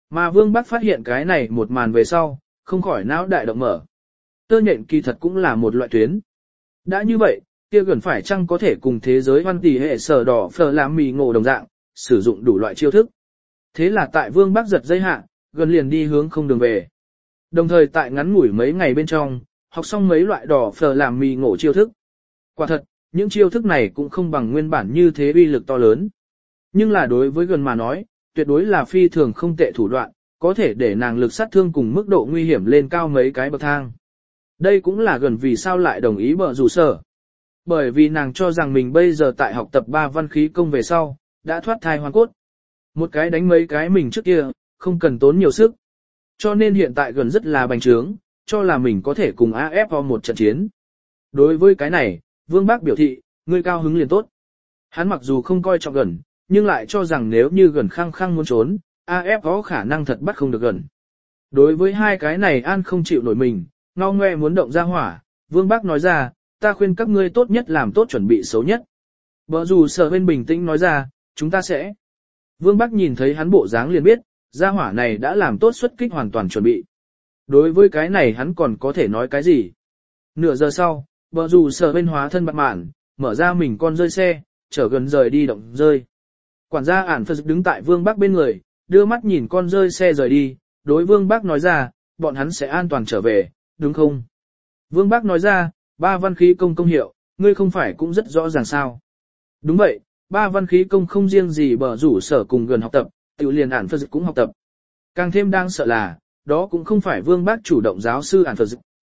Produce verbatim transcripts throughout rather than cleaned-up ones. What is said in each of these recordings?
Mà Vương Bắc phát hiện cái này một màn về sau, không khỏi não đại động mở. Tơ nhện kỳ thật cũng là một loại tuyến. Đã như vậy, kia gần phải chăng có thể cùng thế giới văn tỷ hệ sở đỏ phở làm mì ngộ đồng dạng, sử dụng đủ loại chiêu thức. Thế là tại Vương Bắc giật dây hạ, gần liền đi hướng không đường về. Đồng thời tại ngắn ngủi mấy ngày bên trong, học xong mấy loại đỏ phở làm mì ngộ chiêu thức. Quả thật, những chiêu thức này cũng không bằng nguyên bản như thế uy lực to lớn. Nhưng là đối với gần mà nói, tuyệt đối là phi thường không tệ thủ đoạn, có thể để nàng lực sát thương cùng mức độ nguy hiểm lên cao mấy cái bậc thang. Đây cũng là gần vì sao lại đồng ý bờ rủ sở. Bởi vì nàng cho rằng mình bây giờ tại học tập ba văn khí công về sau, đã thoát thai hoàn cốt. Một cái đánh mấy cái mình trước kia, không cần tốn nhiều sức. Cho nên hiện tại gần rất là bành trướng, cho là mình có thể cùng a ép o một trận chiến. Đối với cái này, Vương Bác biểu thị, ngươi cao hứng liền tốt. Hắn mặc dù không coi trọng gần, nhưng lại cho rằng nếu như gần khăng khăng muốn trốn, a ép có khả năng thật bắt không được gần. Đối với hai cái này An không chịu nổi mình, ngao ngoe muốn động ra hỏa, Vương Bác nói ra, ta khuyên các ngươi tốt nhất làm tốt chuẩn bị xấu nhất. Bở dù sở bên bình tĩnh nói ra, chúng ta sẽ. Vương Bác nhìn thấy hắn bộ dáng liền biết, gia hỏa này đã làm tốt xuất kích hoàn toàn chuẩn bị. Đối với cái này hắn còn có thể nói cái gì? Nửa giờ sau, bở dù sở bên hóa thân bạt mạn, mở ra mình con rơi xe, chở gần rời đi động rơi. Quản gia ản phật đứng tại Vương Bác bên người, đưa mắt nhìn con rơi xe rời đi, đối Vương Bác nói ra, bọn hắn sẽ an toàn trở về, đúng không? Vương Bác nói ra, ba văn khí công công hiệu, ngươi không phải cũng rất rõ ràng sao? Đúng vậy, ba văn khí công không riêng gì bở rủ sở cùng gần học tập, tự liền ản phật cũng học tập. Càng thêm đang sợ là, đó cũng không phải Vương Bác chủ động giáo sư ản phật,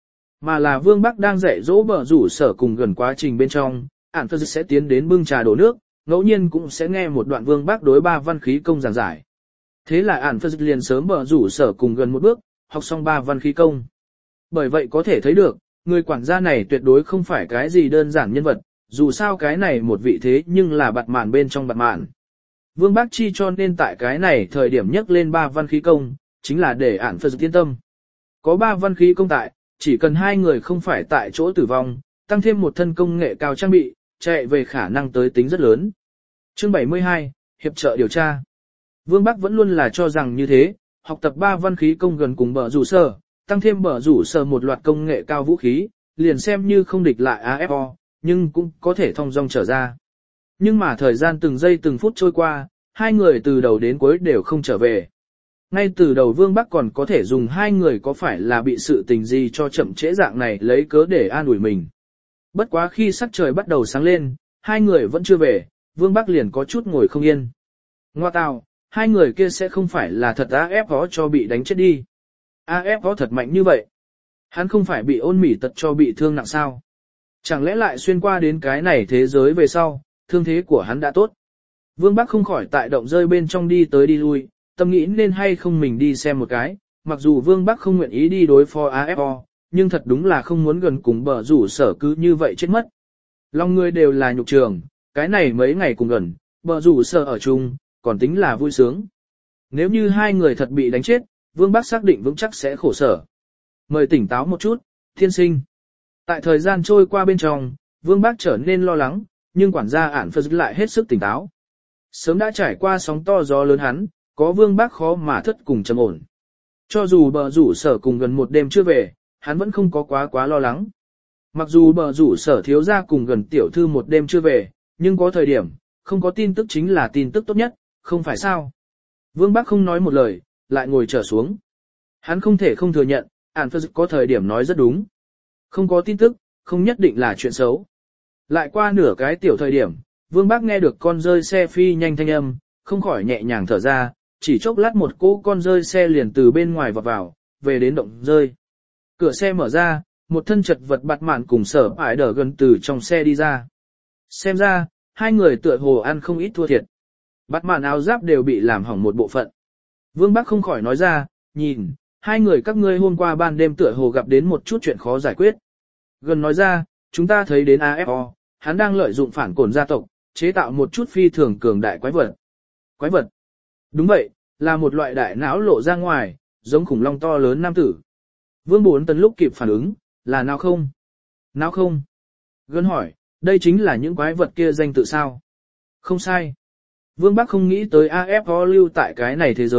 mà là Vương Bác đang dạy dỗ bở rủ sở cùng gần quá trình bên trong, ản phật sẽ tiến đến bưng trà đổ nước, ngẫu nhiên cũng sẽ nghe một đoạn Vương Bác đối ba văn khí công giảng giải. Thế là ản phật liền sớm bở rủ sở cùng gần một bước, học xong ba văn khí công. Bởi vậy có thể thấy được, người quản gia này tuyệt đối không phải cái gì đơn giản nhân vật, dù sao cái này một vị thế nhưng là bạt mạn bên trong bạt mạn. Vương Bác Chi cho nên tại cái này thời điểm nhắc lên ba văn khí công, chính là để ản phật yên tâm. Có ba văn khí công tại, chỉ cần hai người không phải tại chỗ tử vong, tăng thêm một thân công nghệ cao trang bị, chạy về khả năng tới tính rất lớn. Chương bảy mươi hai, Hiệp trợ điều tra. Vương Bắc vẫn luôn là cho rằng như thế, học tập ba văn khí công gần cùng bở rủ sở, tăng thêm bở rủ sở một loạt công nghệ cao vũ khí, liền xem như không địch lại a ép o, nhưng cũng có thể thông dong trở ra. Nhưng mà thời gian từng giây từng phút trôi qua, hai người từ đầu đến cuối đều không trở về. Ngay từ đầu Vương Bắc còn có thể dùng hai người có phải là bị sự tình gì cho chậm trễ dạng này lấy cớ để an ủi mình. Bất quá khi sắc trời bắt đầu sáng lên, hai người vẫn chưa về, Vương Bắc liền có chút ngồi không yên. Ngoa tào, hai người kia sẽ không phải là thật a ép o cho bị đánh chết đi. a ép o thật mạnh như vậy. Hắn không phải bị ôn mỉ tật cho bị thương nặng sao. Chẳng lẽ lại xuyên qua đến cái này thế giới về sau, thương thế của hắn đã tốt. Vương Bắc không khỏi tại động rơi bên trong đi tới đi lui, tâm nghĩ nên hay không mình đi xem một cái, mặc dù Vương Bắc không nguyện ý đi đối phó a ép o, nhưng thật đúng là không muốn gần cùng bờ rủ sở cứ như vậy chết mất. Lòng người đều là nhục trường, cái này mấy ngày cùng gần, bờ rủ sở ở chung, còn tính là vui sướng. Nếu như hai người thật bị đánh chết, Vương Bắc xác định vững chắc sẽ khổ sở. Mời tỉnh táo một chút, thiên sinh. Tại thời gian trôi qua bên trong, Vương Bắc trở nên lo lắng, nhưng quản gia ản phật lại hết sức tỉnh táo. Sớm đã trải qua sóng to gió lớn hắn, có Vương Bắc khó mà thất cùng trầm ổn. Cho dù bờ rủ sở cùng gần một đêm chưa về, hắn vẫn không có quá quá lo lắng. Mặc dù bờ rủ sở thiếu gia cùng gần tiểu thư một đêm chưa về, nhưng có thời điểm, không có tin tức chính là tin tức tốt nhất, không phải sao. Vương Bắc không nói một lời, lại ngồi trở xuống. Hắn không thể không thừa nhận, ản phật có thời điểm nói rất đúng. Không có tin tức, không nhất định là chuyện xấu. Lại qua nửa cái tiểu thời điểm, Vương Bắc nghe được con rơi xe phi nhanh thanh âm, không khỏi nhẹ nhàng thở ra, chỉ chốc lát một cỗ con rơi xe liền từ bên ngoài vọt vào, về đến động rơi. Cửa xe mở ra, một thân chật vật bạt mạn cùng sở ải đỡ gần từ trong xe đi ra. Xem ra, hai người tựa hồ ăn không ít thua thiệt. Bạt mạn áo giáp đều bị làm hỏng một bộ phận. Vương Bắc không khỏi nói ra, nhìn, hai người các ngươi hôm qua ban đêm tựa hồ gặp đến một chút chuyện khó giải quyết. Gần nói ra, chúng ta thấy đến a ép o, hắn đang lợi dụng phản cồn gia tộc, chế tạo một chút phi thường cường đại quái vật. Quái vật? Đúng vậy, là một loại đại não lộ ra ngoài, giống khủng long to lớn nam tử. Vương Bốn Tấn lúc kịp phản ứng, là nào không? Nào không? Gần hỏi, đây chính là những quái vật kia danh tự sao? Không sai. Vương Bắc không nghĩ tới a ép o lưu tại cái này thế giới,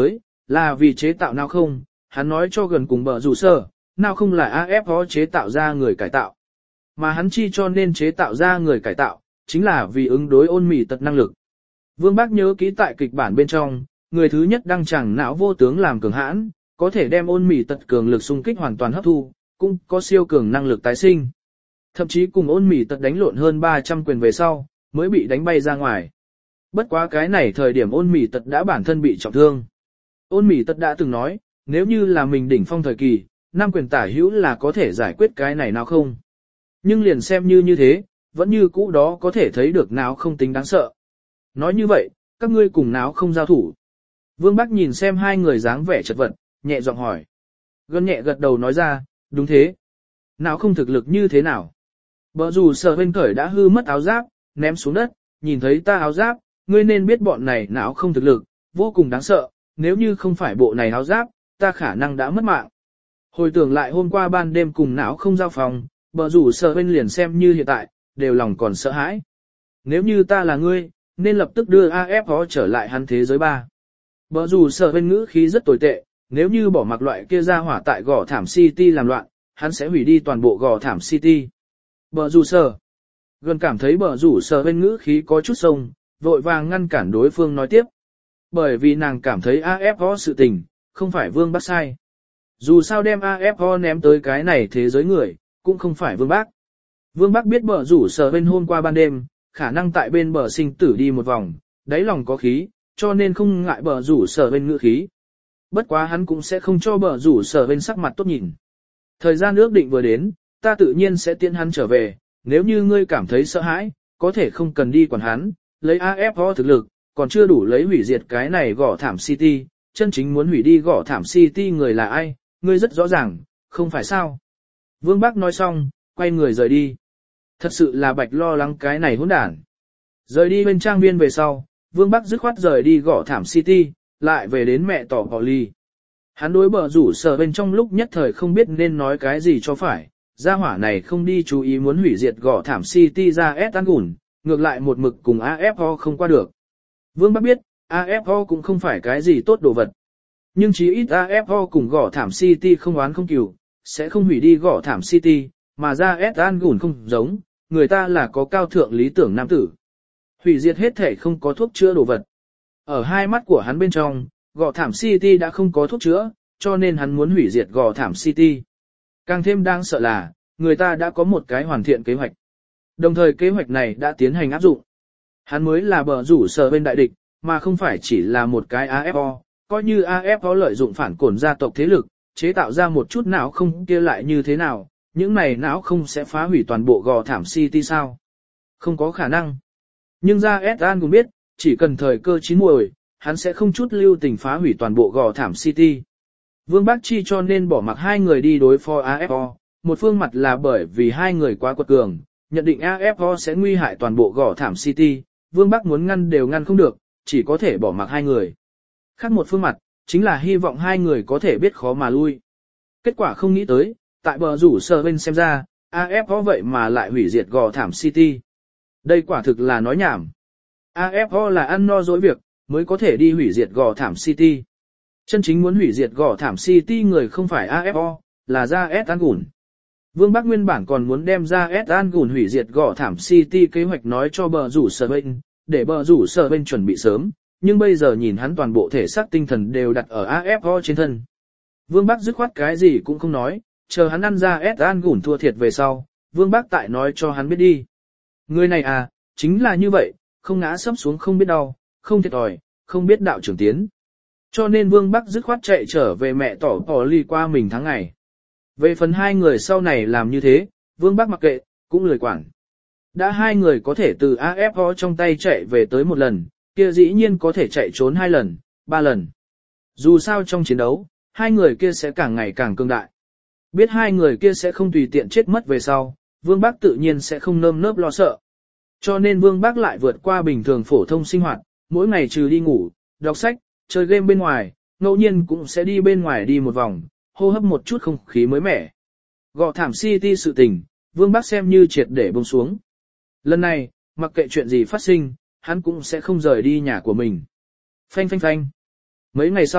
là vì chế tạo nào không, hắn nói cho gần cùng bờ rủ sở, nào không là a ép o chế tạo ra người cải tạo. Mà hắn chi cho nên chế tạo ra người cải tạo, chính là vì ứng đối ôn mì tật năng lực. Vương Bác nhớ kỹ tại kịch bản bên trong, người thứ nhất đăng chẳng não vô tướng làm cường hãn, có thể đem ôn mì tật cường lực xung kích hoàn toàn hấp thu, cũng có siêu cường năng lực tái sinh. Thậm chí cùng ôn mì tật đánh lộn hơn ba trăm quyền về sau, mới bị đánh bay ra ngoài. Bất quá cái này thời điểm ôn mì tật đã bản thân bị trọng thương. Ôn mì tật đã từng nói, nếu như là mình đỉnh phong thời kỳ, năm quyền tả hữu là có thể giải quyết cái này nào không. Nhưng liền xem như như thế, vẫn như cũ đó có thể thấy được nào không tính đáng sợ. Nói như vậy, các ngươi cùng nào không giao thủ. Vương Bắc nhìn xem hai người dáng vẻ chật vật, nhẹ giọng hỏi. Gần nhẹ gật đầu nói ra, đúng thế. Nào không thực lực như thế nào? Bờ dù sở bên cởi đã hư mất áo giáp, ném xuống đất, nhìn thấy ta áo giáp, ngươi nên biết bọn này não không thực lực, vô cùng đáng sợ, nếu như không phải bộ này áo giáp, ta khả năng đã mất mạng. Hồi tưởng lại hôm qua ban đêm cùng não không giao phòng, bờ rủ sở bên liền xem như hiện tại, đều lòng còn sợ hãi. Nếu như ta là ngươi, nên lập tức đưa a ép o trở lại hắn thế giới ba. Bờ rủ sở bên ngữ khí rất tồi tệ, nếu như bỏ mặc loại kia ra hỏa tại gò thảm City làm loạn, hắn sẽ hủy đi toàn bộ gò thảm City. Bờ rủ sở. Gần cảm thấy bờ rủ sở bên ngữ khí có chút sông, vội vàng ngăn cản đối phương nói tiếp. Bởi vì nàng cảm thấy a ép o sự tình, không phải Vương Bác sai. Dù sao đem a ép o ném tới cái này thế giới người, cũng không phải Vương Bác. Vương Bác biết bờ rủ sở bên hôm qua ban đêm, khả năng tại bên bờ sinh tử đi một vòng, đáy lòng có khí, cho nên không ngại bờ rủ sở bên ngữ khí. Bất quá hắn cũng sẽ không cho bờ rủ sở bên sắc mặt tốt nhìn. Thời gian ước định vừa đến, ta tự nhiên sẽ tiễn hắn trở về, nếu như ngươi cảm thấy sợ hãi, có thể không cần đi quản hắn, lấy a ép o thực lực, còn chưa đủ lấy hủy diệt cái này gõ thảm City, chân chính muốn hủy đi gõ thảm City người là ai, ngươi rất rõ ràng, không phải sao. Vương Bắc nói xong, quay người rời đi. Thật sự là Bạch lo lắng cái này hỗn đản. Rời đi bên trang viên về sau, Vương Bắc dứt khoát rời đi gõ thảm City, lại về đến mẹ tỏ bỏ ly. Hắn đối bờ rủ sở bên trong lúc nhất thời không biết nên nói cái gì cho phải, gia hỏa này không đi chú ý muốn hủy diệt gõ thảm City ra ép ăn gùn, ngược lại một mực cùng a ép o không qua được. Vương Bắc biết, a ép o cũng không phải cái gì tốt đồ vật. Nhưng chí ít a ép o cùng gõ thảm City không oán không cừu, sẽ không hủy đi gõ thảm City, mà ra ép ăn gùn không giống, người ta là có cao thượng lý tưởng nam tử. Hủy diệt hết thể không có thuốc chữa đồ vật. Ở hai mắt của hắn bên trong, gõ thảm City đã không có thuốc chữa, cho nên hắn muốn hủy diệt gõ thảm City. Càng thêm đáng sợ là, người ta đã có một cái hoàn thiện kế hoạch. Đồng thời kế hoạch này đã tiến hành áp dụng. Hắn mới là bờ rủ sở bên đại địch, mà không phải chỉ là một cái a ép o, coi như a ép o lợi dụng phản cổn gia tộc thế lực, chế tạo ra một chút não không kia lại như thế nào, những này não không sẽ phá hủy toàn bộ gò thảm City sao? Không có khả năng. Nhưng ra ét an cũng biết, chỉ cần thời cơ chín muồi, hắn sẽ không chút lưu tình phá hủy toàn bộ gò thảm City. Vương Bác Chi cho nên bỏ mặc hai người đi đối phó a ép o, một phương mặt là bởi vì hai người quá quật cường, nhận định a ép o sẽ nguy hại toàn bộ gò thảm City, Vương Bắc muốn ngăn đều ngăn không được, chỉ có thể bỏ mặc hai người. Khác một phương mặt, chính là hy vọng hai người có thể biết khó mà lui. Kết quả không nghĩ tới, tại bờ rủ sở bên xem ra, a ép o vậy mà lại hủy diệt gò thảm City. Đây quả thực là nói nhảm. a ép o là ăn no dối việc, mới có thể đi hủy diệt gò thảm City. Chân chính muốn hủy diệt gò thảm City người không phải a ép o, là ra ét an gùn. Vương Bắc nguyên bản còn muốn đem ra ét an gùn hủy diệt gò thảm City kế hoạch nói cho bờ rủ sở bên, để bờ rủ sở bên chuẩn bị sớm, nhưng bây giờ nhìn hắn toàn bộ thể xác tinh thần đều đặt ở a ép o trên thân. Vương Bắc dứt khoát cái gì cũng không nói, chờ hắn ăn ra ét an gùn thua thiệt về sau, Vương Bắc tại nói cho hắn biết đi. Người này à, chính là như vậy, không ngã sấp xuống không biết đau, không thiệt thòi, không biết đạo trưởng tiến. Cho nên Vương Bắc dứt khoát chạy trở về mẹ tỏ tỏ ly qua mình tháng ngày. Về phần hai người sau này làm như thế, Vương Bắc mặc kệ, cũng lười quản. Đã hai người có thể từ a ép o trong tay chạy về tới một lần, kia dĩ nhiên có thể chạy trốn hai lần, ba lần. Dù sao trong chiến đấu, hai người kia sẽ càng ngày càng cường đại. Biết hai người kia sẽ không tùy tiện chết mất về sau, Vương Bắc tự nhiên sẽ không nơm nớp lo sợ. Cho nên Vương Bắc lại vượt qua bình thường phổ thông sinh hoạt, mỗi ngày trừ đi ngủ, đọc sách, chơi game bên ngoài, ngẫu nhiên cũng sẽ đi bên ngoài đi một vòng, hô hấp một chút không khí mới mẻ. Gò thảm City sự tình, Vương Bắc xem như triệt để buông xuống. Lần này, mặc kệ chuyện gì phát sinh, hắn cũng sẽ không rời đi nhà của mình. Phanh phanh phanh. Mấy ngày sau,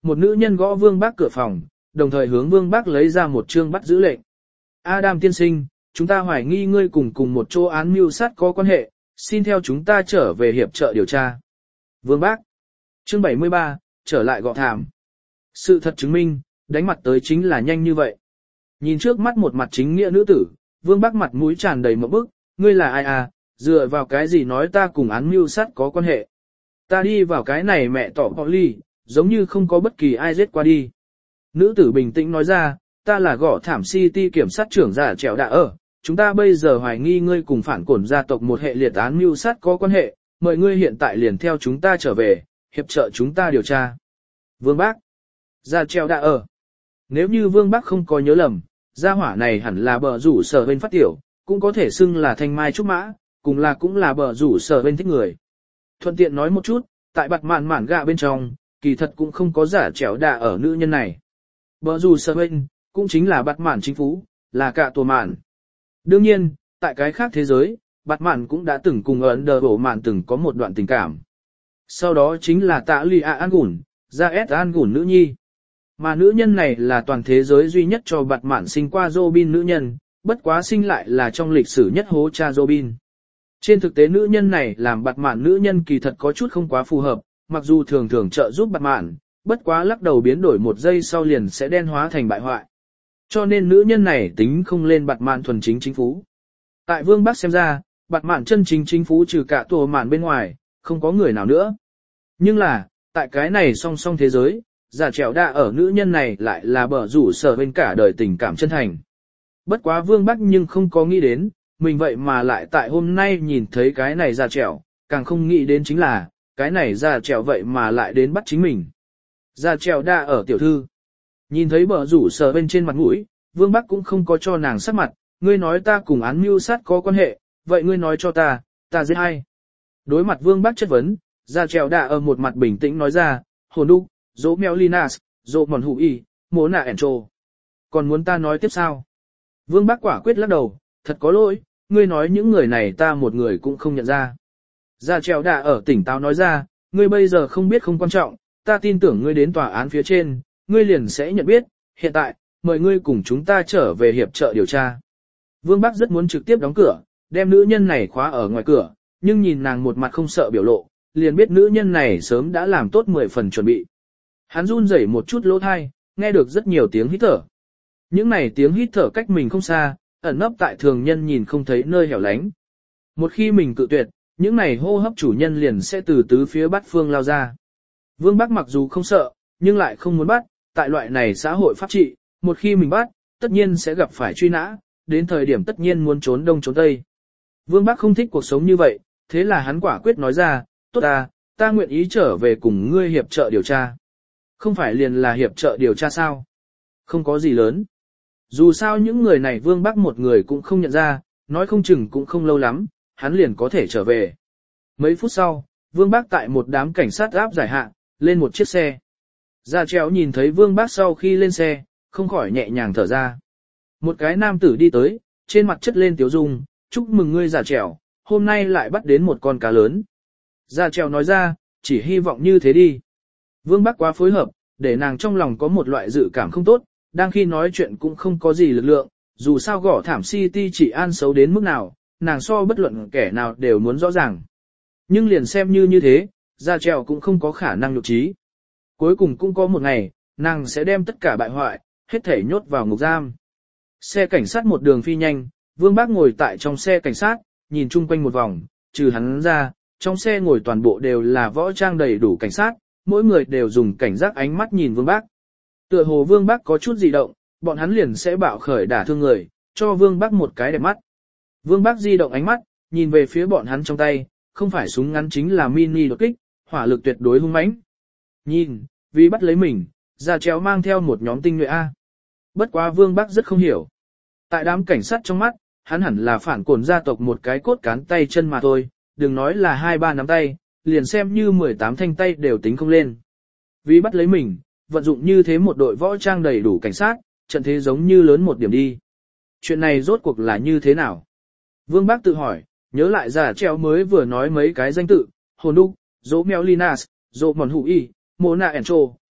một nữ nhân gõ Vương Bác cửa phòng, đồng thời hướng Vương Bác lấy ra một chương bắt giữ lệnh. Adam tiên sinh, chúng ta hoài nghi ngươi cùng cùng một chỗ án mưu sát có quan hệ, xin theo chúng ta trở về hiệp trợ điều tra. Vương Bác. Chương bảy mươi ba, trở lại gọ thảm. Sự thật chứng minh, đánh mặt tới chính là nhanh như vậy. Nhìn trước mắt một mặt chính nghĩa nữ tử, Vương Bác mặt mũi tràn đầy một bức, ngươi là ai à, dựa vào cái gì nói ta cùng án mưu sát có quan hệ. Ta đi vào cái này mẹ tỏ bỏ ly, giống như không có bất kỳ ai giết qua đi. Nữ tử bình tĩnh nói ra, ta là gõ thảm City kiểm sát trưởng giả trèo đã ở, chúng ta bây giờ hoài nghi ngươi cùng phản cổn gia tộc một hệ liệt án mưu sát có quan hệ, mời ngươi hiện tại liền theo chúng ta trở về, hiệp trợ chúng ta điều tra. Vương Bác. Gia trèo đã ở. Nếu như Vương Bác không có nhớ lầm, gia hỏa này hẳn là bờ rủ sở bên phát tiểu, cũng có thể xưng là thanh mai trúc mã, cùng là cũng là bờ rủ sở bên thích người. Thuận tiện nói một chút, tại bặt mạn mạn gạ bên trong, kỳ thật cũng không có giả trèo đạ ở nữ nhân này. Bờ rủ sở bên, cũng chính là bặt mạn chính phú, là cả tổ mạn. Đương nhiên, tại cái khác thế giới, bặt mạn cũng đã từng cùng ấn đờ bổ mạn từng có một đoạn tình cảm. Sau đó chính là tạ lì ạ an gùn, ra S an gùn nữ nhi. Mà nữ nhân này là toàn thế giới duy nhất cho bặt mạn sinh qua Robin nữ nhân, bất quá sinh lại là trong lịch sử nhất hố cha Robin. Trên thực tế nữ nhân này làm bặt mạn nữ nhân kỳ thật có chút không quá phù hợp, mặc dù thường thường trợ giúp bặt mạn, bất quá lắc đầu biến đổi một giây sau liền sẽ đen hóa thành bại hoại. Cho nên nữ nhân này tính không lên bặt mạn thuần chính chính phú. Tại Vương Bắc xem ra, bặt mạn chân chính chính phú trừ cả tổ mạn bên ngoài, không có người nào nữa. Nhưng là, tại cái này song song thế giới, giả trèo đa ở nữ nhân này lại là bờ rủ sở bên cả đời tình cảm chân thành. Bất quá Vương Bắc nhưng không có nghĩ đến, mình vậy mà lại tại hôm nay nhìn thấy cái này giả trèo, càng không nghĩ đến chính là, cái này giả trèo vậy mà lại đến bắt chính mình. Giả trèo đa ở tiểu thư. Nhìn thấy bờ rủ sở bên trên mặt mũi, Vương Bắc cũng không có cho nàng sắc mặt, ngươi nói ta cùng án mưu sát có quan hệ, vậy ngươi nói cho ta, ta giết ai? Đối mặt Vương Bắc chất vấn, giả trèo đa ở một mặt bình tĩnh nói ra, hồn đúc, dỗ mèo linas, dỗ mòn hủ y, mố nạ ẻn trồ. Còn muốn ta nói tiếp sao? Vương Bắc quả quyết lắc đầu, thật có lỗi, ngươi nói những người này ta một người cũng không nhận ra. Giả trèo đa ở tỉnh táo nói ra, ngươi bây giờ không biết không quan trọng, ta tin tưởng ngươi đến tòa án phía trên, ngươi liền sẽ nhận biết, hiện tại, mời ngươi cùng chúng ta trở về hiệp trợ điều tra. Vương Bắc rất muốn trực tiếp đóng cửa, đem nữ nhân này khóa ở ngoài cửa, nhưng nhìn nàng một mặt không sợ biểu lộ, liền biết nữ nhân này sớm đã làm tốt mười phần chuẩn bị. Hắn run rẩy một chút lỗ thai, nghe được rất nhiều tiếng hít thở. Những này tiếng hít thở cách mình không xa, ẩn nấp tại thường nhân nhìn không thấy nơi hẻo lánh. Một khi mình cự tuyệt, những này hô hấp chủ nhân liền sẽ từ tứ phía bát phương lao ra. Vương Bắc mặc dù không sợ, nhưng lại không muốn bắt, tại loại này xã hội pháp trị, một khi mình bắt, tất nhiên sẽ gặp phải truy nã, đến thời điểm tất nhiên muốn trốn đông trốn tây. Vương Bắc không thích cuộc sống như vậy, thế là hắn quả quyết nói ra, tốt ta, ta nguyện ý trở về cùng ngươi hiệp trợ điều tra. Không phải liền là hiệp trợ điều tra sao? Không có gì lớn. Dù sao những người này Vương Bắc một người cũng không nhận ra, nói không chừng cũng không lâu lắm, hắn liền có thể trở về. Mấy phút sau, Vương Bắc tại một đám cảnh sát áp giải hạ, lên một chiếc xe. Gia Trèo nhìn thấy Vương Bắc sau khi lên xe, không khỏi nhẹ nhàng thở ra. Một cái nam tử đi tới, trên mặt chất lên tiếu dung, chúc mừng ngươi Gia Trèo, hôm nay lại bắt đến một con cá lớn. Gia Trèo nói ra, chỉ hy vọng như thế đi. Vương Bắc quá phối hợp, để nàng trong lòng có một loại dự cảm không tốt, đang khi nói chuyện cũng không có gì lực lượng, dù sao gõ thảm City chỉ an xấu đến mức nào, nàng so bất luận kẻ nào đều muốn rõ ràng. Nhưng liền xem như như thế, Gia Trèo cũng không có khả năng nhục trí. Cuối cùng cũng có một ngày, nàng sẽ đem tất cả bại hoại, hết thể nhốt vào ngục giam. Xe cảnh sát một đường phi nhanh, Vương Bắc ngồi tại trong xe cảnh sát, nhìn chung quanh một vòng, trừ hắn ra, trong xe ngồi toàn bộ đều là võ trang đầy đủ cảnh sát, mỗi người đều dùng cảnh giác ánh mắt nhìn Vương Bắc. Tựa hồ Vương Bắc có chút dị động, bọn hắn liền sẽ bạo khởi đả thương người, cho Vương Bắc một cái đẹp mắt. Vương Bắc di động ánh mắt, nhìn về phía bọn hắn trong tay, không phải súng ngắn chính là mini đột kích, hỏa lực tuyệt đối hung mãnh. Nhìn, vì bắt lấy mình, Gia Trèo mang theo một nhóm tinh nhuệ A. Bất quá Vương Bắc rất không hiểu. Tại đám cảnh sát trong mắt, hắn hẳn là phản cổn gia tộc một cái cốt cán tay chân mà thôi, đừng nói là hai ba nắm tay, liền xem như mười tám thanh tay đều tính không lên. Vì bắt lấy mình, vận dụng như thế một đội võ trang đầy đủ cảnh sát, trận thế giống như lớn một điểm đi. Chuyện này rốt cuộc là như thế nào? Vương Bắc tự hỏi, nhớ lại Gia Trèo mới vừa nói mấy cái danh tự, hồn đúc, dỗ mèo linas, dỗ mòn hủ y, mô nạ ẻn trô,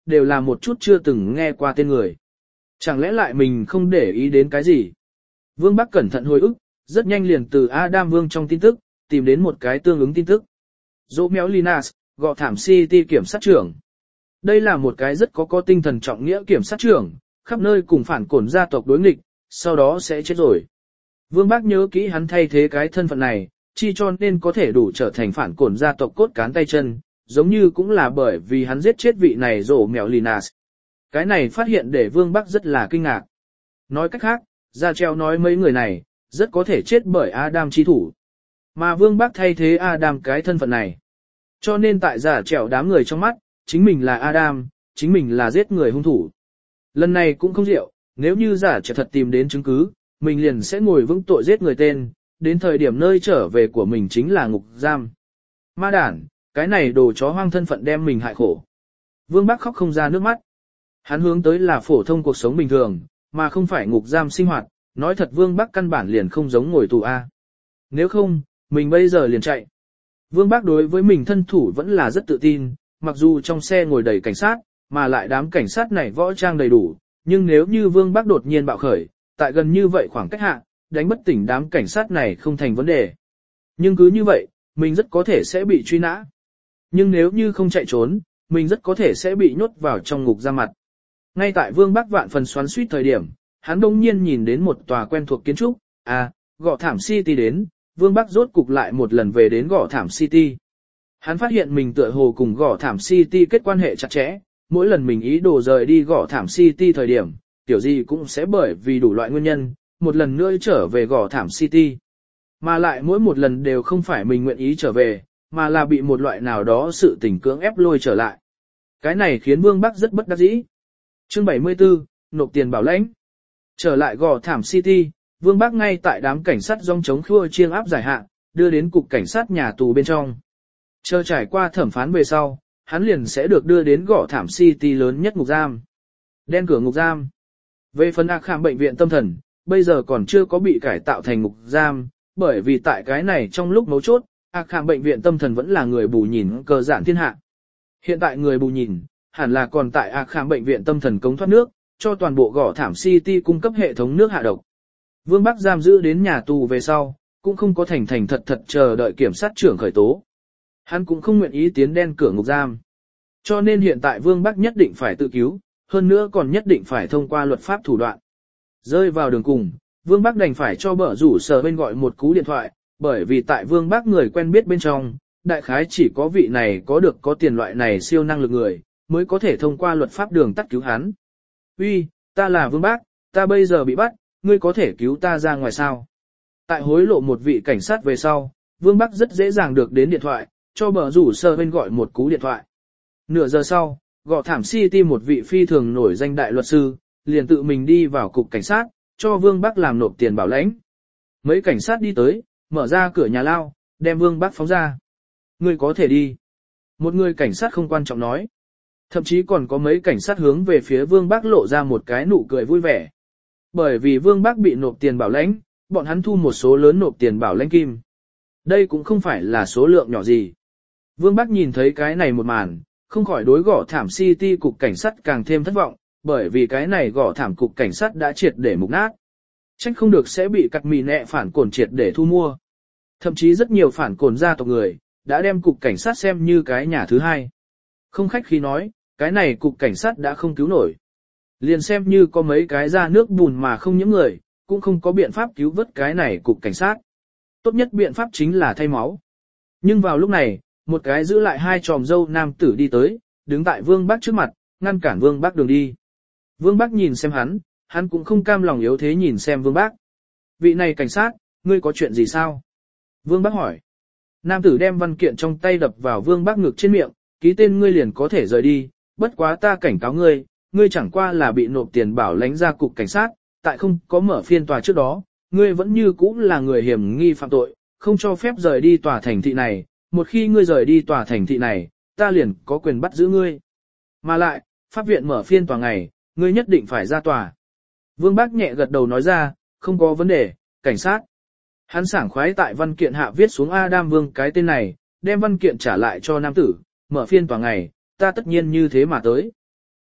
đều là một chút chưa từng nghe qua tên người. Chẳng lẽ lại mình không để ý đến cái gì? Vương Bắc cẩn thận hồi ức, rất nhanh liền từ Adam Vương trong tin tức, tìm đến một cái tương ứng tin tức. Dỗ méo Linas, gọ thảm City kiểm sát trưởng. Đây là một cái rất có có tinh thần trọng nghĩa kiểm sát trưởng, khắp nơi cùng phản cổn gia tộc đối nghịch, sau đó sẽ chết rồi. Vương Bác nhớ kỹ hắn thay thế cái thân phận này, chi cho nên có thể đủ trở thành phản cổn gia tộc cốt cán tay chân, giống như cũng là bởi vì hắn giết chết vị này rổ mèo Linas. Cái này phát hiện để Vương Bác rất là kinh ngạc. Nói cách khác, Gia Treo nói mấy người này, rất có thể chết bởi Adam chi thủ. Mà Vương Bác thay thế Adam cái thân phận này. Cho nên tại Gia Treo đám người trong mắt, chính mình là Adam, chính mình là giết người hung thủ. Lần này cũng không diệu, nếu như Gia Treo thật tìm đến chứng cứ, mình liền sẽ ngồi vững tội giết người tên, đến thời điểm nơi trở về của mình chính là ngục giam. Ma đản, cái này đồ chó hoang thân phận đem mình hại khổ. Vương Bác khóc không ra nước mắt. Hắn hướng tới là phổ thông cuộc sống bình thường, mà không phải ngục giam sinh hoạt, nói thật Vương Bác căn bản liền không giống ngồi tù A. Nếu không, mình bây giờ liền chạy. Vương Bác đối với mình thân thủ vẫn là rất tự tin, mặc dù trong xe ngồi đầy cảnh sát, mà lại đám cảnh sát này võ trang đầy đủ, nhưng nếu như Vương Bác đột nhiên bạo khởi, tại gần như vậy khoảng cách hạ, đánh bất tỉnh đám cảnh sát này không thành vấn đề. Nhưng cứ như vậy, mình rất có thể sẽ bị truy nã. Nhưng nếu như không chạy trốn, mình rất có thể sẽ bị nhốt vào trong ngục giam mặt. Ngay tại Vương Bác vạn phần xoắn suýt thời điểm, hắn đông nhiên nhìn đến một tòa quen thuộc kiến trúc, à, Gọ Thảm City đến, Vương Bác rốt cục lại một lần về đến Gọ Thảm City. Hắn phát hiện mình tựa hồ cùng Gọ Thảm City kết quan hệ chặt chẽ, mỗi lần mình ý đồ rời đi Gọ Thảm City thời điểm, kiểu gì cũng sẽ bởi vì đủ loại nguyên nhân, một lần nữa trở về Gọ Thảm City. Mà lại mỗi một lần đều không phải mình nguyện ý trở về, mà là bị một loại nào đó sự tình cưỡng ép lôi trở lại. Cái này khiến Vương Bác rất bất đắc dĩ. Chương bảy mươi tư, nộp tiền bảo lãnh. Trở lại Gò Thảm City, Vương Bác ngay tại đám cảnh sát dòng chống khua chiêng áp giải hạn, đưa đến cục cảnh sát nhà tù bên trong. Chờ trải qua thẩm phán về sau, hắn liền sẽ được đưa đến Gò Thảm City lớn nhất ngục giam. Đen cửa ngục giam. Về phần ác khảm bệnh viện tâm thần, bây giờ còn chưa có bị cải tạo thành ngục giam, bởi vì tại cái này trong lúc mấu chốt, ác khảm bệnh viện tâm thần vẫn là người bù nhìn cờ giản thiên hạ. Hiện tại người bù nhìn, hẳn là còn tại ác khảm bệnh viện tâm thần cống thoát nước, cho toàn bộ Gò Thảm City cung cấp hệ thống nước hạ độc. Vương Bác giam giữ đến nhà tù về sau, cũng không có thành thành thật thật chờ đợi kiểm sát trưởng khởi tố. Hắn cũng không nguyện ý tiến đen cửa ngục giam. Cho nên hiện tại Vương Bác nhất định phải tự cứu, hơn nữa còn nhất định phải thông qua luật pháp thủ đoạn. Rơi vào đường cùng, Vương Bác đành phải cho bở rủ sở bên gọi một cú điện thoại, bởi vì tại Vương Bác người quen biết bên trong, đại khái chỉ có vị này có được có tiền loại này siêu năng lực người, mới có thể thông qua luật pháp đường tắt cứu hắn. Uy, ta là Vương Bác, ta bây giờ bị bắt, ngươi có thể cứu ta ra ngoài sao? Tại hối lộ một vị cảnh sát về sau, Vương Bác rất dễ dàng được đến điện thoại, cho bờ rủ sơ bên gọi một cú điện thoại. Nửa giờ sau, Gò Thảm City một vị phi thường nổi danh đại luật sư, liền tự mình đi vào cục cảnh sát, cho Vương Bác làm nộp tiền bảo lãnh. Mấy cảnh sát đi tới, mở ra cửa nhà lao, đem Vương Bác phóng ra. Ngươi có thể đi. Một người cảnh sát không quan trọng nói. Thậm chí còn có mấy cảnh sát hướng về phía Vương Bác lộ ra một cái nụ cười vui vẻ. Bởi vì Vương Bác bị nộp tiền bảo lãnh, bọn hắn thu một số lớn nộp tiền bảo lãnh kim. Đây cũng không phải là số lượng nhỏ gì. Vương Bác nhìn thấy cái này một màn, không khỏi đối Gò Thảm City cục cảnh sát càng thêm thất vọng, bởi vì cái này Gò Thảm cục cảnh sát đã triệt để mục nát. Trách không được sẽ bị cắt mì nẹ phản cồn triệt để thu mua. Thậm chí rất nhiều phản cồn gia tộc người, đã đem cục cảnh sát xem như cái nhà thứ hai. Không khách khí nói, cái này cục cảnh sát đã không cứu nổi. Liền xem như có mấy cái ra nước bùn mà không nhiễm người, cũng không có biện pháp cứu vớt cái này cục cảnh sát. Tốt nhất biện pháp chính là thay máu. Nhưng vào lúc này, một cái giữ lại hai tròm dâu nam tử đi tới, đứng tại Vương Bác trước mặt, ngăn cản Vương Bác đường đi. Vương Bác nhìn xem hắn, hắn cũng không cam lòng yếu thế nhìn xem Vương Bác. Vị này cảnh sát, ngươi có chuyện gì sao? Vương Bác hỏi. Nam tử đem văn kiện trong tay đập vào Vương Bác ngực trên miệng, ký tên ngươi liền có thể rời đi, bất quá ta cảnh cáo ngươi, ngươi chẳng qua là bị nộp tiền bảo lãnh ra cục cảnh sát, tại không có mở phiên tòa trước đó, ngươi vẫn như cũ là người hiểm nghi phạm tội, không cho phép rời đi tòa thành thị này, một khi ngươi rời đi tòa thành thị này, ta liền có quyền bắt giữ ngươi. Mà lại, pháp viện mở phiên tòa ngày, ngươi nhất định phải ra tòa. Vương Bác nhẹ gật đầu nói ra, không có vấn đề, cảnh sát. Hắn sảng khoái tại văn kiện hạ viết xuống Adam Vương cái tên này, đem văn kiện trả lại cho nam tử, mở phiên tòa ngày, ta tất nhiên như thế mà tới.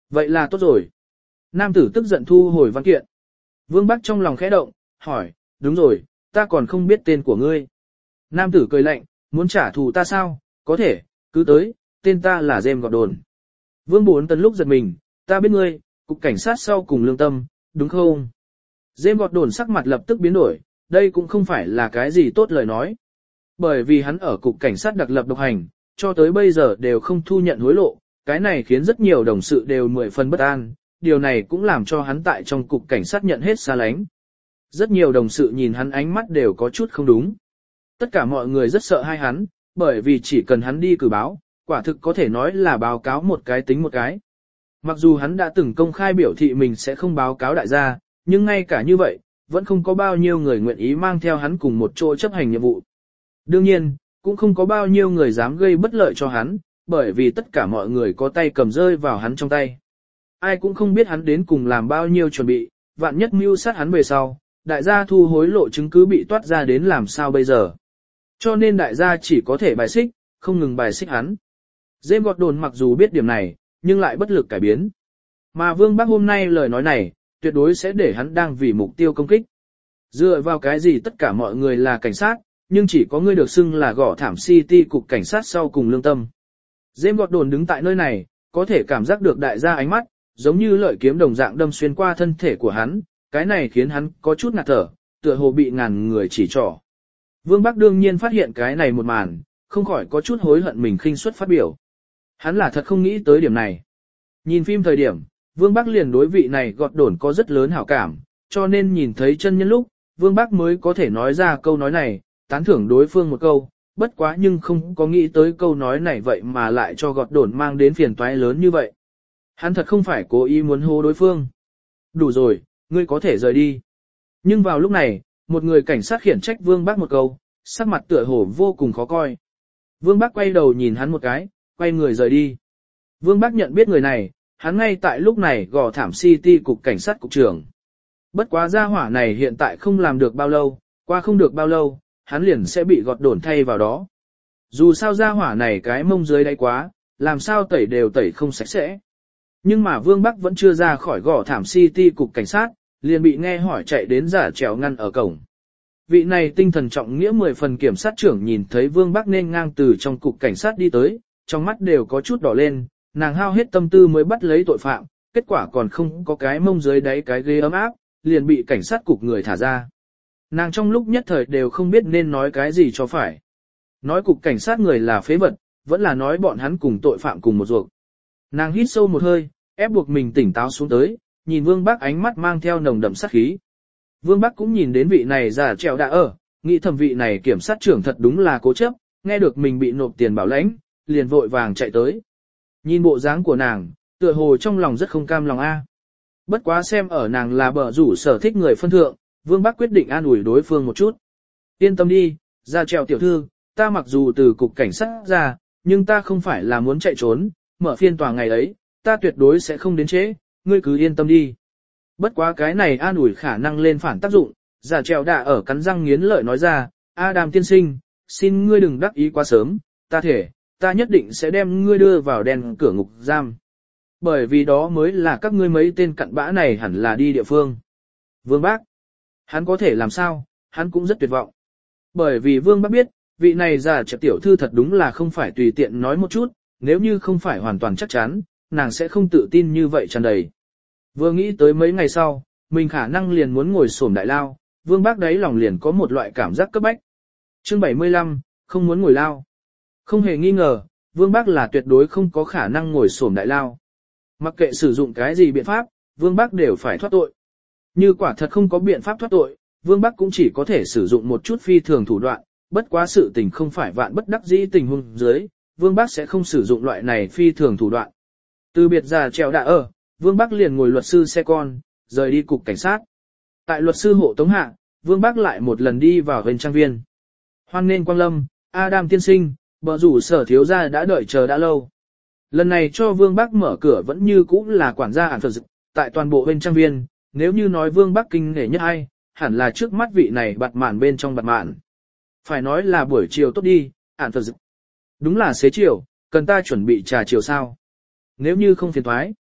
Vậy là tốt rồi. Nam tử tức giận thu hồi văn kiện. Vương Bắc trong lòng khẽ động, hỏi, đúng rồi, ta còn không biết tên của ngươi. Nam tử cười lạnh, muốn trả thù ta sao, có thể, cứ tới, tên ta là James Gordon. Vương Bốn Tấn lúc giật mình, ta biết ngươi, cục cảnh sát sau cùng lương tâm, đúng không? James Gordon sắc mặt lập tức biến đổi, đây cũng không phải là cái gì tốt lời nói. Bởi vì hắn ở cục cảnh sát đặc lập độc hành, cho tới bây giờ đều không thu nhận hối lộ, cái này khiến rất nhiều đồng sự đều mười phần bất an, điều này cũng làm cho hắn tại trong cục cảnh sát nhận hết xa lánh. Rất nhiều đồng sự nhìn hắn ánh mắt đều có chút không đúng. Tất cả mọi người rất sợ hai hắn, bởi vì chỉ cần hắn đi cử báo, quả thực có thể nói là báo cáo một cái tính một cái. Mặc dù hắn đã từng công khai biểu thị mình sẽ không báo cáo đại gia, nhưng ngay cả như vậy, vẫn không có bao nhiêu người nguyện ý mang theo hắn cùng một chỗ chấp hành nhiệm vụ. Đương nhiên, cũng không có bao nhiêu người dám gây bất lợi cho hắn, bởi vì tất cả mọi người có tay cầm rơi vào hắn trong tay. Ai cũng không biết hắn đến cùng làm bao nhiêu chuẩn bị, vạn nhất mưu sát hắn về sau, đại gia thu hối lộ chứng cứ bị toát ra đến làm sao bây giờ. Cho nên đại gia chỉ có thể bài xích, không ngừng bài xích hắn. James Gordon mặc dù biết điểm này, nhưng lại bất lực cải biến. Mà Vương Bắc hôm nay lời nói này, tuyệt đối sẽ để hắn đang vì mục tiêu công kích. Dựa vào cái gì tất cả mọi người là cảnh sát, nhưng chỉ có ngươi được xưng là gõ thảm City cục cảnh sát sau cùng lương tâm. James Gordon đứng tại nơi này, có thể cảm giác được đại gia ánh mắt, giống như lợi kiếm đồng dạng đâm xuyên qua thân thể của hắn, cái này khiến hắn có chút ngạt thở, tựa hồ bị ngàn người chỉ trỏ. Vương Bắc đương nhiên phát hiện cái này một màn, không khỏi có chút hối hận mình khinh suất phát biểu. Hắn là thật không nghĩ tới điểm này. Nhìn phim thời điểm, Vương Bắc liền đối vị này Gordon có rất lớn hảo cảm, cho nên nhìn thấy chân nhân lúc, Vương Bắc mới có thể nói ra câu nói này, tán thưởng đối phương một câu, bất quá nhưng không có nghĩ tới câu nói này vậy mà lại cho Gordon mang đến phiền toái lớn như vậy. Hắn thật không phải cố ý muốn hô đối phương. Đủ rồi, ngươi có thể rời đi. Nhưng vào lúc này, một người cảnh sát khiển trách Vương Bắc một câu, sắc mặt tựa hồ vô cùng khó coi. Vương Bắc quay đầu nhìn hắn một cái, quay người rời đi. Vương Bắc nhận biết người này, hắn ngay tại lúc này gò thảm City cục cảnh sát cục trưởng. Bất quá gia hỏa này hiện tại không làm được bao lâu, qua không được bao lâu, hắn liền sẽ bị gọt đổn thay vào đó. Dù sao gia hỏa này cái mông dưới đáy quá, làm sao tẩy đều tẩy không sạch sẽ. Nhưng mà Vương Bắc vẫn chưa ra khỏi gò thảm City cục cảnh sát, liền bị nghe hỏi chạy đến giả trèo ngăn ở cổng. Vị này tinh thần trọng nghĩa mười phần kiểm sát trưởng nhìn thấy Vương Bắc nên ngang từ trong cục cảnh sát đi tới, trong mắt đều có chút đỏ lên, nàng hao hết tâm tư mới bắt lấy tội phạm, kết quả còn không có cái mông dưới đáy cái ghế ấm áp, liền bị cảnh sát cục người thả ra. Nàng trong lúc nhất thời đều không biết nên nói cái gì cho phải. Nói cục cảnh sát người là phế vật, vẫn là nói bọn hắn cùng tội phạm cùng một ruột. Nàng hít sâu một hơi, ép buộc mình tỉnh táo xuống tới, nhìn Vương Bắc ánh mắt mang theo nồng đậm sát khí. Vương Bắc cũng nhìn đến vị này già trèo đã ở, nghĩ thầm vị này kiểm sát trưởng thật đúng là cố chấp, nghe được mình bị nộp tiền bảo lãnh, liền vội vàng chạy tới. Nhìn bộ dáng của nàng, tựa hồ trong lòng rất không cam lòng a. Bất quá xem ở nàng là bờ rủ sở thích người phân thượng, Vương Bắc quyết định an ủi đối phương một chút. Yên tâm đi, già trèo tiểu thư, ta mặc dù từ cục cảnh sát ra, nhưng ta không phải là muốn chạy trốn, mở phiên tòa ngày ấy, ta tuyệt đối sẽ không đến trễ, ngươi cứ yên tâm đi. Bất quá cái này an ủi khả năng lên phản tác dụng, giả trèo đã ở cắn răng nghiến lợi nói ra, Adam tiên sinh, xin ngươi đừng đắc ý quá sớm, ta thể, ta nhất định sẽ đem ngươi đưa vào đèn cửa ngục giam. Bởi vì đó mới là các ngươi mấy tên cặn bã này hẳn là đi địa phương. Vương Bác, hắn có thể làm sao, hắn cũng rất tuyệt vọng. Bởi vì Vương Bác biết, vị này giả trèo tiểu thư thật đúng là không phải tùy tiện nói một chút, nếu như không phải hoàn toàn chắc chắn, nàng sẽ không tự tin như vậy tràn đầy. Vừa nghĩ tới mấy ngày sau, mình khả năng liền muốn ngồi xổm đại lao, Vương Bác đấy lòng liền có một loại cảm giác cấp bách. Chương bảy mươi lăm, không muốn ngồi lao. Không hề nghi ngờ, Vương Bác là tuyệt đối không có khả năng ngồi xổm đại lao. Mặc kệ sử dụng cái gì biện pháp, Vương Bác đều phải thoát tội. Như quả thật không có biện pháp thoát tội, Vương Bác cũng chỉ có thể sử dụng một chút phi thường thủ đoạn, bất quá sự tình không phải vạn bất đắc dĩ tình huống dưới, Vương Bác sẽ không sử dụng loại này phi thường thủ đoạn. Từ biệt già trèo đã ở, Vương Bác liền ngồi luật sư xe con, rời đi cục cảnh sát. Tại luật sư hộ tống hạ, Vương Bác lại một lần đi vào bên trang viên. Hoan nên quang lâm, Adam tiên sinh, bờ rủ sở thiếu gia đã đợi chờ đã lâu. Lần này cho Vương Bác mở cửa vẫn như cũ là quản gia ản Phật Dực, tại toàn bộ bên trang viên, nếu như nói Vương Bác kinh nể nhất ai, hẳn là trước mắt vị này bạt mạn bên trong bạt mạn. Phải nói là buổi chiều tốt đi, ản Phật Dực. Đúng là xế chiều, cần ta chuẩn bị trà chiều sao? Nếu như không phiền thoái.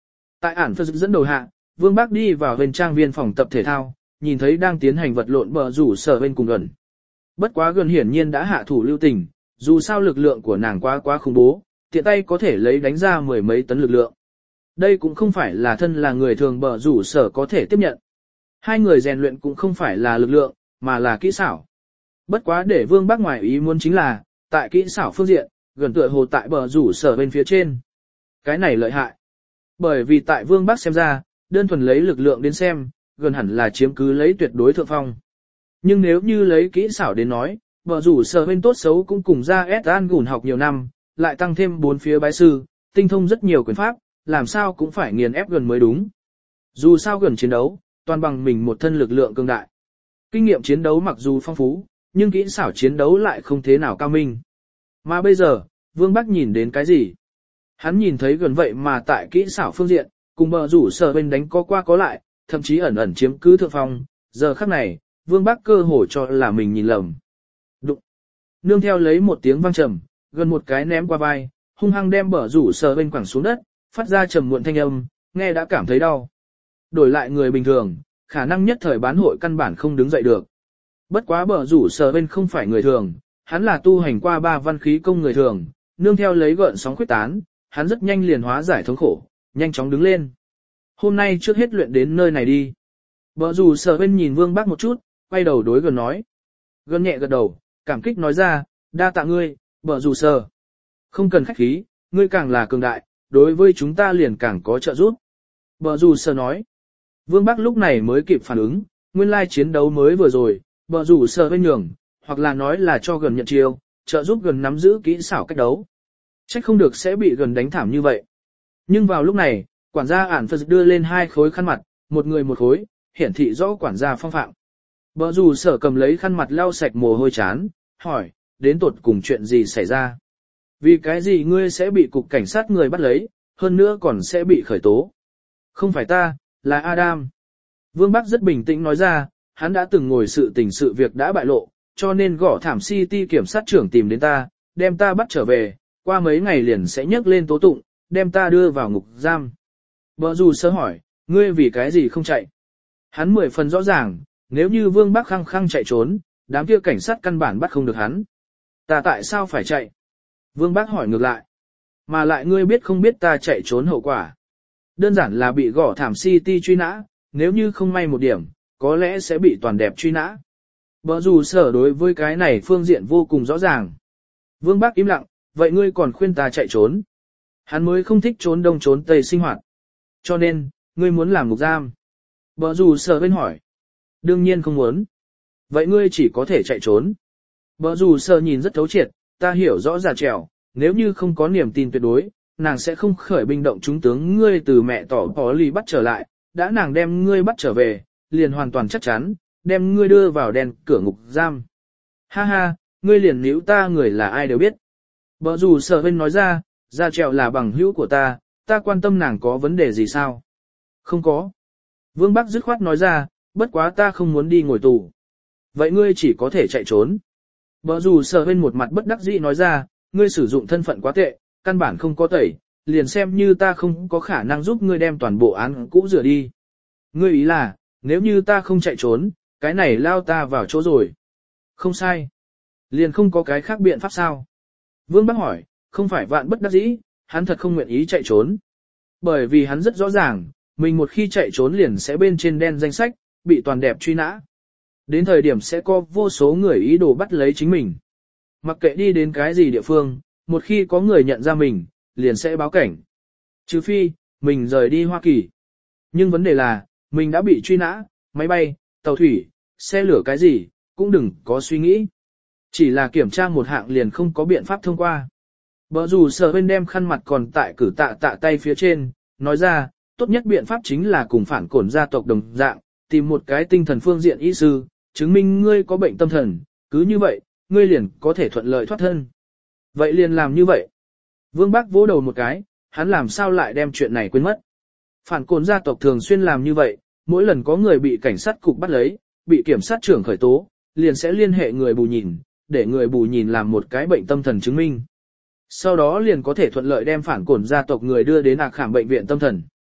Tại ản Phật dẫn đầu hạ, Vương Bắc đi vào bên trang viên phòng tập thể thao, nhìn thấy đang tiến hành vật lộn bờ rủ sở bên cùng gần. Bất quá gần hiển nhiên đã hạ thủ lưu tình, dù sao lực lượng của nàng quá quá khủng bố, tiện tay có thể lấy đánh ra mười mấy tấn lực lượng. Đây cũng không phải là thân là người thường bờ rủ sở có thể tiếp nhận. Hai người rèn luyện cũng không phải là lực lượng, mà là kỹ xảo. Bất quá để Vương Bắc ngoài ý muốn chính là, tại kỹ xảo phương diện, gần tựa hồ tại bờ rủ sở bên phía trên. Cái này lợi hại. Bởi vì tại Vương Bắc xem ra, đơn thuần lấy lực lượng đến xem, gần hẳn là chiếm cứ lấy tuyệt đối thượng phong. Nhưng nếu như lấy kỹ xảo đến nói, bờ rủ sở bên tốt xấu cũng cùng ra S An gùn học nhiều năm, lại tăng thêm bốn phía bái sư, tinh thông rất nhiều quyền pháp, làm sao cũng phải nghiền ép gần mới đúng. Dù sao gần chiến đấu, toàn bằng mình một thân lực lượng cường đại. Kinh nghiệm chiến đấu mặc dù phong phú, nhưng kỹ xảo chiến đấu lại không thế nào cao minh. Mà bây giờ, Vương Bắc nhìn đến cái gì? Hắn nhìn thấy gần vậy mà tại kỹ xảo phương diện, cùng bờ rủ sở bên đánh có qua có lại, thậm chí ẩn ẩn chiếm cứ thượng phong. Giờ khắc này, Vương Bắc cơ hồ cho là mình nhìn lầm. Đụng. Nương theo lấy một tiếng vang trầm, gần một cái ném qua vai, hung hăng đem bờ rủ sở bên quẳng xuống đất, phát ra trầm muộn thanh âm, nghe đã cảm thấy đau. Đổi lại người bình thường, khả năng nhất thời bán hội căn bản không đứng dậy được. Bất quá bờ rủ sở bên không phải người thường, hắn là tu hành qua ba văn khí công người thường, nương theo lấy gợn sóng khuyết tán, hắn rất nhanh liền hóa giải thống khổ, nhanh chóng đứng lên. Hôm nay trước hết luyện đến nơi này đi. Bờ rủ sở bên nhìn Vương Bắc một chút, quay đầu đối gần nói. Gần nhẹ gật đầu, cảm kích nói ra, đa tạ ngươi, bờ rủ sở. Không cần khách khí, ngươi càng là cường đại, đối với chúng ta liền càng có trợ giúp. Bờ rủ sở nói. Vương Bắc lúc này mới kịp phản ứng, nguyên lai chiến đấu mới vừa rồi, bờ rủ sở bên nhường, hoặc là nói là cho gần nhận chiêu, trợ giúp gần nắm giữ kỹ xảo cách đấu. Trách không được sẽ bị gần đánh thảm như vậy. Nhưng vào lúc này, quản gia ản Phật đưa lên hai khối khăn mặt, một người một khối, hiển thị rõ quản gia phong phạm. Bờ rủ sở cầm lấy khăn mặt lau sạch mồ hôi chán, hỏi, đến tột cùng chuyện gì xảy ra? Vì cái gì ngươi sẽ bị cục cảnh sát người bắt lấy, hơn nữa còn sẽ bị khởi tố? Không phải ta, là Adam. Vương Bắc rất bình tĩnh nói ra, hắn đã từng ngồi sự tình sự việc đã bại lộ, cho nên gõ thảm City kiểm sát trưởng tìm đến ta, đem ta bắt trở về, qua mấy ngày liền sẽ nhấc lên tố tụng, đem ta đưa vào ngục giam. Bờ rủ sở hỏi, ngươi vì cái gì không chạy? Hắn mười phần rõ ràng, nếu như Vương Bắc khăng khăng chạy trốn, đám kia cảnh sát căn bản bắt không được hắn. Ta tại sao phải chạy? Vương Bắc hỏi ngược lại. Mà lại ngươi biết không biết ta chạy trốn hậu quả? Đơn giản là bị gõ thảm City truy nã, nếu như không may một điểm, có lẽ sẽ bị toàn đẹp truy nã. Bờ rủ sở đối với cái này phương diện vô cùng rõ ràng. Vương Bắc im lặng, vậy ngươi còn khuyên ta chạy trốn? Hắn mới không thích trốn đông trốn tây sinh hoạt. Cho nên, ngươi muốn làm ngục giam. Bờ rủ sở bên hỏi. Đương nhiên không muốn. Vậy ngươi chỉ có thể chạy trốn. Bờ rủ sở nhìn rất thấu triệt, ta hiểu rõ già trèo, nếu như không có niềm tin tuyệt đối, nàng sẽ không khởi binh động chúng tướng ngươi từ mẹ tỏ có lì bắt trở lại, đã nàng đem ngươi bắt trở về, liền hoàn toàn chắc chắn, đem ngươi đưa vào đèn cửa ngục giam. Ha ha, ngươi liền níu ta người là ai đều biết. Bờ rủ sở bên nói ra, Gia Trèo là bằng hữu của ta, ta quan tâm nàng có vấn đề gì sao? Không có. Vương Bắc dứt khoát nói ra, bất quá ta không muốn đi ngồi tù. Vậy ngươi chỉ có thể chạy trốn. Bờ rủ sở bên một mặt bất đắc dĩ nói ra, ngươi sử dụng thân phận quá tệ, căn bản không có tẩy, liền xem như ta không có khả năng giúp ngươi đem toàn bộ án cũ rửa đi. Ngươi ý là, nếu như ta không chạy trốn, cái này lao ta vào chỗ rồi. Không sai. Liền không có cái khác biện pháp sao? Vương Bắc hỏi, không phải vạn bất đắc dĩ, hắn thật không nguyện ý chạy trốn. Bởi vì hắn rất rõ ràng, mình một khi chạy trốn liền sẽ bên trên đen danh sách, bị toàn đẹp truy nã. Đến thời điểm sẽ có vô số người ý đồ bắt lấy chính mình. Mặc kệ đi đến cái gì địa phương, một khi có người nhận ra mình, liền sẽ báo cảnh. Trừ phi, mình rời đi Hoa Kỳ. Nhưng vấn đề là, mình đã bị truy nã, máy bay, tàu thủy, xe lửa cái gì, cũng đừng có suy nghĩ. Chỉ là kiểm tra một hạng liền không có biện pháp thông qua. Bờ rủ sở bên đem khăn mặt còn tại cử tạ tạ tay phía trên, nói ra, tốt nhất biện pháp chính là cùng phản cổn gia tộc đồng dạng, tìm một cái tinh thần phương diện y sư, chứng minh ngươi có bệnh tâm thần, cứ như vậy, ngươi liền có thể thuận lợi thoát thân. Vậy liền làm như vậy. Vương Bắc vỗ đầu một cái, hắn làm sao lại đem chuyện này quên mất. Phản cổn gia tộc thường xuyên làm như vậy, mỗi lần có người bị cảnh sát cục bắt lấy, bị kiểm sát trưởng khởi tố, liền sẽ liên hệ người bù nhìn, để người bù nhìn làm một cái bệnh tâm thần chứng minh. Sau đó liền có thể thuận lợi đem phản cổn gia tộc người đưa đến ạc khảm bệnh viện tâm thần.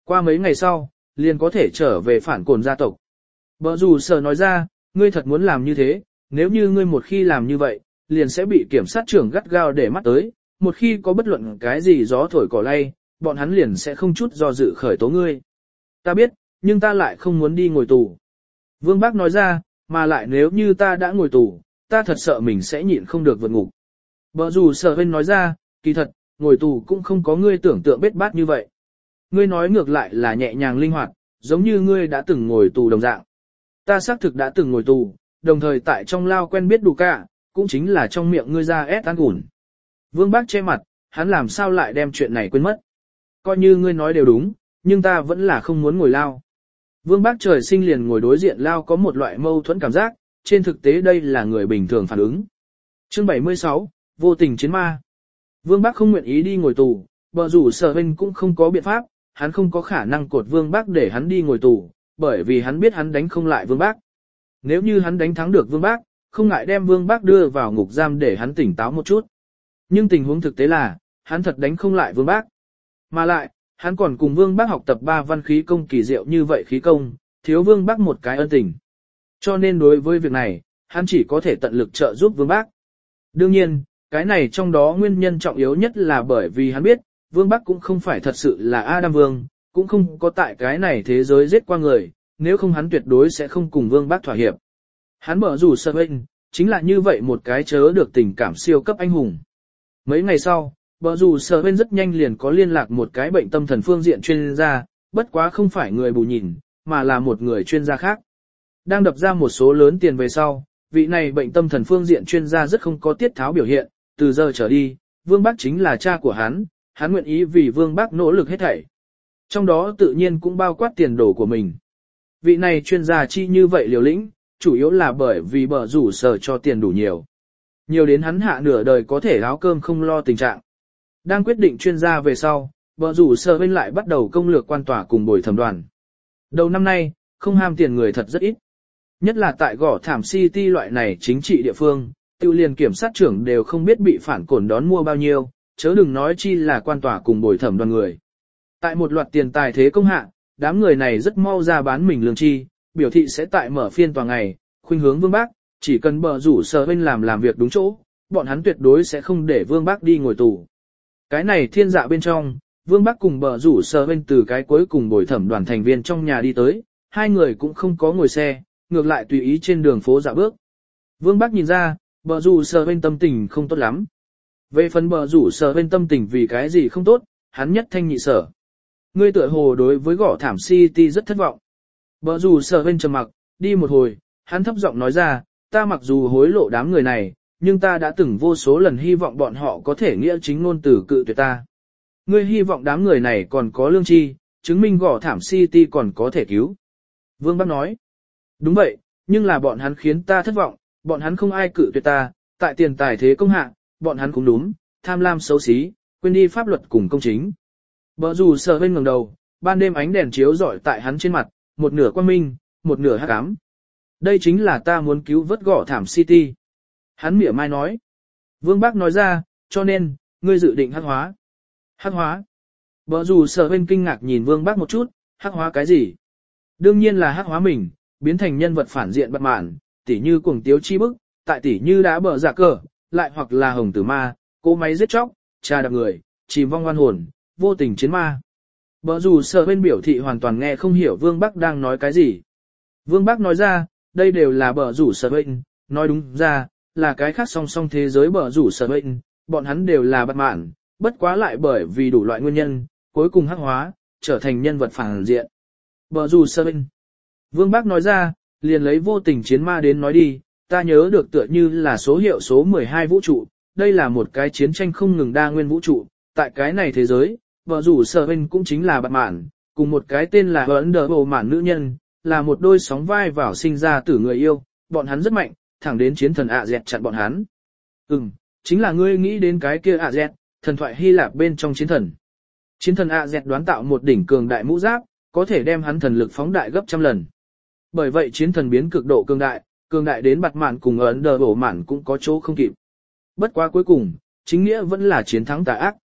Qua mấy ngày sau, liền có thể trở về phản cồn gia tộc. Bờ rủ sở nói ra, ngươi thật muốn làm như thế, nếu như ngươi một khi làm như vậy, liền sẽ bị kiểm sát trưởng gắt gao để mắt tới, một khi có bất luận cái gì gió thổi cỏ lay, bọn hắn liền sẽ không chút do dự khởi tố ngươi. Ta biết, nhưng ta lại không muốn đi ngồi tù. Vương Bác nói ra, mà lại nếu như ta đã ngồi tù, ta thật sợ mình sẽ nhịn không được vượt ngục. Bờ rủ sở bên nói ra, kỳ thật, ngồi tù cũng không có ngươi tưởng tượng bết bát như vậy. Ngươi nói ngược lại là nhẹ nhàng linh hoạt, giống như ngươi đã từng ngồi tù đồng dạng. Ta xác thực đã từng ngồi tù, đồng thời tại trong lao quen biết đủ cả, cũng chính là trong miệng ngươi ra ép tan ủn. Vương Bác che mặt, hắn làm sao lại đem chuyện này quên mất. Coi như ngươi nói đều đúng, nhưng ta vẫn là không muốn ngồi lao. Vương Bác trời sinh liền ngồi đối diện lao có một loại mâu thuẫn cảm giác, trên thực tế đây là người bình thường phản ứng. Chương bảy mươi sáu, vô tình chiến ma. Vương Bác không nguyện ý đi ngồi tù, bờ rủ sở bên cũng không có biện pháp, hắn không có khả năng cột Vương Bác để hắn đi ngồi tù, bởi vì hắn biết hắn đánh không lại Vương Bác. Nếu như hắn đánh thắng được Vương Bác, không ngại đem Vương Bác đưa vào ngục giam để hắn tỉnh táo một chút. Nhưng tình huống thực tế là, hắn thật đánh không lại Vương Bác. Mà lại, hắn còn cùng Vương Bác học tập ba văn khí công kỳ diệu như vậy khí công, thiếu Vương Bác một cái ân tình. Cho nên đối với việc này, hắn chỉ có thể tận lực trợ giúp Vương Bác. Đương nhiên, cái này trong đó nguyên nhân trọng yếu nhất là bởi vì hắn biết, Vương Bác cũng không phải thật sự là Adam Vương, cũng không có tại cái này thế giới giết qua người, nếu không hắn tuyệt đối sẽ không cùng Vương Bác thỏa hiệp. Hắn mở rủ sợ bên, chính là như vậy một cái chớ được tình cảm siêu cấp anh hùng. Mấy ngày sau, bờ rủ sở bên rất nhanh liền có liên lạc một cái bệnh tâm thần phương diện chuyên gia, bất quá không phải người bù nhìn, mà là một người chuyên gia khác. Đang đập ra một số lớn tiền về sau, vị này bệnh tâm thần phương diện chuyên gia rất không có tiết tháo biểu hiện, từ giờ trở đi, Vương Bác chính là cha của hắn, hắn nguyện ý vì Vương Bác nỗ lực hết thảy. Trong đó tự nhiên cũng bao quát tiền đồ của mình. Vị này chuyên gia chi như vậy liều lĩnh, chủ yếu là bởi vì bờ rủ sở cho tiền đủ nhiều. Nhiều đến hắn hạ nửa đời có thể áo cơm không lo tình trạng. Đang quyết định chuyên gia về sau, bờ rủ sở bên lại bắt đầu công lược quan tòa cùng bồi thẩm đoàn. Đầu năm nay, không ham tiền người thật rất ít. Nhất là tại Gỏ Thảm City loại này chính trị địa phương, tiêu liền kiểm sát trưởng đều không biết bị phản cổn đón mua bao nhiêu, chớ đừng nói chi là quan tòa cùng bồi thẩm đoàn người. Tại một loạt tiền tài thế công hạ, đám người này rất mau ra bán mình lương chi, biểu thị sẽ tại mở phiên tòa ngày, khuynh hướng Vương Bác, chỉ cần bờ rủ sở bên làm làm việc đúng chỗ, bọn hắn tuyệt đối sẽ không để Vương Bác đi ngồi tù. Cái này thiên dạ bên trong, Vương Bác cùng bờ rủ sở bên từ cái cuối cùng bồi thẩm đoàn thành viên trong nhà đi tới, hai người cũng không có ngồi xe, ngược lại tùy ý trên đường phố dạo bước. Vương Bác nhìn ra, bờ rủ sở bên tâm tình không tốt lắm. Về phần bờ rủ sở bên tâm tình vì cái gì không tốt, hắn nhất thanh nhị sở. Ngươi tựa hồ đối với Gỏ Thảm City rất thất vọng. Bờ rủ sở bên trầm mặc, đi một hồi, hắn thấp giọng nói ra, ta mặc dù hối lộ đám người này, nhưng ta đã từng vô số lần hy vọng bọn họ có thể nghĩa chính ngôn từ cự tuyệt ta. Ngươi hy vọng đám người này còn có lương tri, chứng minh Gỏ Thảm City còn có thể cứu. Vương Bác nói, đúng vậy, nhưng là bọn hắn khiến ta thất vọng, bọn hắn không ai cự tuyệt ta, tại tiền tài thế công hạ, bọn hắn cũng đúng, tham lam xấu xí, quên đi pháp luật cùng công chính. Bờ rủ sở bên ngẩng đầu, ban đêm ánh đèn chiếu rọi tại hắn trên mặt, một nửa quang minh, một nửa hắc ám. Đây chính là ta muốn cứu vớt Gỏ Thảm City. Hắn mỉa mai nói. Vương Bác nói ra, cho nên, ngươi dự định hắc hóa. Hắc hóa. Bờ rủ sở bên kinh ngạc nhìn Vương Bác một chút, hắc hóa cái gì? Đương nhiên là hắc hóa mình, biến thành nhân vật phản diện bất mãn, tỉ như cuồng tiếu chi bức, tại tỉ như đá bờ giả cờ, lại hoặc là hồng tử ma, cỗ máy giết chóc, trà đạp người, chìm vong oan hồn, vô tình chiến ma. Bờ rủ sở bên biểu thị hoàn toàn nghe không hiểu Vương Bác đang nói cái gì. Vương Bác nói ra, đây đều là bờ rủ sở bên, nói đúng ra, là cái khác song song thế giới bờ rủ sở bên, bọn hắn đều là bất mãn, bất quá lại bởi vì đủ loại nguyên nhân, cuối cùng hắc hóa, trở thành nhân vật phản diện. Bờ rủ sở bên. Vương Bác nói ra, liền lấy vô tình chiến ma đến nói đi, ta nhớ được tựa như là số hiệu số mười hai vũ trụ, đây là một cái chiến tranh không ngừng đa nguyên vũ trụ, tại cái này thế giới, bờ rủ sở bên cũng chính là bất mãn, cùng một cái tên là Ấn Đờ Bồ Mạn nữ nhân, là một đôi sóng vai vào sinh ra tử người yêu, bọn hắn rất mạnh, thẳng đến chiến thần ạ dẹt chặn bọn hắn. Ừm, chính là ngươi nghĩ đến cái kia ạ dẹt, thần thoại Hy Lạp bên trong chiến thần. Chiến thần ạ dẹt đoán tạo một đỉnh cường đại mũ giáp, có thể đem hắn thần lực phóng đại gấp trăm lần. Bởi vậy chiến thần biến cực độ cường đại, cường đại đến bạt mạn cùng Ấn Đờ Bổ Mạn cũng có chỗ không kịp. Bất quá cuối cùng, chính nghĩa vẫn là chiến thắng tà ác.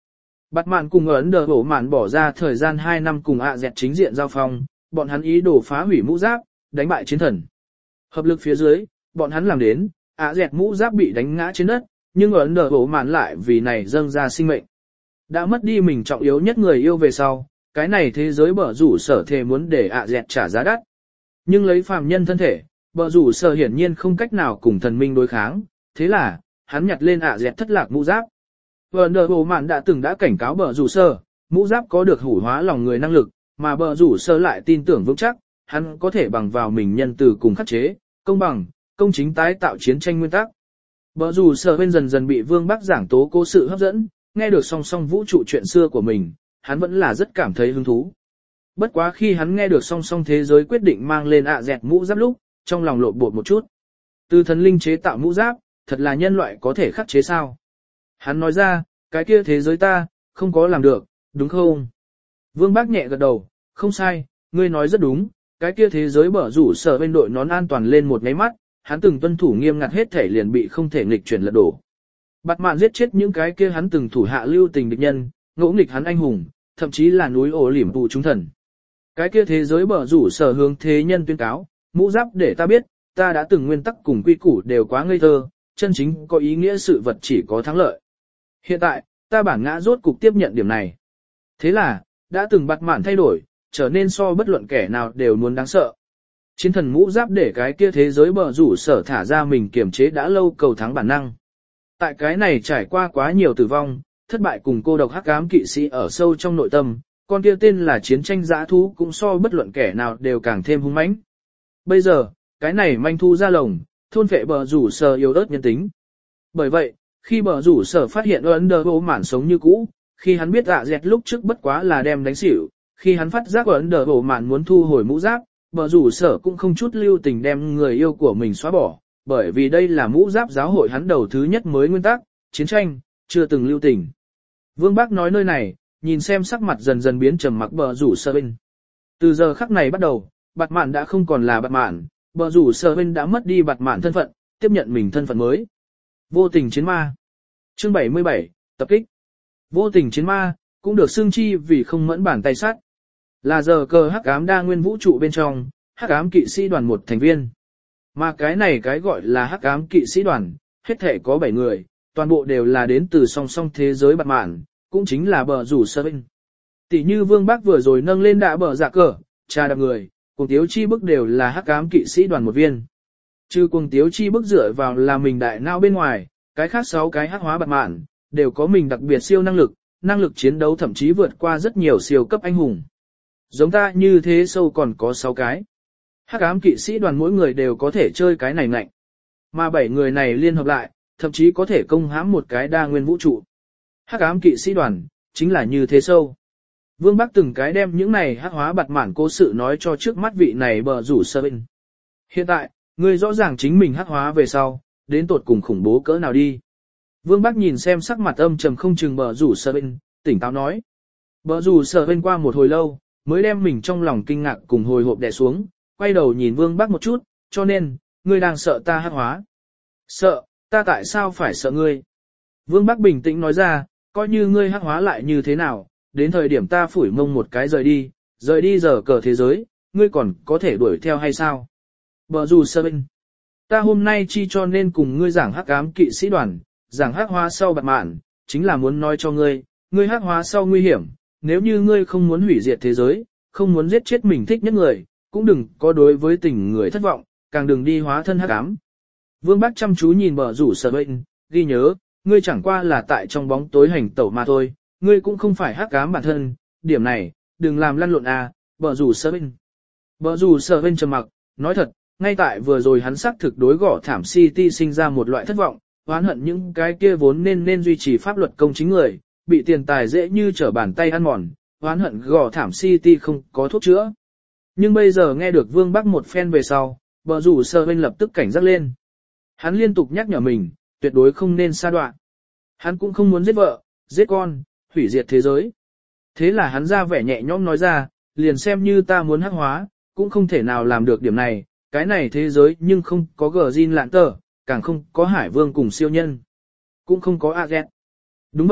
Bạt mạn cùng Ấn Đờ Bổ Mạn bỏ ra thời gian hai năm cùng ạ dẹt chính diện giao phong, bọn hắn ý đồ phá hủy mũ giáp, đánh bại chiến thần. Hợp lực phía dưới, bọn hắn làm đến, ạ dẹt mũ giáp bị đánh ngã trên đất, nhưng Ấn Đờ Bổ Mạn lại vì này dâng ra sinh mệnh. Đã mất đi mình trọng yếu nhất người yêu về sau, cái này thế giới bở rủ sở thề muốn để ạ dẹt trả giá đắt. Nhưng lấy phàm nhân thân thể, bở rủ sở hiển nhiên không cách nào cùng thần minh đối kháng, thế là, hắn nhặt lên ạ dẹt thất lạc mũ giáp. Ấn Đờ Bổ Mạn đã từng đã cảnh cáo bở rủ sở, mũ giáp có được hủ hóa lòng người năng lực, mà bở rủ sở lại tin tưởng vững chắc, hắn có thể bằng vào mình nhân từ cùng khắc chế, công bằng, công chính tái tạo chiến tranh nguyên tắc. Bở rủ sở bên dần dần bị Vương Bắc giảng tố cố sự hấp dẫn, nghe được song song vũ trụ chuyện xưa của mình, hắn vẫn là rất cảm thấy hứng thú. Bất quá khi hắn nghe được song song thế giới quyết định mang lên ạ dẹt mũ giáp lúc, trong lòng lộn bột một chút. Từ thần linh chế tạo mũ giáp, thật là nhân loại có thể khắc chế sao? Hắn nói ra, cái kia thế giới ta, không có làm được, đúng không? Vương Bác nhẹ gật đầu, không sai, ngươi nói rất đúng, cái kia thế giới bở rủ sở bên đội nón an toàn lên một nháy mắt, hắn từng tuân thủ nghiêm ngặt hết thể liền bị không thể nghịch chuyển lật đổ. Bạt mạn giết chết những cái kia hắn từng thủ hạ lưu tình địch nhân, ngỗ nghịch hắn anh hùng, thậm chí là núi ổ liểm tù chúng thần. Cái kia thế giới bở rủ sở hướng thế nhân tuyên cáo, mũ giáp để ta biết, ta đã từng nguyên tắc cùng quy củ đều quá ngây thơ, chân chính có ý nghĩa sự vật chỉ có thắng lợi. Hiện tại, ta bản ngã rốt cục tiếp nhận điểm này. Thế là, đã từng bạt mạn thay đổi, trở nên so bất luận kẻ nào đều muốn đáng sợ. Chiến thần mũ giáp để cái kia thế giới bở rủ sở thả ra mình kiềm chế đã lâu cầu thắng bản năng. Tại cái này trải qua quá nhiều tử vong, thất bại cùng cô độc hắc ám kỵ sĩ ở sâu trong nội tâm, con kia tên là chiến tranh dã thú cũng so bất luận kẻ nào đều càng thêm hung mãnh. Bây giờ, cái này manh thu ra lồng, thôn phệ bờ rủ sở yếu ớt nhân tính. Bởi vậy, khi bờ rủ sở phát hiện Ấn Đờ Bổ Mạn sống như cũ, khi hắn biết ạ dẹt lúc trước bất quá là đem đánh xỉu, khi hắn phát giác Ấn Đờ Bổ Mạn muốn thu hồi mũ giáp, bờ rủ sở cũng không chút lưu tình đem người yêu của mình xóa bỏ, bởi vì đây là mũ giáp giáo hội hắn đầu thứ nhất mới nguyên tắc, chiến tranh, chưa từng lưu tình. Vương Bác nói nơi này, nhìn xem sắc mặt dần dần biến trầm mặc bờ rủ sở bên. Từ giờ khắc này bắt đầu, bạt mạn đã không còn là bạt mạn, bờ rủ sở bên đã mất đi bạt mạn thân phận, tiếp nhận mình thân phận mới. Vô tình chiến ma. Chương bảy mươi bảy, tập kích. Vô tình chiến ma, cũng được xưng chi vì không mẫn bản tay sắt. Là giờ cờ hắc ám đa nguyên vũ trụ bên trong, hắc ám kỵ sĩ đoàn một thành viên. Mà cái này cái gọi là hắc ám kỵ sĩ đoàn, hết thể có bảy người, toàn bộ đều là đến từ song song thế giới bạt mạn, cũng chính là bờ rủ sở bên. Tỷ như Vương Bác vừa rồi nâng lên đã bờ dạ cờ, trà đạp người, cùng tiếu chi bức đều là hắc ám kỵ sĩ đoàn một viên. Trừ cùng tiếu chi bức dựa vào là mình đại não bên ngoài, cái khác sáu cái hắc hóa bạt mạn, đều có mình đặc biệt siêu năng lực, năng lực chiến đấu thậm chí vượt qua rất nhiều siêu cấp anh hùng. Giống ta như thế sâu còn có sáu cái. Hắc ám kỵ sĩ đoàn mỗi người đều có thể chơi cái này ngạnh. Mà bảy người này liên hợp lại, thậm chí có thể công hãm một cái đa nguyên vũ trụ. Hắc ám kỵ sĩ đoàn, chính là như thế sâu. Vương Bắc từng cái đem những này hắc hóa bạt mạn cố sự nói cho trước mắt vị này bờ rủ sở bên. Hiện tại, người rõ ràng chính mình hắc hóa về sau, đến tột cùng khủng bố cỡ nào đi. Vương Bắc nhìn xem sắc mặt âm trầm không chừng bờ rủ sở bên, tỉnh táo nói. Bờ rủ sở bên qua một hồi lâu, mới đem mình trong lòng kinh ngạc cùng hồi hộp đè xuống, quay đầu nhìn Vương Bắc một chút, cho nên, ngươi đang sợ ta hắc hóa. Sợ, ta tại sao phải sợ ngươi? Vương Bắc bình tĩnh nói ra, coi như ngươi hắc hóa lại như thế nào, đến thời điểm ta phủi mông một cái rời đi, rời đi giờ cờ thế giới, ngươi còn có thể đuổi theo hay sao? Bờ rủ sở bên, ta hôm nay chi cho nên cùng ngươi giảng hắc ám kỵ sĩ đoàn, giảng hắc hóa sau bạt mạn, chính là muốn nói cho ngươi, ngươi hắc hóa sau nguy hiểm, nếu như ngươi không muốn hủy diệt thế giới, không muốn giết chết mình thích nhất người, cũng đừng có đối với tình người thất vọng, càng đừng đi hóa thân hắc ám. Vương Bắc chăm chú nhìn bờ rủ sở bên, ghi nhớ, ngươi chẳng qua là tại trong bóng tối hành tẩu mà thôi, ngươi cũng không phải hắc ám bản thân, điểm này, đừng làm lăn lộn à, bờ rủ sở bên. Bờ rủ sở bên trầm mặc, nói thật, ngay tại vừa rồi hắn xác thực đối gõ thảm City sinh ra một loại thất vọng, oán hận những cái kia vốn nên nên duy trì pháp luật công chính người, bị tiền tài dễ như trở bàn tay ăn mòn, oán hận gõ thảm City không có thuốc chữa. Nhưng bây giờ nghe được Vương Bắc một phen về sau, bờ rủ sở bên lập tức cảnh giác lên. Hắn liên tục nhắc nhở mình, tuyệt đối không nên sa đọa. Hắn cũng không muốn giết vợ, giết con, hủy diệt thế giới. Thế là hắn ra vẻ nhẹ nhõm nói ra, liền xem như ta muốn hắc hóa, cũng không thể nào làm được điểm này, cái này thế giới nhưng không có gờ zin lạn tờ, càng không có hải vương cùng siêu nhân. Cũng không có agent. Đúng vậy,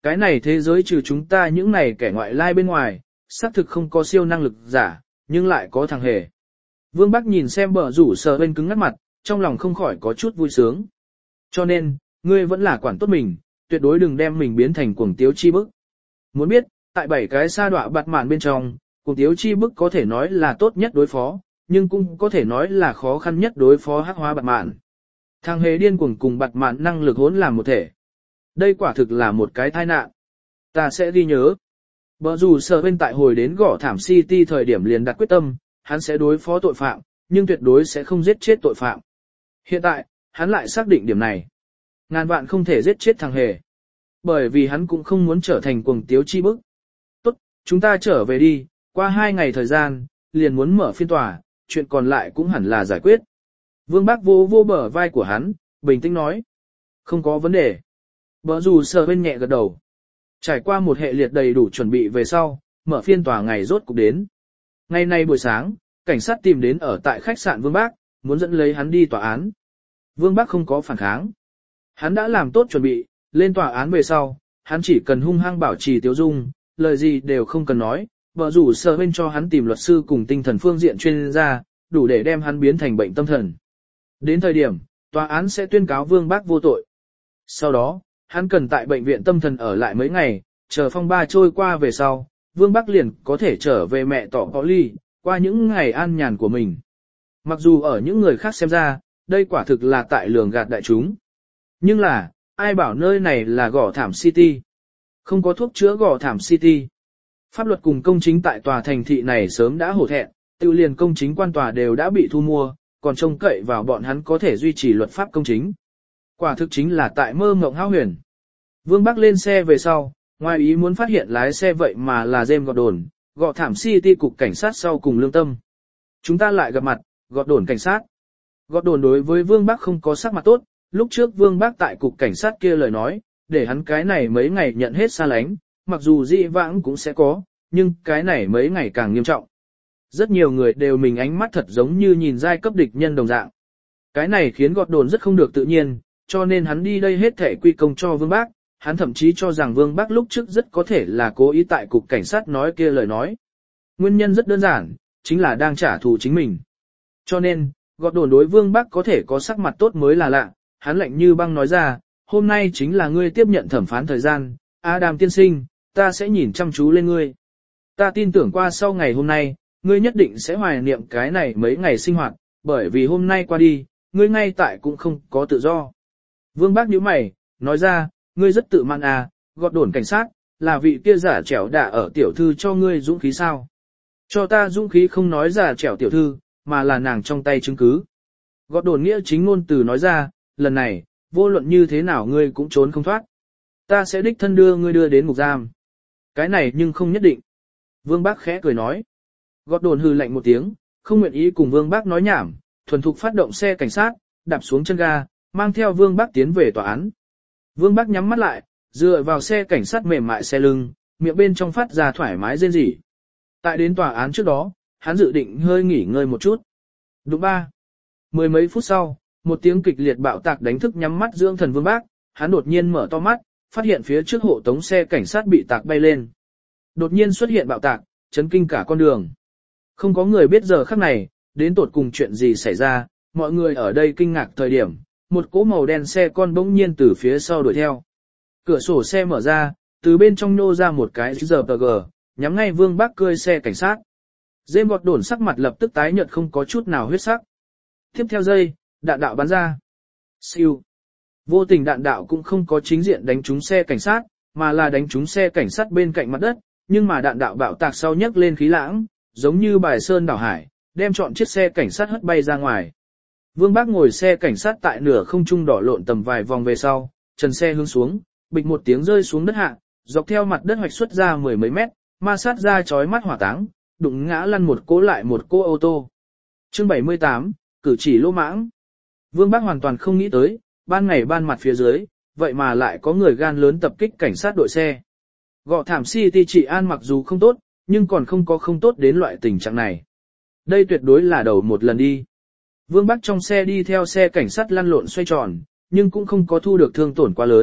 cái này thế giới trừ chúng ta những này kẻ ngoại lai bên ngoài, xác thực không có siêu năng lực giả, nhưng lại có thằng hề. Vương Bắc nhìn xem bờ rủ sờ bên cứng ngắt mặt, trong lòng không khỏi có chút vui sướng. Cho nên, ngươi vẫn là quản tốt mình, tuyệt đối đừng đem mình biến thành cuồng tiếu chi bức. Muốn biết, tại bảy cái sa đọa bạt mạn bên trong, cuồng tiếu chi bức có thể nói là tốt nhất đối phó, nhưng cũng có thể nói là khó khăn nhất đối phó hắc hóa bạt mạn. Thằng hề điên cuồng cùng bạt mạn năng lực hỗn làm một thể. Đây quả thực là một cái tai nạn. Ta sẽ ghi nhớ. Bờ rủ sờ bên tại hồi đến gõ thảm City thời điểm liền đặt quyết tâm, hắn sẽ đối phó tội phạm, nhưng tuyệt đối sẽ không giết chết tội phạm. Hiện tại, hắn lại xác định điểm này. Ngàn vạn không thể giết chết thằng hề. Bởi vì hắn cũng không muốn trở thành cuồng tiếu chi bức. Tốt, chúng ta trở về đi, qua hai ngày thời gian, liền muốn mở phiên tòa, chuyện còn lại cũng hẳn là giải quyết. Vương Bác vô vô bờ vai của hắn, bình tĩnh nói. Không có vấn đề. Bờ rủ sờ bên nhẹ gật đầu. Trải qua một hệ liệt đầy đủ chuẩn bị về sau, mở phiên tòa ngày rốt cục đến. Ngày nay buổi sáng, cảnh sát tìm đến ở tại khách sạn Vương Bác, muốn dẫn lấy hắn đi tòa án. Vương Bác không có phản kháng. Hắn đã làm tốt chuẩn bị, lên tòa án về sau, hắn chỉ cần hung hăng bảo trì tiêu dung, lời gì đều không cần nói, vợ rủ sờ bên cho hắn tìm luật sư cùng tinh thần phương diện chuyên gia, đủ để đem hắn biến thành bệnh tâm thần. Đến thời điểm, tòa án sẽ tuyên cáo Vương Bác vô tội. Sau đó, hắn cần tại bệnh viện tâm thần ở lại mấy ngày, chờ phong ba trôi qua về sau, Vương Bác liền có thể trở về mẹ tỏ có ly, qua những ngày an nhàn của mình. Mặc dù ở những người khác xem ra, đây quả thực là tại lường gạt đại chúng. Nhưng là, ai bảo nơi này là gò thảm City. Không có thuốc chữa gò thảm City. Pháp luật cùng công chính tại tòa thành thị này sớm đã hổ thẹn, tự liền công chính quan tòa đều đã bị thu mua, còn trông cậy vào bọn hắn có thể duy trì luật pháp công chính. Quả thực chính là tại mơ mộng hão huyền. Vương Bắc lên xe về sau, ngoài ý muốn phát hiện lái xe vậy mà là James Gordon, gò thảm City cục cảnh sát sau cùng lương tâm. Chúng ta lại gặp mặt, Gordon cảnh sát. Gordon đối với Vương Bắc không có sắc mặt tốt, lúc trước Vương Bắc tại cục cảnh sát kia lời nói, để hắn cái này mấy ngày nhận hết xa lánh, mặc dù dị vãng cũng sẽ có, nhưng cái này mấy ngày càng nghiêm trọng. Rất nhiều người đều mình ánh mắt thật giống như nhìn giai cấp địch nhân đồng dạng. Cái này khiến Gordon rất không được tự nhiên, cho nên hắn đi đây hết thể quy công cho Vương Bắc, hắn thậm chí cho rằng Vương Bắc lúc trước rất có thể là cố ý tại cục cảnh sát nói kia lời nói. Nguyên nhân rất đơn giản, chính là đang trả thù chính mình. Cho nên, Gordon đối Vương Bắc có thể có sắc mặt tốt mới là lạ, hắn lạnh như băng nói ra, hôm nay chính là ngươi tiếp nhận thẩm phán thời gian, Adam tiên sinh, ta sẽ nhìn chăm chú lên ngươi. Ta tin tưởng qua sau ngày hôm nay, ngươi nhất định sẽ hoài niệm cái này mấy ngày sinh hoạt, bởi vì hôm nay qua đi, ngươi ngay tại cũng không có tự do. Vương Bác nhíu mày, nói ra, ngươi rất tự mãn à, Gordon cảnh sát, là vị kia giả trẻo đả ở tiểu thư cho ngươi dũng khí sao? Cho ta dũng khí không nói giả trẻo tiểu thư, mà là nàng trong tay chứng cứ. Gordon nghĩa chính ngôn từ nói ra, lần này, vô luận như thế nào ngươi cũng trốn không thoát. Ta sẽ đích thân đưa ngươi đưa đến ngục giam. Cái này nhưng không nhất định. Vương Bác khẽ cười nói. Gordon hừ lạnh một tiếng, không nguyện ý cùng Vương Bác nói nhảm, thuần thục phát động xe cảnh sát, đạp xuống chân ga, mang theo Vương Bác tiến về tòa án. Vương Bác nhắm mắt lại, dựa vào xe cảnh sát mềm mại xe lưng, miệng bên trong phát ra thoải mái rên rỉ. Tại đến tòa án trước đó, hắn dự định hơi nghỉ ngơi một chút. Đúng ba. Mười mấy phút sau, một tiếng kịch liệt bạo tạc đánh thức nhắm mắt dưỡng thần Vương Bác, hắn đột nhiên mở to mắt, phát hiện phía trước hộ tống xe cảnh sát bị tạc bay lên. Đột nhiên xuất hiện bạo tạc, chấn kinh cả con đường. Không có người biết giờ khắc này, đến tột cùng chuyện gì xảy ra, mọi người ở đây kinh ngạc thời điểm, một cỗ màu đen xe con bỗng nhiên từ phía sau đuổi theo. Cửa sổ xe mở ra, từ bên trong nô ra một cái rờ pê giê, nhắm ngay Vương Bác cơi xe cảnh sát. James Gordon sắc mặt lập tức tái nhợt không có chút nào huyết sắc. Tiếp theo giây, đạn đạo bắn ra. Siêu. Vô tình đạn đạo cũng không có chính diện đánh trúng xe cảnh sát, mà là đánh trúng xe cảnh sát bên cạnh mặt đất, nhưng mà đạn đạo bạo tạc sau nhấc lên khí lãng, giống như bài sơn đảo hải, đem trọn chiếc xe cảnh sát hất bay ra ngoài. Vương Bác ngồi xe cảnh sát tại nửa không trung đỏ lộn tầm vài vòng về sau, trần xe hướng xuống, bịch một tiếng rơi xuống đất hạ, dọc theo mặt đất hoạch xuất ra mười mấy mét, ma sát ra chói mắt hỏa táng, đụng ngã lăn một cỗ lại một cỗ ô tô. Chương bảy mươi tám, cử chỉ lỗ mãng. Vương Bác hoàn toàn không nghĩ tới, ban ngày ban mặt phía dưới, vậy mà lại có người gan lớn tập kích cảnh sát đội xe. Gò thảm City trị an mặc dù không tốt, nhưng còn không có không tốt đến loại tình trạng này. Đây tuyệt đối là đầu một lần đi. Vương Bác trong xe đi theo xe cảnh sát lăn lộn xoay tròn, nhưng cũng không có thu được thương tổn quá lớn,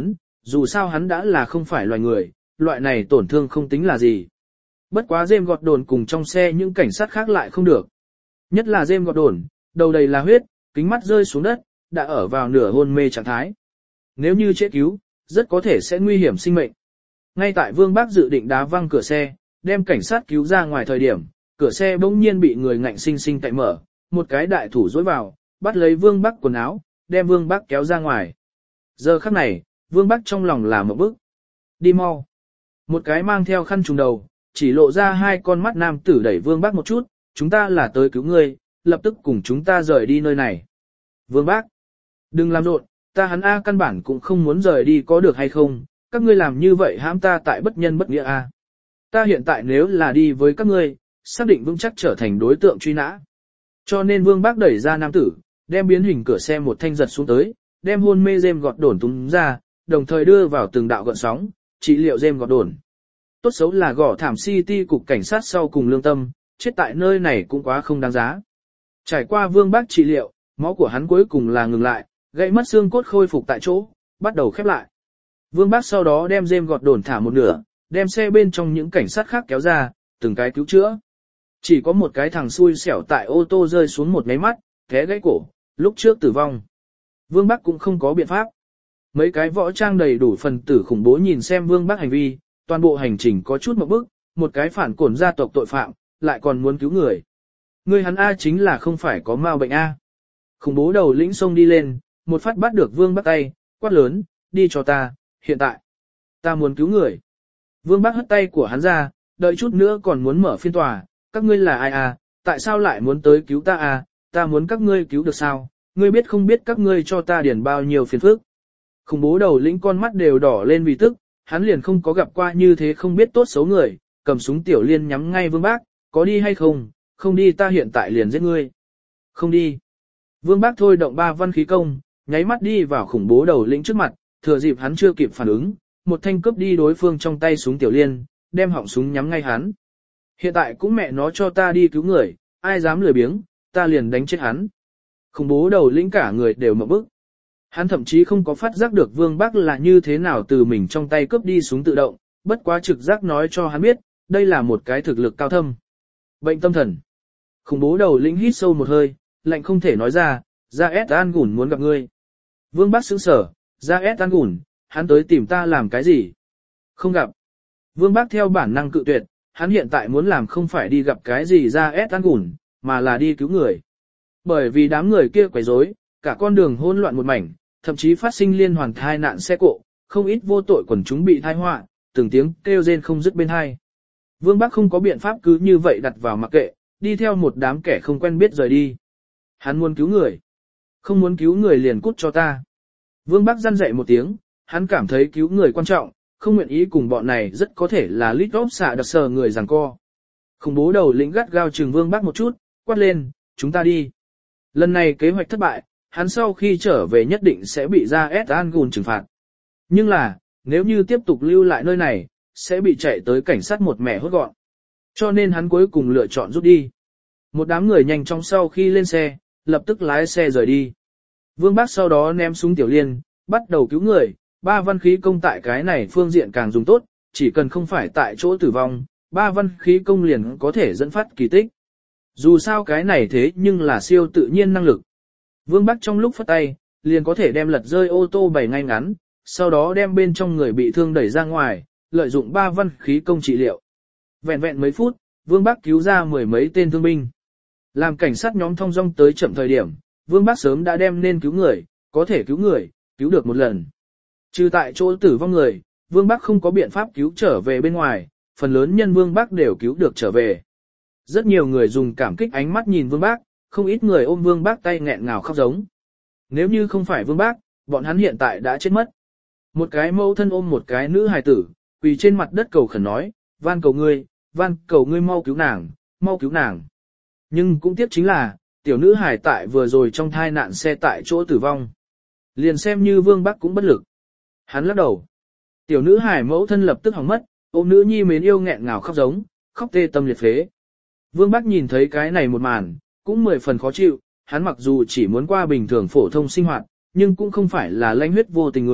dù sao hắn đã là không phải loài người, loại này tổn thương không tính là gì. Bất quá James Gordon cùng trong xe những cảnh sát khác lại không được. Nhất là James Gordon, đầu đầy là huyết, kính mắt rơi xuống đất, đã ở vào nửa hôn mê trạng thái. Nếu như chết cứu, rất có thể sẽ nguy hiểm sinh mệnh. Ngay tại Vương Bác dự định đá văng cửa xe, đem cảnh sát cứu ra ngoài thời điểm, cửa xe bỗng nhiên bị người ngạnh sinh sinh cậy mở, một cái đại thủ dối vào, bắt lấy Vương Bác quần áo, đem Vương Bác kéo ra ngoài. Giờ khắc này, Vương Bác trong lòng là một bức. Đi mau. Một cái mang theo khăn trùm đầu, chỉ lộ ra hai con mắt nam tử đẩy Vương Bác một chút, chúng ta là tới cứu ngươi, lập tức cùng chúng ta rời đi nơi này. Vương Bác, đừng làm rộn, ta hắn A căn bản cũng không muốn rời đi có được hay không, các ngươi làm như vậy hãm ta tại bất nhân bất nghĩa A. Ta hiện tại nếu là đi với các ngươi, xác định vững chắc trở thành đối tượng truy nã. Cho nên Vương Bác đẩy ra nam tử, đem biến hình cửa xe một thanh giật xuống tới, đem hôn mê James Gordon túm ra, đồng thời đưa vào từng đạo gợn sóng, trị liệu James Gordon. Tốt xấu là gõ thảm City cục cảnh sát sau cùng lương tâm, chết tại nơi này cũng quá không đáng giá. Trải qua Vương Bác trị liệu, máu của hắn cuối cùng là ngừng lại, gãy mất xương cốt khôi phục tại chỗ, bắt đầu khép lại. Vương Bác sau đó đem James Gordon thả một nửa, đem xe bên trong những cảnh sát khác kéo ra, từng cái cứu chữa. Chỉ có một cái thằng xui xẻo tại ô tô rơi xuống một nháy mắt, té gãy cổ, lúc trước tử vong. Vương Bác cũng không có biện pháp. Mấy cái võ trang đầy đủ phần tử khủng bố nhìn xem Vương Bác hành vi, toàn bộ hành trình có chút một bức, một cái phản cổn gia tộc tội phạm, lại còn muốn cứu người. Người hắn A chính là không phải có mau bệnh A. Khủng bố đầu lĩnh xông đi lên, một phát bắt được Vương Bác tay, quát lớn, đi cho ta, hiện tại. Ta muốn cứu người. Vương Bác hất tay của hắn ra, đợi chút nữa còn muốn mở phiên tòa, các ngươi là ai à, tại sao lại muốn tới cứu ta à, ta muốn các ngươi cứu được sao, ngươi biết không biết các ngươi cho ta điền bao nhiêu phiền phức. Khủng bố đầu lĩnh con mắt đều đỏ lên vì tức, hắn liền không có gặp qua như thế không biết tốt xấu người, cầm súng tiểu liên nhắm ngay Vương Bác, có đi hay không, không đi ta hiện tại liền giết ngươi. Không đi. Vương Bác thôi động ba văn khí công, nháy mắt đi vào khủng bố đầu lĩnh trước mặt, thừa dịp hắn chưa kịp phản ứng, một thanh cướp đi đối phương trong tay súng tiểu liên, đem họng súng nhắm ngay hắn. Hiện tại cũng mẹ nó cho ta đi cứu người, ai dám lười biếng, ta liền đánh chết hắn. Khủng bố đầu lĩnh cả người đều mở bức. Hắn thậm chí không có phát giác được Vương Bác là như thế nào từ mình trong tay cướp đi súng tự động, bất quá trực giác nói cho hắn biết, đây là một cái thực lực cao thâm. Bệnh tâm thần. Khủng bố đầu lĩnh hít sâu một hơi, lạnh không thể nói ra, ra S An Gùn muốn gặp ngươi. Vương Bác sững sở, ra S An Gùn, hắn tới tìm ta làm cái gì? Không gặp. Vương Bác theo bản năng cự tuyệt, hắn hiện tại muốn làm không phải đi gặp cái gì ra S An Gùn, mà là đi cứu người. Bởi vì đám người kia quấy rối, cả con đường hỗn loạn một mảnh, thậm chí phát sinh liên hoàn thai nạn xe cộ, không ít vô tội quần chúng bị thai họa, từng tiếng kêu rên không dứt bên hai. Vương Bác không có biện pháp cứ như vậy đặt vào mặc kệ, đi theo một đám kẻ không quen biết rời đi. Hắn muốn cứu người. Không muốn cứu người liền cút cho ta. Vương Bác răn dạy một tiếng, hắn cảm thấy cứu người quan trọng, không nguyện ý cùng bọn này rất có thể là lít ốp xạ đặc sờ người giằng co. Khủng bố đầu lĩnh gắt gao trừng Vương Bác một chút, quát lên, chúng ta đi. Lần này kế hoạch thất bại, hắn sau khi trở về nhất định sẽ bị ra S An Gùn trừng phạt. Nhưng là, nếu như tiếp tục lưu lại nơi này, sẽ bị chạy tới cảnh sát một mẻ hốt gọn. Cho nên hắn cuối cùng lựa chọn rút đi. Một đám người nhanh chóng sau khi lên xe, lập tức lái xe rời đi. Vương Bác sau đó ném súng tiểu liên, bắt đầu cứu người, ba văn khí công tại cái này phương diện càng dùng tốt, chỉ cần không phải tại chỗ tử vong, ba văn khí công liền có thể dẫn phát kỳ tích. Dù sao cái này thế nhưng là siêu tự nhiên năng lực. Vương Bác trong lúc phất tay, liền có thể đem lật rơi ô tô bày ngay ngắn, sau đó đem bên trong người bị thương đẩy ra ngoài, lợi dụng ba văn khí công trị liệu. Vẹn vẹn mấy phút, Vương Bác cứu ra mười mấy tên thương binh. Làm cảnh sát nhóm thông dong tới chậm thời điểm, Vương Bác sớm đã đem nên cứu người, có thể cứu người, cứu được một lần. Trừ tại chỗ tử vong người, Vương Bác không có biện pháp cứu trở về bên ngoài, phần lớn nhân Vương Bác đều cứu được trở về. Rất nhiều người dùng cảm kích ánh mắt nhìn Vương Bác, không ít người ôm Vương Bác tay nghẹn ngào khóc giống. Nếu như không phải Vương Bác, bọn hắn hiện tại đã chết mất. Một cái mẫu thân ôm một cái nữ hài tử, quỳ trên mặt đất cầu khẩn nói, van cầu ngươi, van cầu ngươi mau cứu nàng, mau cứu nàng. Nhưng cũng tiếc chính là, tiểu nữ hài tại vừa rồi trong thai nạn xe tại chỗ tử vong. Liền xem như Vương Bác cũng bất lực. Hắn lắc đầu. Tiểu nữ hài mẫu thân lập tức hỏng mất, ôm nữ nhi mến yêu nghẹn ngào khóc giống, khóc tê tâm liệt phế. Vương Bác nhìn thấy cái này một màn, cũng mười phần khó chịu, hắn mặc dù chỉ muốn qua bình thường phổ thông sinh hoạt, nhưng cũng không phải là lãnh huyết vô tình người,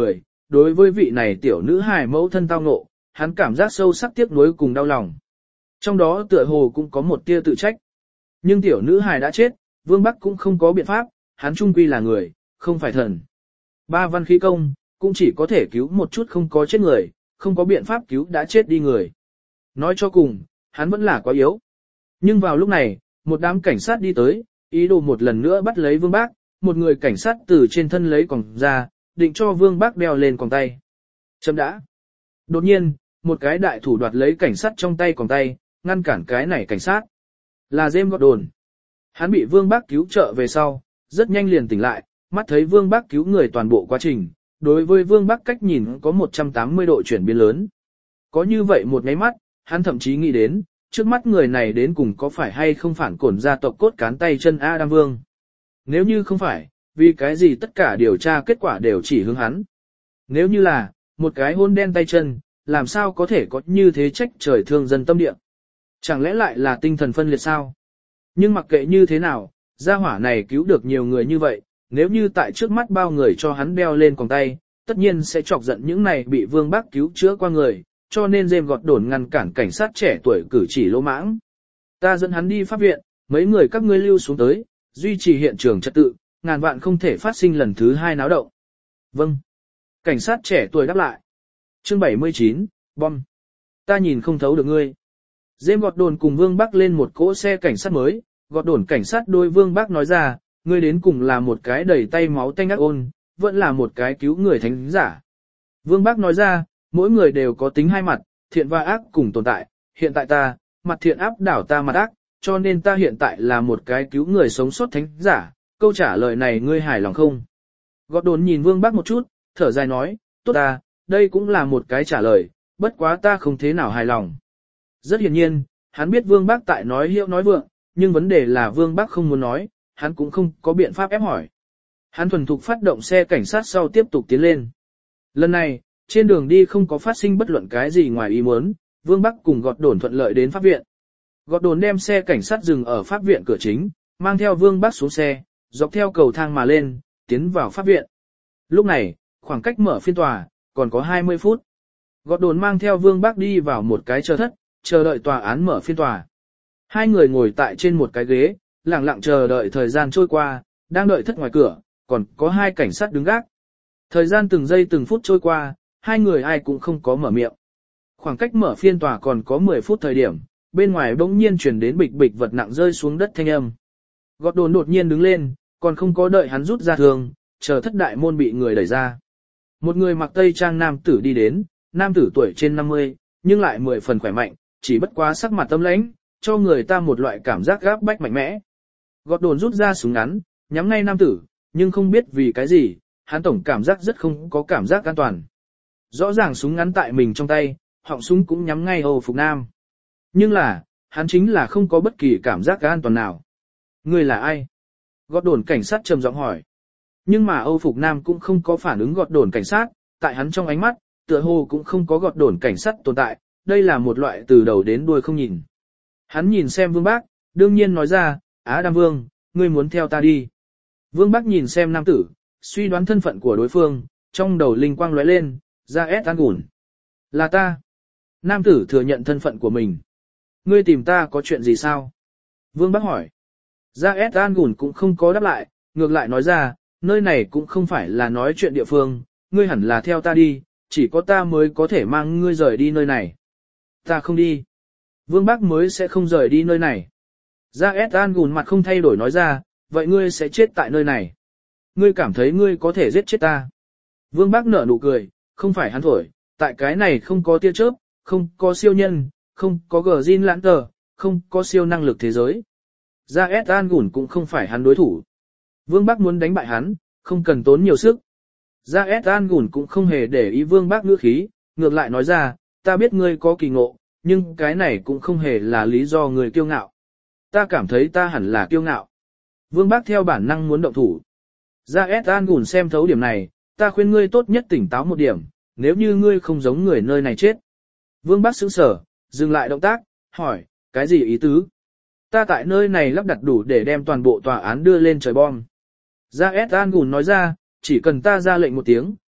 đối với vị này tiểu nữ hài mẫu thân tao ngộ, hắn cảm giác sâu sắc tiếc nuối cùng đau lòng. Trong đó tựa hồ cũng có một tia tự trách. Nhưng tiểu nữ hài đã chết, Vương Bắc cũng không có biện pháp, hắn trung quy là người, không phải thần. Ba văn khí công, cũng chỉ có thể cứu một chút không có chết người, không có biện pháp cứu đã chết đi người. Nói cho cùng, hắn vẫn là quá yếu. Nhưng vào lúc này, một đám cảnh sát đi tới, ý đồ một lần nữa bắt lấy Vương Bác, một người cảnh sát từ trên thân lấy còng ra, định cho Vương Bác đeo lên còng tay. Chấm đã. Đột nhiên, một cái đại thủ đoạt lấy cảnh sát trong tay còng tay, ngăn cản cái này cảnh sát. Là James Gordon. Hắn bị Vương Bác cứu trợ về sau, rất nhanh liền tỉnh lại, mắt thấy Vương Bác cứu người toàn bộ quá trình, đối với Vương Bác cách nhìn có một trăm tám mươi độ chuyển biến lớn. Có như vậy một nháy mắt, hắn thậm chí nghĩ đến, trước mắt người này đến cùng có phải hay không phản cổn gia tộc cốt cán tay chân Adam Vương. Nếu như không phải, vì cái gì tất cả điều tra kết quả đều chỉ hướng hắn. Nếu như là, một cái hôn đen tay chân, làm sao có thể có như thế trách trời thương dân tâm địa. Chẳng lẽ lại là tinh thần phân liệt sao? Nhưng mặc kệ như thế nào, gia hỏa này cứu được nhiều người như vậy, nếu như tại trước mắt bao người cho hắn đeo lên còng tay, tất nhiên sẽ chọc giận những này bị Vương Bác cứu chữa qua người, cho nên James gọt đồn ngăn cản cảnh sát trẻ tuổi cử chỉ lỗ mãng. Ta dẫn hắn đi pháp viện, mấy người các ngươi lưu xuống tới, duy trì hiện trường trật tự, ngàn vạn không thể phát sinh lần thứ hai náo động. Vâng. Cảnh sát trẻ tuổi đáp lại. Chương bảy mươi chín, bom. Ta nhìn không thấu được ngươi. James gọt đồn cùng Vương Bác lên một cỗ xe cảnh sát mới, gọt đồn cảnh sát đôi Vương Bác nói ra, ngươi đến cùng là một cái đầy tay máu tanh ác ôn, vẫn là một cái cứu người thánh giả. Vương Bác nói ra, mỗi người đều có tính hai mặt, thiện và ác cùng tồn tại, hiện tại ta, mặt thiện áp đảo ta mặt ác, cho nên ta hiện tại là một cái cứu người sống sót thánh giả, câu trả lời này ngươi hài lòng không? Gọt đồn nhìn Vương Bác một chút, thở dài nói, tốt ta, đây cũng là một cái trả lời, bất quá ta không thế nào hài lòng. Rất hiển nhiên, hắn biết Vương Bác tại nói hiệu nói vượng, nhưng vấn đề là Vương Bác không muốn nói, hắn cũng không có biện pháp ép hỏi. Hắn thuần thục phát động xe cảnh sát sau tiếp tục tiến lên. Lần này, trên đường đi không có phát sinh bất luận cái gì ngoài ý muốn, Vương Bác cùng gọt đồn thuận lợi đến pháp viện. Gọt đồn đem xe cảnh sát dừng ở pháp viện cửa chính, mang theo Vương Bác xuống xe, dọc theo cầu thang mà lên, tiến vào pháp viện. Lúc này, khoảng cách mở phiên tòa, còn có hai mươi phút. Gọt đồn mang theo Vương Bác đi vào một cái chờ thất, chờ đợi tòa án mở phiên tòa. Hai người ngồi tại trên một cái ghế, lặng lặng chờ đợi thời gian trôi qua, đang đợi thất ngoài cửa, còn có hai cảnh sát đứng gác. Thời gian từng giây từng phút trôi qua, hai người ai cũng không có mở miệng. Khoảng cách mở phiên tòa còn có mười phút thời điểm, bên ngoài bỗng nhiên truyền đến bịch bịch vật nặng rơi xuống đất thanh âm. Gọt đồn đột nhiên đứng lên, còn không có đợi hắn rút ra thường, chờ thất đại môn bị người đẩy ra. Một người mặc tây trang nam tử đi đến, nam tử tuổi trên năm mươi, nhưng lại mười phần khỏe mạnh, chỉ bất quá sắc mặt tâm lãnh, cho người ta một loại cảm giác gáp bách mạnh mẽ. Gọt đồn rút ra súng ngắn, nhắm ngay nam tử, nhưng không biết vì cái gì, hắn tổng cảm giác rất không có cảm giác an toàn. Rõ ràng súng ngắn tại mình trong tay, họng súng cũng nhắm ngay Âu Phục Nam. Nhưng là, hắn chính là không có bất kỳ cảm giác an toàn nào. Người là ai? Gọt đồn cảnh sát trầm giọng hỏi. Nhưng mà Âu Phục Nam cũng không có phản ứng gọt đồn cảnh sát, tại hắn trong ánh mắt, tựa hồ cũng không có gọt đồn cảnh sát tồn tại, đây là một loại từ đầu đến đuôi không nhìn. Hắn nhìn xem Vương Bác, đương nhiên nói ra, Á Đam Vương, ngươi muốn theo ta đi. Vương Bác nhìn xem nam tử, suy đoán thân phận của đối phương, trong đầu linh quang lóe lên, ra ép an gùn. Là ta. Nam tử thừa nhận thân phận của mình. Ngươi tìm ta có chuyện gì sao? Vương Bác hỏi. Ra ép an gùn cũng không có đáp lại, ngược lại nói ra, nơi này cũng không phải là nói chuyện địa phương, ngươi hẳn là theo ta đi, chỉ có ta mới có thể mang ngươi rời đi nơi này. Ta không đi. Vương Bác mới sẽ không rời đi nơi này. Ra ép an gùn mặt không thay đổi nói ra, vậy ngươi sẽ chết tại nơi này. Ngươi cảm thấy ngươi có thể giết chết ta. Vương Bác nở nụ cười, không phải hắn thổi, tại cái này không có tia chớp, không có siêu nhân, không có gờ zin lãng tờ, không có siêu năng lực thế giới. Ra ép an gùn cũng không phải hắn đối thủ. Vương Bác muốn đánh bại hắn, không cần tốn nhiều sức. Ra ép an gùn cũng không hề để ý Vương Bác ngữ khí, ngược lại nói ra, ta biết ngươi có kỳ ngộ, nhưng cái này cũng không hề là lý do người kiêu ngạo. Ta cảm thấy ta hẳn là kiêu ngạo. Vương Bác theo bản năng muốn động thủ. Ra ép an gùn xem thấu điểm này, ta khuyên ngươi tốt nhất tỉnh táo một điểm, nếu như ngươi không giống người nơi này chết. Vương Bác sững sờ, dừng lại động tác, hỏi, cái gì ý tứ? Ta tại nơi này lắp đặt đủ để đem toàn bộ tòa án đưa lên trời bom. Ra ép an gùn nói ra, chỉ cần ta ra lệnh một tiếng,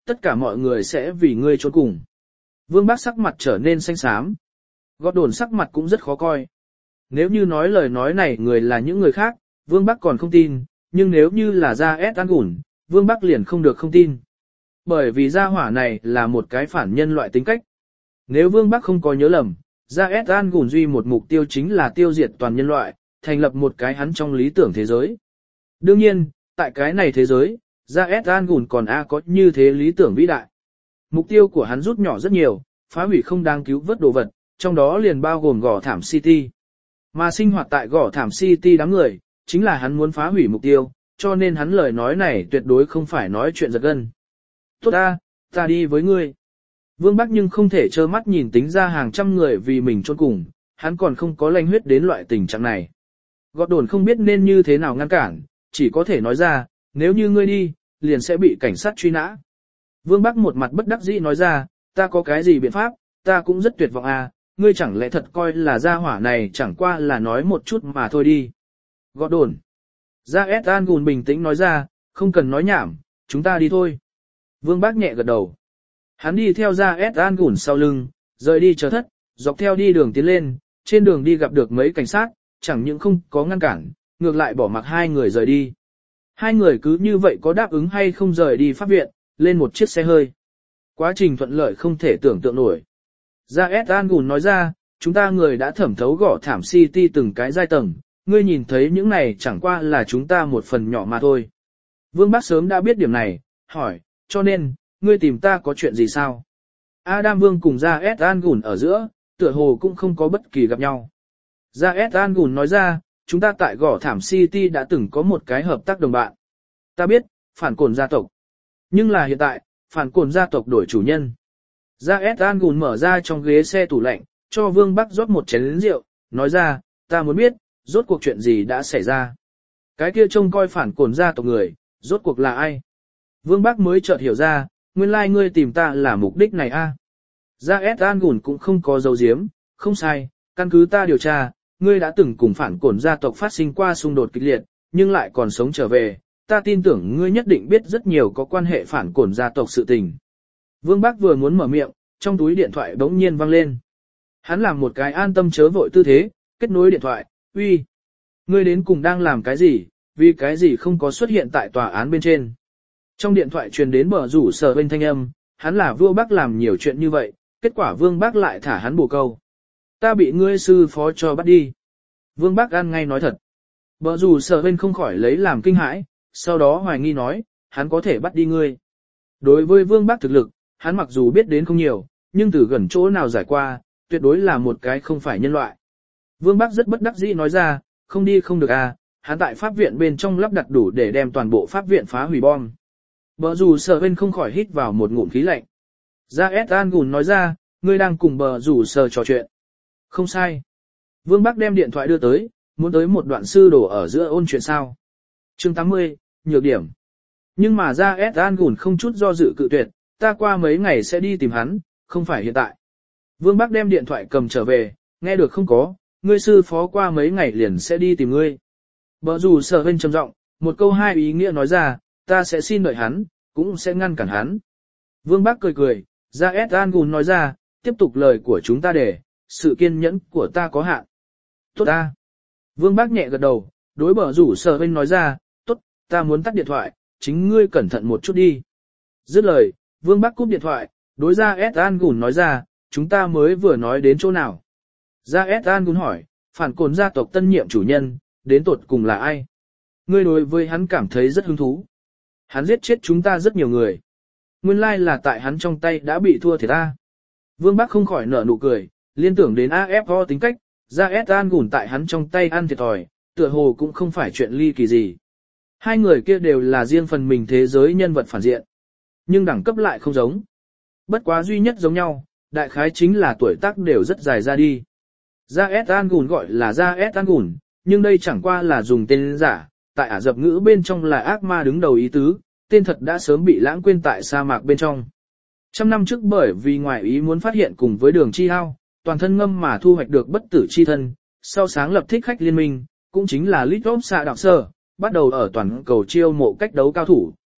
tất cả mọi người sẽ vì ngươi trốn cùng. Vương Bác sắc mặt trở nên xanh xám. Gót đồn sắc mặt cũng rất khó coi. Nếu như nói lời nói này người là những người khác, Vương Bắc còn không tin, nhưng nếu như là Gia S An Gùn, Vương Bắc liền không được không tin. Bởi vì gia hỏa này là một cái phản nhân loại tính cách. Nếu Vương Bắc không có nhớ lầm, Gia S An Gùn duy một mục tiêu chính là tiêu diệt toàn nhân loại, thành lập một cái hắn trong lý tưởng thế giới. Đương nhiên, tại cái này thế giới, Gia S An Gùn còn A có như thế lý tưởng vĩ đại. Mục tiêu của hắn rút nhỏ rất nhiều, phá hủy không đáng cứu vớt đồ vật, trong đó liền bao gồm Gò Thảm City. Mà sinh hoạt tại Gò Thảm City đám người, chính là hắn muốn phá hủy mục tiêu, cho nên hắn lời nói này tuyệt đối không phải nói chuyện giật gân. Tốt ta, ta đi với ngươi. Vương Bắc nhưng không thể trơ mắt nhìn tính ra hàng trăm người vì mình chôn cùng, hắn còn không có lanh huyết đến loại tình trạng này. Gọt đồn không biết nên như thế nào ngăn cản, chỉ có thể nói ra, nếu như ngươi đi, liền sẽ bị cảnh sát truy nã. Vương Bắc một mặt bất đắc dĩ nói ra, ta có cái gì biện pháp, ta cũng rất tuyệt vọng à, ngươi chẳng lẽ thật coi là gia hỏa này chẳng qua là nói một chút mà thôi đi. Gọt đồn. Gia S An Gùn bình tĩnh nói ra, không cần nói nhảm, chúng ta đi thôi. Vương Bác nhẹ gật đầu. Hắn đi theo Gia S An Gùn sau lưng, rời đi chờ thất, dọc theo đi đường tiến lên, trên đường đi gặp được mấy cảnh sát, chẳng những không có ngăn cản, ngược lại bỏ mặc hai người rời đi. Hai người cứ như vậy có đáp ứng hay không rời đi pháp viện, lên một chiếc xe hơi. Quá trình thuận lợi không thể tưởng tượng nổi. Gia S An Gùn nói ra, chúng ta người đã thẩm thấu Gò Thảm City từng cái giai tầng, ngươi nhìn thấy những này chẳng qua là chúng ta một phần nhỏ mà thôi. Vương Bác sớm đã biết điểm này, hỏi, cho nên, ngươi tìm ta có chuyện gì sao? Adam Vương cùng Gia S An Gùn ở giữa, tựa hồ cũng không có bất kỳ gặp nhau. Gia S An Gùn nói ra, chúng ta tại Gò Thảm City đã từng có một cái hợp tác đồng bạn. Ta biết, phản cồn gia tộc. Nhưng là hiện tại, phản cồn gia tộc đổi chủ nhân. Gia S An Gùn mở ra trong ghế xe tủ lạnh, cho Vương Bắc rót một chén rượu, nói ra, ta muốn biết, rốt cuộc chuyện gì đã xảy ra. Cái kia trông coi phản cồn gia tộc người, rốt cuộc là ai? Vương Bắc mới chợt hiểu ra, nguyên lai like ngươi tìm ta là mục đích này a. À? Gia S An Gùn cũng không có dấu diếm, không sai, căn cứ ta điều tra, ngươi đã từng cùng phản cồn gia tộc phát sinh qua xung đột kịch liệt, nhưng lại còn sống trở về, ta tin tưởng ngươi nhất định biết rất nhiều có quan hệ phản cồn gia tộc sự tình. Vương Bắc vừa muốn mở miệng, trong túi điện thoại bỗng nhiên vang lên. Hắn làm một cái an tâm chớ vội tư thế, kết nối điện thoại, uy, ngươi đến cùng đang làm cái gì, vì cái gì không có xuất hiện tại tòa án bên trên. Trong điện thoại truyền đến bờ rủ sở bên thanh âm, hắn là vua Bắc làm nhiều chuyện như vậy, kết quả Vương Bắc lại thả hắn bổ câu. Ta bị ngươi sư phó cho bắt đi. Vương Bắc ăn ngay nói thật. Bờ rủ sở bên không khỏi lấy làm kinh hãi, sau đó hoài nghi nói, hắn có thể bắt đi ngươi. Đối với Vương Bắc thực lực, hắn mặc dù biết đến không nhiều, nhưng từ gần chỗ nào giải qua, tuyệt đối là một cái không phải nhân loại. Vương Bắc rất bất đắc dĩ nói ra, không đi không được à, hắn tại pháp viện bên trong lắp đặt đủ để đem toàn bộ pháp viện phá hủy bom. Bờ rủ sở bên không khỏi hít vào một ngụm khí lạnh. Gia S An Gùn nói ra, ngươi đang cùng bờ rủ sở trò chuyện. Không sai. Vương Bắc đem điện thoại đưa tới, muốn tới một đoạn sư đổ ở giữa ôn chuyện sao. Chương tám mươi, nhược điểm. Nhưng mà Gia S An Gùn không chút do dự cự tuyệt, ta qua mấy ngày sẽ đi tìm hắn, không phải hiện tại. Vương Bắc đem điện thoại cầm trở về, nghe được không có, ngươi sư phó qua mấy ngày liền sẽ đi tìm ngươi. Bờ rủ sở bên trầm giọng, một câu hai ý nghĩa nói ra, ta sẽ xin đợi hắn, cũng sẽ ngăn cản hắn. Vương Bắc cười cười, Gia S An Gùn nói ra, tiếp tục lời của chúng ta để, sự kiên nhẫn của ta có hạn. Tốt ta. Vương Bắc nhẹ gật đầu, đối bờ rủ sở bên nói ra, tốt, ta muốn tắt điện thoại, chính ngươi cẩn thận một chút đi. Dứt lời, Vương Bắc cúp điện thoại, đối Gia S An Gùn nói ra, chúng ta mới vừa nói đến chỗ nào. Gia S An Gùn hỏi, phản cồn gia tộc tân nhiệm chủ nhân, đến tột cùng là ai? Ngươi đối với hắn cảm thấy rất hứng thú. Hắn giết chết chúng ta rất nhiều người. Nguyên lai là tại hắn trong tay đã bị thua thiệt ta. Vương Bắc không khỏi nở nụ cười, liên tưởng đến a ép o tính cách, Gia S An Gùn tại hắn trong tay ăn thiệt thòi, tựa hồ cũng không phải chuyện ly kỳ gì. Hai người kia đều là riêng phần mình thế giới nhân vật phản diện. Nhưng đẳng cấp lại không giống. Bất quá duy nhất giống nhau, đại khái chính là tuổi tác đều rất dài ra đi. Gia S An Gùn gọi là Gia S An Gùn, nhưng đây chẳng qua là dùng tên giả, tại Ả Rập ngữ bên trong là ác ma đứng đầu ý tứ, tên thật đã sớm bị lãng quên tại sa mạc bên trong. Trăm năm trước bởi vì ngoại ý muốn phát hiện cùng với đường chi hao, toàn thân ngâm mà thu hoạch được bất tử chi thân, sau sáng lập thích khách liên minh, cũng chính là Litop xạ đạo sơ, bắt đầu ở toàn cầu chiêu mộ cách đấu cao thủ,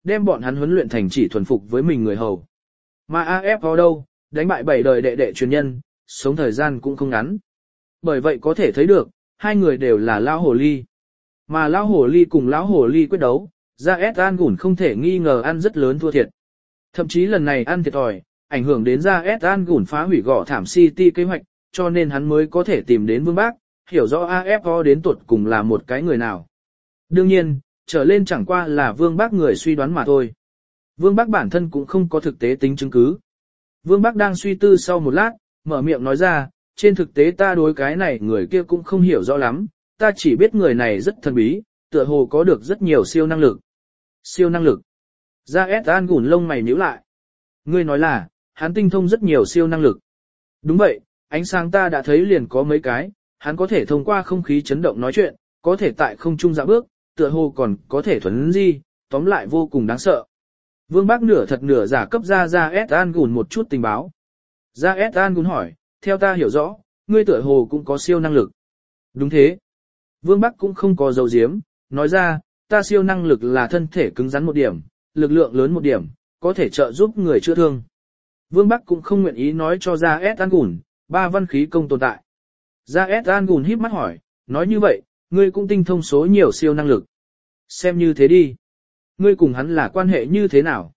đem bọn hắn huấn luyện thành chỉ thuần phục với mình người hầu. Mà a ép o đâu, đánh bại bảy đời đệ đệ truyền nhân, sống thời gian cũng không ngắn. Bởi vậy có thể thấy được, hai người đều là lão hồ ly. Mà lão hồ ly cùng lão hồ ly quyết đấu, Ra S An Gun không thể nghi ngờ ăn rất lớn thua thiệt. Thậm chí lần này ăn thiệt thòi, ảnh hưởng đến Ra S An Gun phá hủy gõ thảm City kế hoạch, cho nên hắn mới có thể tìm đến Vương Bác, hiểu rõ a ép o đến tuột cùng là một cái người nào. Đương nhiên, trở lên chẳng qua là Vương Bác người suy đoán mà thôi. Vương Bác bản thân cũng không có thực tế tính chứng cứ. Vương Bác đang suy tư sau một lát, mở miệng nói ra, trên thực tế ta đối cái này người kia cũng không hiểu rõ lắm, ta chỉ biết người này rất thần bí, tựa hồ có được rất nhiều siêu năng lực. Siêu năng lực. Ra S An Gun lông mày nhíu lại. Ngươi nói là, hắn tinh thông rất nhiều siêu năng lực. Đúng vậy, ánh sáng ta đã thấy liền có mấy cái, hắn có thể thông qua không khí chấn động nói chuyện, có thể tại không trung dạo bước, tựa hồ còn có thể thuấn di, tóm lại vô cùng đáng sợ. Vương Bác nửa thật nửa giả cấp ra Ra S An Gun một chút tình báo. Ra S An Gun hỏi, theo ta hiểu rõ, ngươi tựa hồ cũng có siêu năng lực. Đúng thế. Vương Bác cũng không có dấu diếm, nói ra, ta siêu năng lực là thân thể cứng rắn một điểm, lực lượng lớn một điểm, có thể trợ giúp người chữa thương. Vương Bác cũng không nguyện ý nói cho Ra S An Gun, ba văn khí công tồn tại. Ra S An Gun híp mắt hỏi, nói như vậy, ngươi cũng tinh thông số nhiều siêu năng lực. Xem như thế đi. Ngươi cùng hắn là quan hệ như thế nào?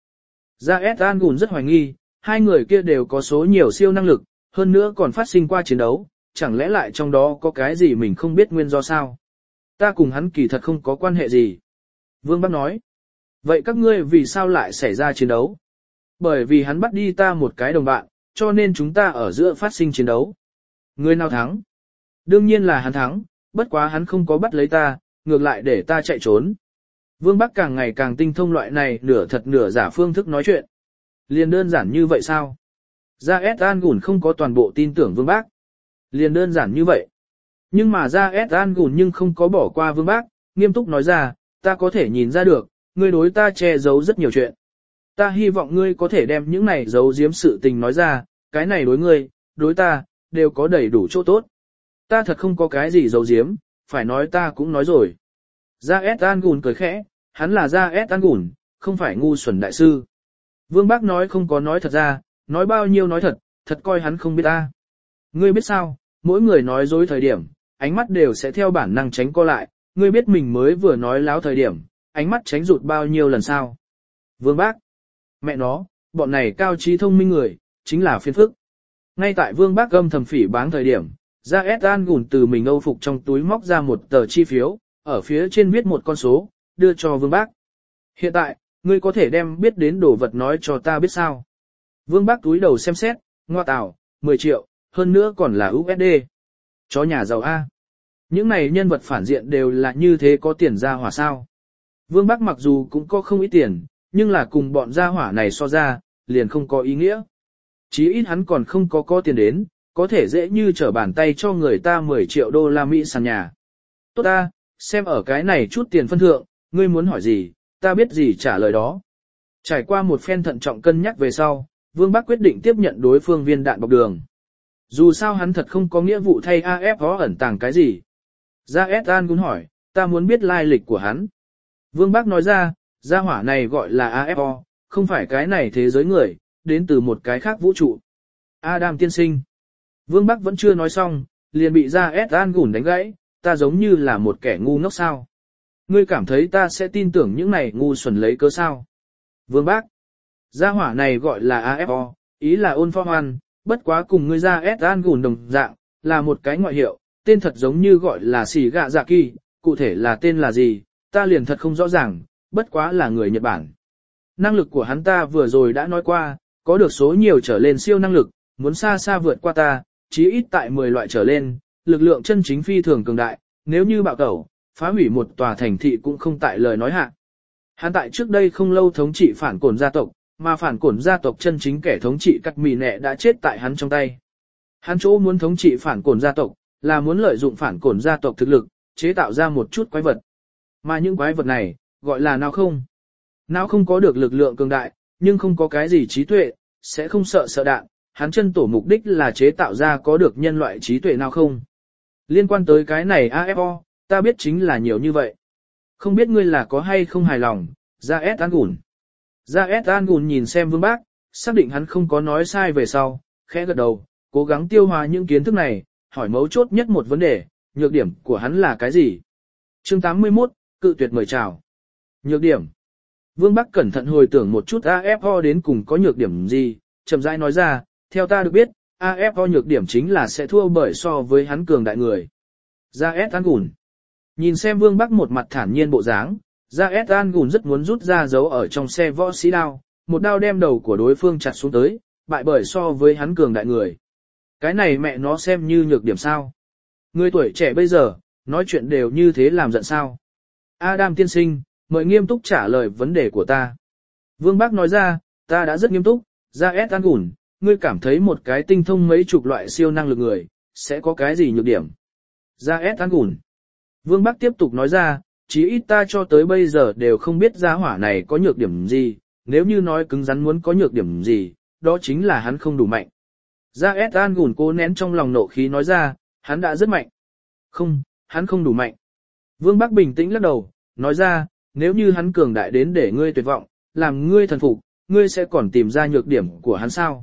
Ra S An Gun rất hoài nghi, hai người kia đều có số nhiều siêu năng lực, hơn nữa còn phát sinh qua chiến đấu, chẳng lẽ lại trong đó có cái gì mình không biết nguyên do sao? Ta cùng hắn kỳ thật không có quan hệ gì. Vương Bác nói. Vậy các ngươi vì sao lại xảy ra chiến đấu? Bởi vì hắn bắt đi ta một cái đồng bạn, cho nên chúng ta ở giữa phát sinh chiến đấu. Người nào thắng? Đương nhiên là hắn thắng, bất quá hắn không có bắt lấy ta, ngược lại để ta chạy trốn. Vương Bác càng ngày càng tinh thông loại này nửa thật nửa giả phương thức nói chuyện. Liền đơn giản như vậy sao? Ra S An Gun không có toàn bộ tin tưởng Vương Bác. Liền đơn giản như vậy. Nhưng mà Ra S An Gun nhưng không có bỏ qua Vương Bác, nghiêm túc nói ra, ta có thể nhìn ra được, ngươi đối ta che giấu rất nhiều chuyện. Ta hy vọng ngươi có thể đem những này giấu giếm sự tình nói ra, cái này đối ngươi, đối ta, đều có đầy đủ chỗ tốt. Ta thật không có cái gì giấu giếm, phải nói ta cũng nói rồi. Ra S An Gun cười khẽ, hắn là Ra S An Gun, không phải ngu xuẩn đại sư. Vương Bác nói không có nói thật ra, nói bao nhiêu nói thật, thật coi hắn không biết ta. Ngươi biết sao, mỗi người nói dối thời điểm, ánh mắt đều sẽ theo bản năng tránh co lại, ngươi biết mình mới vừa nói láo thời điểm, ánh mắt tránh rụt bao nhiêu lần sao. Vương Bác, mẹ nó, bọn này cao trí thông minh người, chính là phiền phức. Ngay tại Vương Bác gâm thầm phỉ báng thời điểm, Ra S An Gun từ mình âu phục trong túi móc ra một tờ chi phiếu, ở phía trên viết một con số, đưa cho Vương Bác. Hiện tại, ngươi có thể đem biết đến đồ vật nói cho ta biết sao. Vương Bác túi đầu xem xét, ngoa tào, mười triệu, hơn nữa còn là u ét đê. Chó nhà giàu A. Những này nhân vật phản diện đều là như thế có tiền ra hỏa sao. Vương Bác mặc dù cũng có không ít tiền, nhưng là cùng bọn gia hỏa này so ra, liền không có ý nghĩa. Chí ít hắn còn không có có tiền đến, có thể dễ như trở bàn tay cho người ta mười triệu đô la Mỹ sàn nhà. Tốt ta, xem ở cái này chút tiền phân thượng, ngươi muốn hỏi gì, ta biết gì trả lời đó. Trải qua một phen thận trọng cân nhắc về sau, Vương Bác quyết định tiếp nhận đối phương viên đạn bọc đường. Dù sao hắn thật không có nghĩa vụ thay a ép o ẩn tàng cái gì. Ra S An Gun hỏi, ta muốn biết lai lịch của hắn. Vương Bác nói ra, gia hỏa này gọi là a ép o, không phải cái này thế giới người, đến từ một cái khác vũ trụ. Adam tiên sinh. Vương Bác vẫn chưa nói xong, liền bị Ra S An Gun đánh gãy, ta giống như là một kẻ ngu ngốc sao. Ngươi cảm thấy ta sẽ tin tưởng những này ngu xuẩn lấy cớ sao. Vương Bác. Gia hỏa này gọi là a ép o, ý là All for One, bất quá cùng ngươi Ra S An Gun đồng dạng, là một cái ngoại hiệu, tên thật giống như gọi là xỉ gạ dạ kỳ, cụ thể là tên là gì, ta liền thật không rõ ràng, bất quá là người Nhật Bản. Năng lực của hắn ta vừa rồi đã nói qua, có được số nhiều trở lên siêu năng lực, muốn xa xa vượt qua ta, chí ít tại mười loại trở lên, lực lượng chân chính phi thường cường đại, nếu như bạo tẩu, phá hủy một tòa thành thị cũng không tại lời nói hạ. Hắn tại trước đây không lâu thống trị phản cổn gia tộc, mà phản cổn gia tộc chân chính kẻ thống trị cắt mì nẹ đã chết tại hắn trong tay. Hắn chỗ muốn thống trị phản cổn gia tộc, là muốn lợi dụng phản cổn gia tộc thực lực, chế tạo ra một chút quái vật. Mà những quái vật này, gọi là não không. Não không có được lực lượng cường đại, nhưng không có cái gì trí tuệ, sẽ không sợ sợ đạn. Hắn chân tổ mục đích là chế tạo ra có được nhân loại trí tuệ nào không. Liên quan tới cái này a ép o, ta biết chính là nhiều như vậy. Không biết ngươi là có hay không hài lòng, Ra S An Gun. Ra S An nhìn xem Vương Bác, xác định hắn không có nói sai về sau, khẽ gật đầu, cố gắng tiêu hóa những kiến thức này, hỏi mấu chốt nhất một vấn đề, nhược điểm của hắn là cái gì? Chương tám mươi mốt, cự tuyệt mời chào. Nhược điểm. Vương Bắc cẩn thận hồi tưởng một chút a ép o đến cùng có nhược điểm gì, chậm rãi nói ra, theo ta được biết, a ép o nhược điểm chính là sẽ thua bởi so với hắn cường đại người. Ra S An Gùn. Nhìn xem Vương Bắc một mặt thản nhiên bộ dáng, Ra S An Gùn rất muốn rút ra dấu ở trong xe võ sĩ đao, một đao đem đầu của đối phương chặt xuống tới, bại bởi so với hắn cường đại người. Cái này mẹ nó xem như nhược điểm sao. Người tuổi trẻ bây giờ, nói chuyện đều như thế làm giận sao. Adam tiên sinh, mời nghiêm túc trả lời vấn đề của ta. Vương Bác nói ra, ta đã rất nghiêm túc, Ra S An Gùn, ngươi cảm thấy một cái tinh thông mấy chục loại siêu năng lực người, sẽ có cái gì nhược điểm? Ra S An Gùn. Vương Bác tiếp tục nói ra, chí ít ta cho tới bây giờ đều không biết gia hỏa này có nhược điểm gì, nếu như nói cứng rắn muốn có nhược điểm gì, đó chính là hắn không đủ mạnh. Ra S An Gùn cố nén trong lòng nộ khí nói ra, hắn đã rất mạnh. Không, hắn không đủ mạnh. Vương Bắc bình tĩnh lắc đầu, nói ra, nếu như hắn cường đại đến để ngươi tuyệt vọng, làm ngươi thần phục, ngươi sẽ còn tìm ra nhược điểm của hắn sao?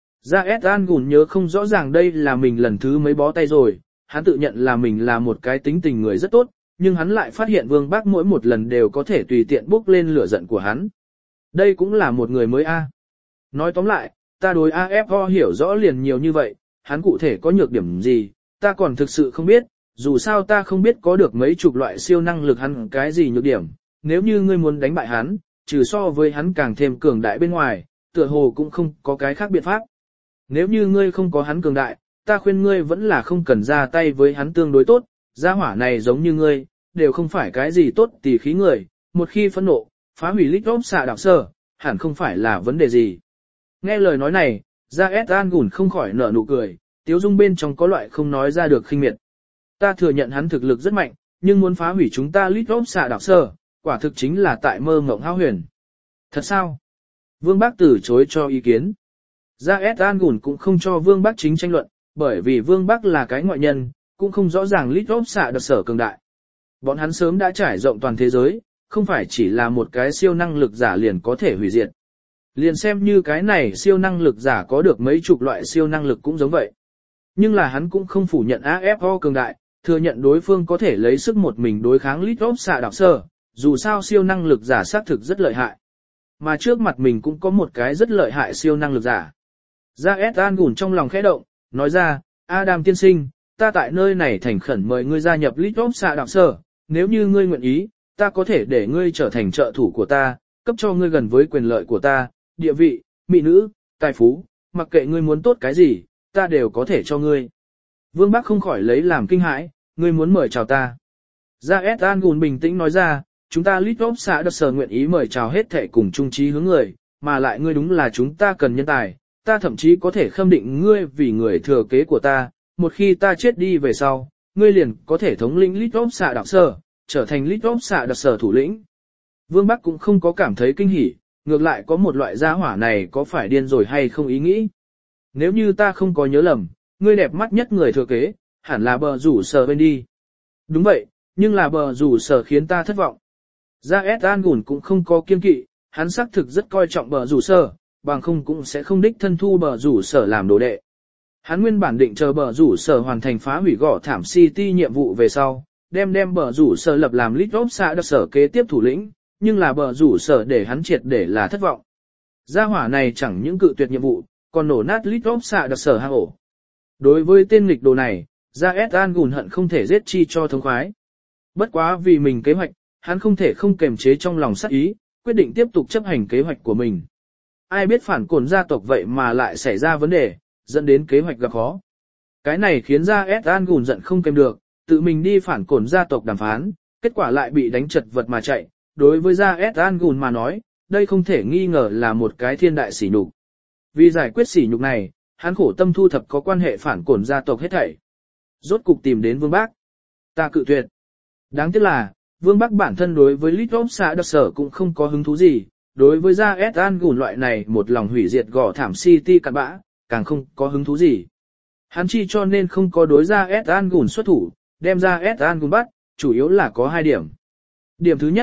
Ra S An Gùn nhớ không rõ ràng đây là mình lần thứ mấy bó tay rồi, hắn tự nhận là mình là một cái tính tình người rất tốt, nhưng hắn lại phát hiện Vương Bắc mỗi một lần đều có thể tùy tiện bốc lên lửa giận của hắn. Đây cũng là một người mới a. Nói tóm lại, ta đối a ép o hiểu rõ liền nhiều như vậy, hắn cụ thể có nhược điểm gì, ta còn thực sự không biết, dù sao ta không biết có được mấy chục loại siêu năng lực hắn cái gì nhược điểm, nếu như ngươi muốn đánh bại hắn, trừ so với hắn càng thêm cường đại bên ngoài, tựa hồ cũng không có cái khác biện pháp. Nếu như ngươi không có hắn cường đại, ta khuyên ngươi vẫn là không cần ra tay với hắn tương đối tốt, gia hỏa này giống như ngươi, đều không phải cái gì tốt tỉ khí người, một khi phẫn nộ, phá hủy lít ốp xạ đạo sở, hẳn không phải là vấn đề gì. Nghe lời nói này, Ra S An Gùn không khỏi nở nụ cười, tiếu dung bên trong có loại không nói ra được khinh miệt. Ta thừa nhận hắn thực lực rất mạnh, nhưng muốn phá hủy chúng ta lít ốp xạ đạo sở, quả thực chính là tại mơ mộng hao huyền. Thật sao? Vương Bác từ chối cho ý kiến. Ra S An Gùn cũng không cho Vương Bác chính tranh luận, bởi vì Vương Bác là cái ngoại nhân, cũng không rõ ràng lít ốp xạ đạo sở cường đại. Bọn hắn sớm đã trải rộng toàn thế giới, không phải chỉ là một cái siêu năng lực giả liền có thể hủy diệt. Liền xem như cái này siêu năng lực giả có được mấy chục loại siêu năng lực cũng giống vậy. Nhưng là hắn cũng không phủ nhận a ép o cường đại, thừa nhận đối phương có thể lấy sức một mình đối kháng lít ốp xạ đạo sở, dù sao siêu năng lực giả xác thực rất lợi hại. Mà trước mặt mình cũng có một cái rất lợi hại siêu năng lực giả. Ra S An Gùn trong lòng khẽ động, nói ra, Adam tiên sinh, ta tại nơi này thành khẩn mời ngươi gia nhập lít ốp xạ đạo sở, nếu như ngươi nguyện ý, ta có thể để ngươi trở thành trợ thủ của ta, cấp cho ngươi gần với quyền lợi của ta, địa vị, mỹ nữ, tài phú, mặc kệ ngươi muốn tốt cái gì, ta đều có thể cho ngươi. Vương Bắc không khỏi lấy làm kinh hãi, ngươi muốn mời chào ta. Ra S An Gùn bình tĩnh nói ra, chúng ta lít ốp xã đặc sở nguyện ý mời chào hết thệ cùng chung trí hướng người, mà lại ngươi đúng là chúng ta cần nhân tài, ta thậm chí có thể khâm định ngươi vì người thừa kế của ta, một khi ta chết đi về sau, ngươi liền có thể thống lĩnh lít ốp xã đặc sở, trở thành lít ốp xã đặc sở thủ lĩnh. Vương Bắc cũng không có cảm thấy kinh hỉ, ngược lại có một loại gia hỏa này có phải điên rồi hay không ý nghĩ. Nếu như ta không có nhớ lầm, ngươi đẹp mắt nhất người thừa kế, hẳn là bờ rủ sở bên đi. Đúng vậy, nhưng là bờ rủ sở khiến ta thất vọng. Ra S An Gùn cũng không có kiên kỵ, hắn xác thực rất coi trọng bờ rủ sở, bằng không cũng sẽ không đích thân thu bờ rủ sở làm đồ đệ. Hắn nguyên bản định chờ bờ rủ sở hoàn thành phá hủy gõ thảm City nhiệm vụ về sau, đem đem bờ rủ sở lập làm lít ốp xã đặc sở kế tiếp thủ lĩnh, nhưng là bờ rủ sở để hắn triệt để là thất vọng. Gia hỏa này chẳng những cự tuyệt nhiệm vụ, còn nổ nát lít ốp xã đặc sở hang ổ. Đối với tên nghịch đồ này, Ra S An Gùn hận không thể giết chi cho thống khoái. Bất quá vì mình kế hoạch, hắn không thể không kềm chế trong lòng sát ý, quyết định tiếp tục chấp hành kế hoạch của mình. Ai biết phản cồn gia tộc vậy mà lại xảy ra vấn đề, dẫn đến kế hoạch gặp khó. Cái này khiến Ra S An Gùn giận không kềm được, tự mình đi phản cồn gia tộc đàm phán, kết quả lại bị đánh chật vật mà chạy. Đối với Ra S An Gùn mà nói, đây không thể nghi ngờ là một cái thiên đại sỉ nhục. Vì giải quyết sỉ nhục này, hắn khổ tâm thu thập có quan hệ phản cồn gia tộc hết thảy. Rốt cục tìm đến Vương Bác. Ta cự tuyệt. Đáng tiếc là, Vương Bác bản thân đối với lít ốp xã đặc sở cũng không có hứng thú gì, đối với Ra S An Gùn loại này một lòng hủy diệt gò thảm City cặn bã, càng không có hứng thú gì. Hắn chi cho nên không có đối Ra S An Gùn xuất thủ, đem Ra S An Gùn bắt, chủ yếu là có hai điểm. Điểm thứ nhất,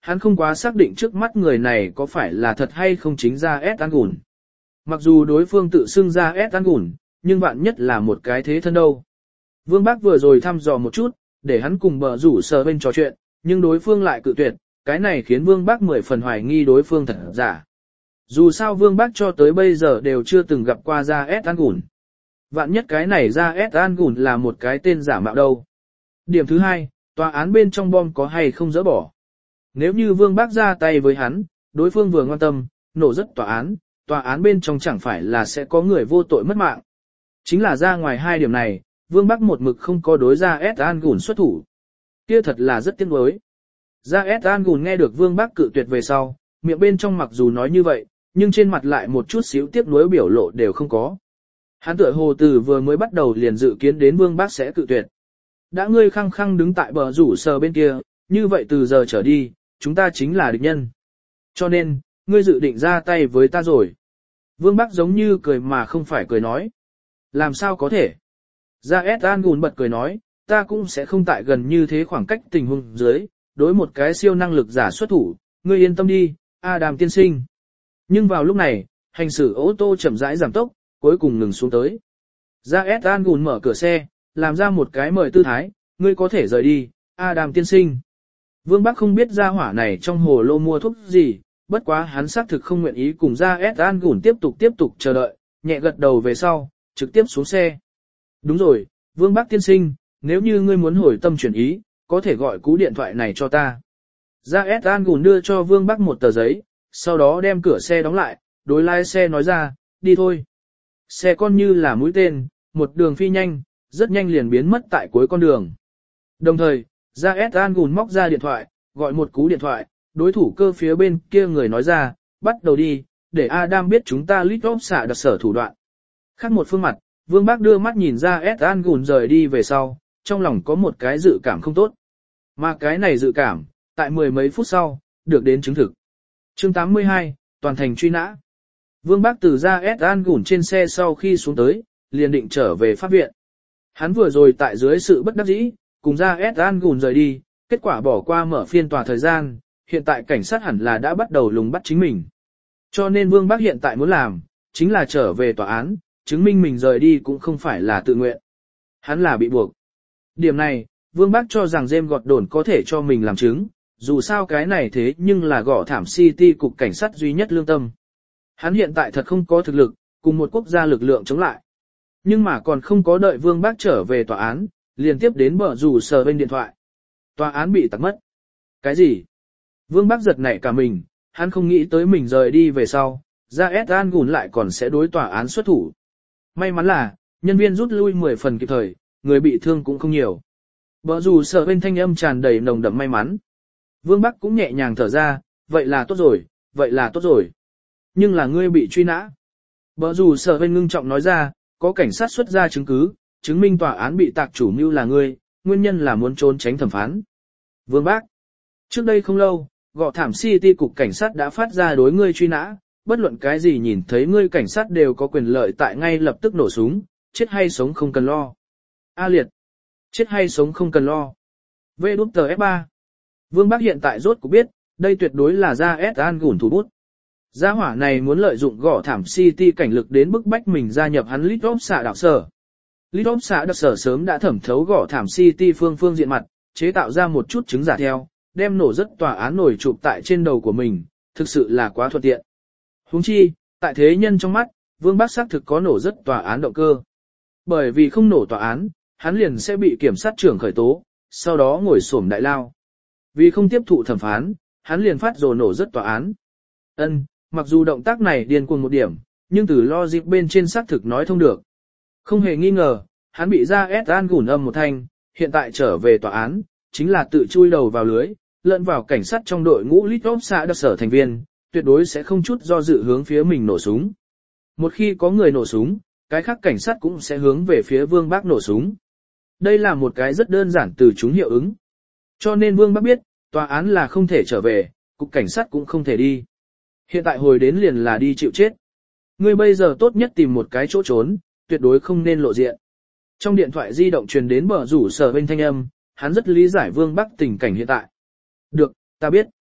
hắn không quá xác định trước mắt người này có phải là thật hay không chính ra S An Gùn. Mặc dù đối phương tự xưng ra S An Gùn, nhưng vạn nhất là một cái thế thân đâu. Vương Bác vừa rồi thăm dò một chút, để hắn cùng bờ rủ sờ bên trò chuyện, nhưng đối phương lại cự tuyệt, cái này khiến Vương Bác mười phần hoài nghi đối phương thật giả. Dù sao Vương Bác cho tới bây giờ đều chưa từng gặp qua ra S An Gùn. Vạn nhất cái này ra S An Gùn là một cái tên giả mạo đâu. Điểm thứ hai, tòa án bên trong bom có hay không dỡ bỏ. Nếu như Vương Bác ra tay với hắn, đối phương vừa ngoan tâm, nổ rất tòa án, tòa án bên trong chẳng phải là sẽ có người vô tội mất mạng. Chính là ra ngoài hai điểm này, Vương Bác một mực không có đối ra S An Gùn xuất thủ. Kia thật là rất tiếc nuối. Ra S An Gùn nghe được Vương Bác cự tuyệt về sau, miệng bên trong mặc dù nói như vậy, nhưng trên mặt lại một chút xíu tiếc nuối biểu lộ đều không có. Hắn tựa hồ từ vừa mới bắt đầu liền dự kiến đến Vương Bác sẽ cự tuyệt. Đã ngươi khăng khăng đứng tại bờ rủ sờ bên kia, như vậy từ giờ trở đi, chúng ta chính là địch nhân. Cho nên, ngươi dự định ra tay với ta rồi. Vương Bác giống như cười mà không phải cười nói. Làm sao có thể? Ra S An Gùn bật cười nói, ta cũng sẽ không tại gần như thế khoảng cách tình huống dưới, đối một cái siêu năng lực giả xuất thủ, ngươi yên tâm đi, Adam tiên sinh. Nhưng vào lúc này, hành xử ô tô chậm rãi giảm tốc, cuối cùng ngừng xuống tới. Ra S An Gùn mở cửa xe, làm ra một cái mời tư thái, ngươi có thể rời đi, Adam tiên sinh. Vương Bác không biết ra hỏa này trong hồ lô mua thuốc gì, bất quá hắn xác thực không nguyện ý cùng ra S An Gùn tiếp tục tiếp tục chờ đợi, nhẹ gật đầu về sau, trực tiếp xuống xe. Đúng rồi, Vương Bác tiên sinh, nếu như ngươi muốn hồi tâm chuyển ý, có thể gọi cú điện thoại này cho ta. Ra S An Gùn đưa cho Vương Bác một tờ giấy, sau đó đem cửa xe đóng lại, đối lái xe nói ra, đi thôi. Xe con như là mũi tên, một đường phi nhanh, rất nhanh liền biến mất tại cuối con đường. Đồng thời, ra S An Gùn móc ra điện thoại, gọi một cú điện thoại, đối thủ cơ phía bên kia người nói ra, bắt đầu đi, để Adam biết chúng ta lít ốp xạ đặc sở thủ đoạn. Khác một phương mặt, Vương Bác đưa mắt nhìn ra S An Gùn rời đi về sau, trong lòng có một cái dự cảm không tốt. Mà cái này dự cảm, tại mười mấy phút sau, được đến chứng thực. Chương tám mươi hai, toàn thành truy nã. Vương Bác từ ra S An Gùn trên xe sau khi xuống tới, liền định trở về pháp viện. Hắn vừa rồi tại dưới sự bất đắc dĩ, cùng ra S An Gùn rời đi, kết quả bỏ qua mở phiên tòa thời gian, hiện tại cảnh sát hẳn là đã bắt đầu lùng bắt chính mình. Cho nên Vương Bác hiện tại muốn làm, chính là trở về tòa án, chứng minh mình rời đi cũng không phải là tự nguyện. Hắn là bị buộc. Điểm này, Vương Bác cho rằng James Gordon có thể cho mình làm chứng, dù sao cái này thế nhưng là gõ thảm City cục cảnh sát duy nhất lương tâm. Hắn hiện tại thật không có thực lực, cùng một quốc gia lực lượng chống lại. Nhưng mà còn không có đợi Vương Bác trở về tòa án, liền tiếp đến bờ rủ sờ bên điện thoại. Tòa án bị tặc mất. Cái gì? Vương Bác giật nảy cả mình, hắn không nghĩ tới mình rời đi về sau, ra S An Gùn lại còn sẽ đối tòa án xuất thủ. May mắn là, nhân viên rút lui mười phần kịp thời, người bị thương cũng không nhiều. Bờ rủ sờ bên thanh âm tràn đầy nồng đậm may mắn. Vương Bác cũng nhẹ nhàng thở ra, vậy là tốt rồi, vậy là tốt rồi. Nhưng là ngươi bị truy nã. Bờ rủ sờ bên ngưng trọng nói ra, có cảnh sát xuất ra chứng cứ, chứng minh tòa án bị tạc chủ mưu là ngươi, nguyên nhân là muốn trốn tránh thẩm phán. Vương Bác, trước đây không lâu, gõ thảm City cục cảnh sát đã phát ra đối ngươi truy nã, bất luận cái gì nhìn thấy ngươi cảnh sát đều có quyền lợi tại ngay lập tức nổ súng, chết hay sống không cần lo. A liệt, chết hay sống không cần lo. V đút tờ F ba. Vương Bác hiện tại rốt cũng biết, đây tuyệt đối là ra S An Gùn thủ bút. Gia hỏa này muốn lợi dụng gõ thảm City cảnh lực đến bức bách mình gia nhập hắn lít ốp xạ đặc sở. Lít ốp xạ đặc sở sớm đã thẩm thấu gõ thảm City phương phương diện mặt, chế tạo ra một chút chứng giả theo, đem nổ rất tòa án nổi chụp tại trên đầu của mình, thực sự là quá thuận tiện. Huống chi, tại thế nhân trong mắt, Vương Bác xác thực có nổ rất tòa án động cơ. Bởi vì không nổ tòa án, hắn liền sẽ bị kiểm sát trưởng khởi tố, sau đó ngồi xổm đại lao. Vì không tiếp thụ thẩm phán, hắn liền phát rồ nổ rất tòa án. Ân, mặc dù động tác này điên cuồng một điểm, nhưng từ logic bên trên xác thực nói thông được. Không hề nghi ngờ, hắn bị ra S An Gùn âm một thanh, hiện tại trở về tòa án, chính là tự chui đầu vào lưới, lẫn vào cảnh sát trong đội ngũ lít ốp xạ đặc sở thành viên, tuyệt đối sẽ không chút do dự hướng phía mình nổ súng. Một khi có người nổ súng, cái khác cảnh sát cũng sẽ hướng về phía Vương Bác nổ súng. Đây là một cái rất đơn giản từ chúng hiệu ứng. Cho nên Vương Bác biết, tòa án là không thể trở về, cục cảnh sát cũng không thể đi. Hiện tại hồi đến liền là đi chịu chết. Ngươi bây giờ tốt nhất tìm một cái chỗ trốn, tuyệt đối không nên lộ diện. Trong điện thoại di động truyền đến bờ rủ sở bên thanh âm, hắn rất lý giải Vương Bác tình cảnh hiện tại. Được, ta biết.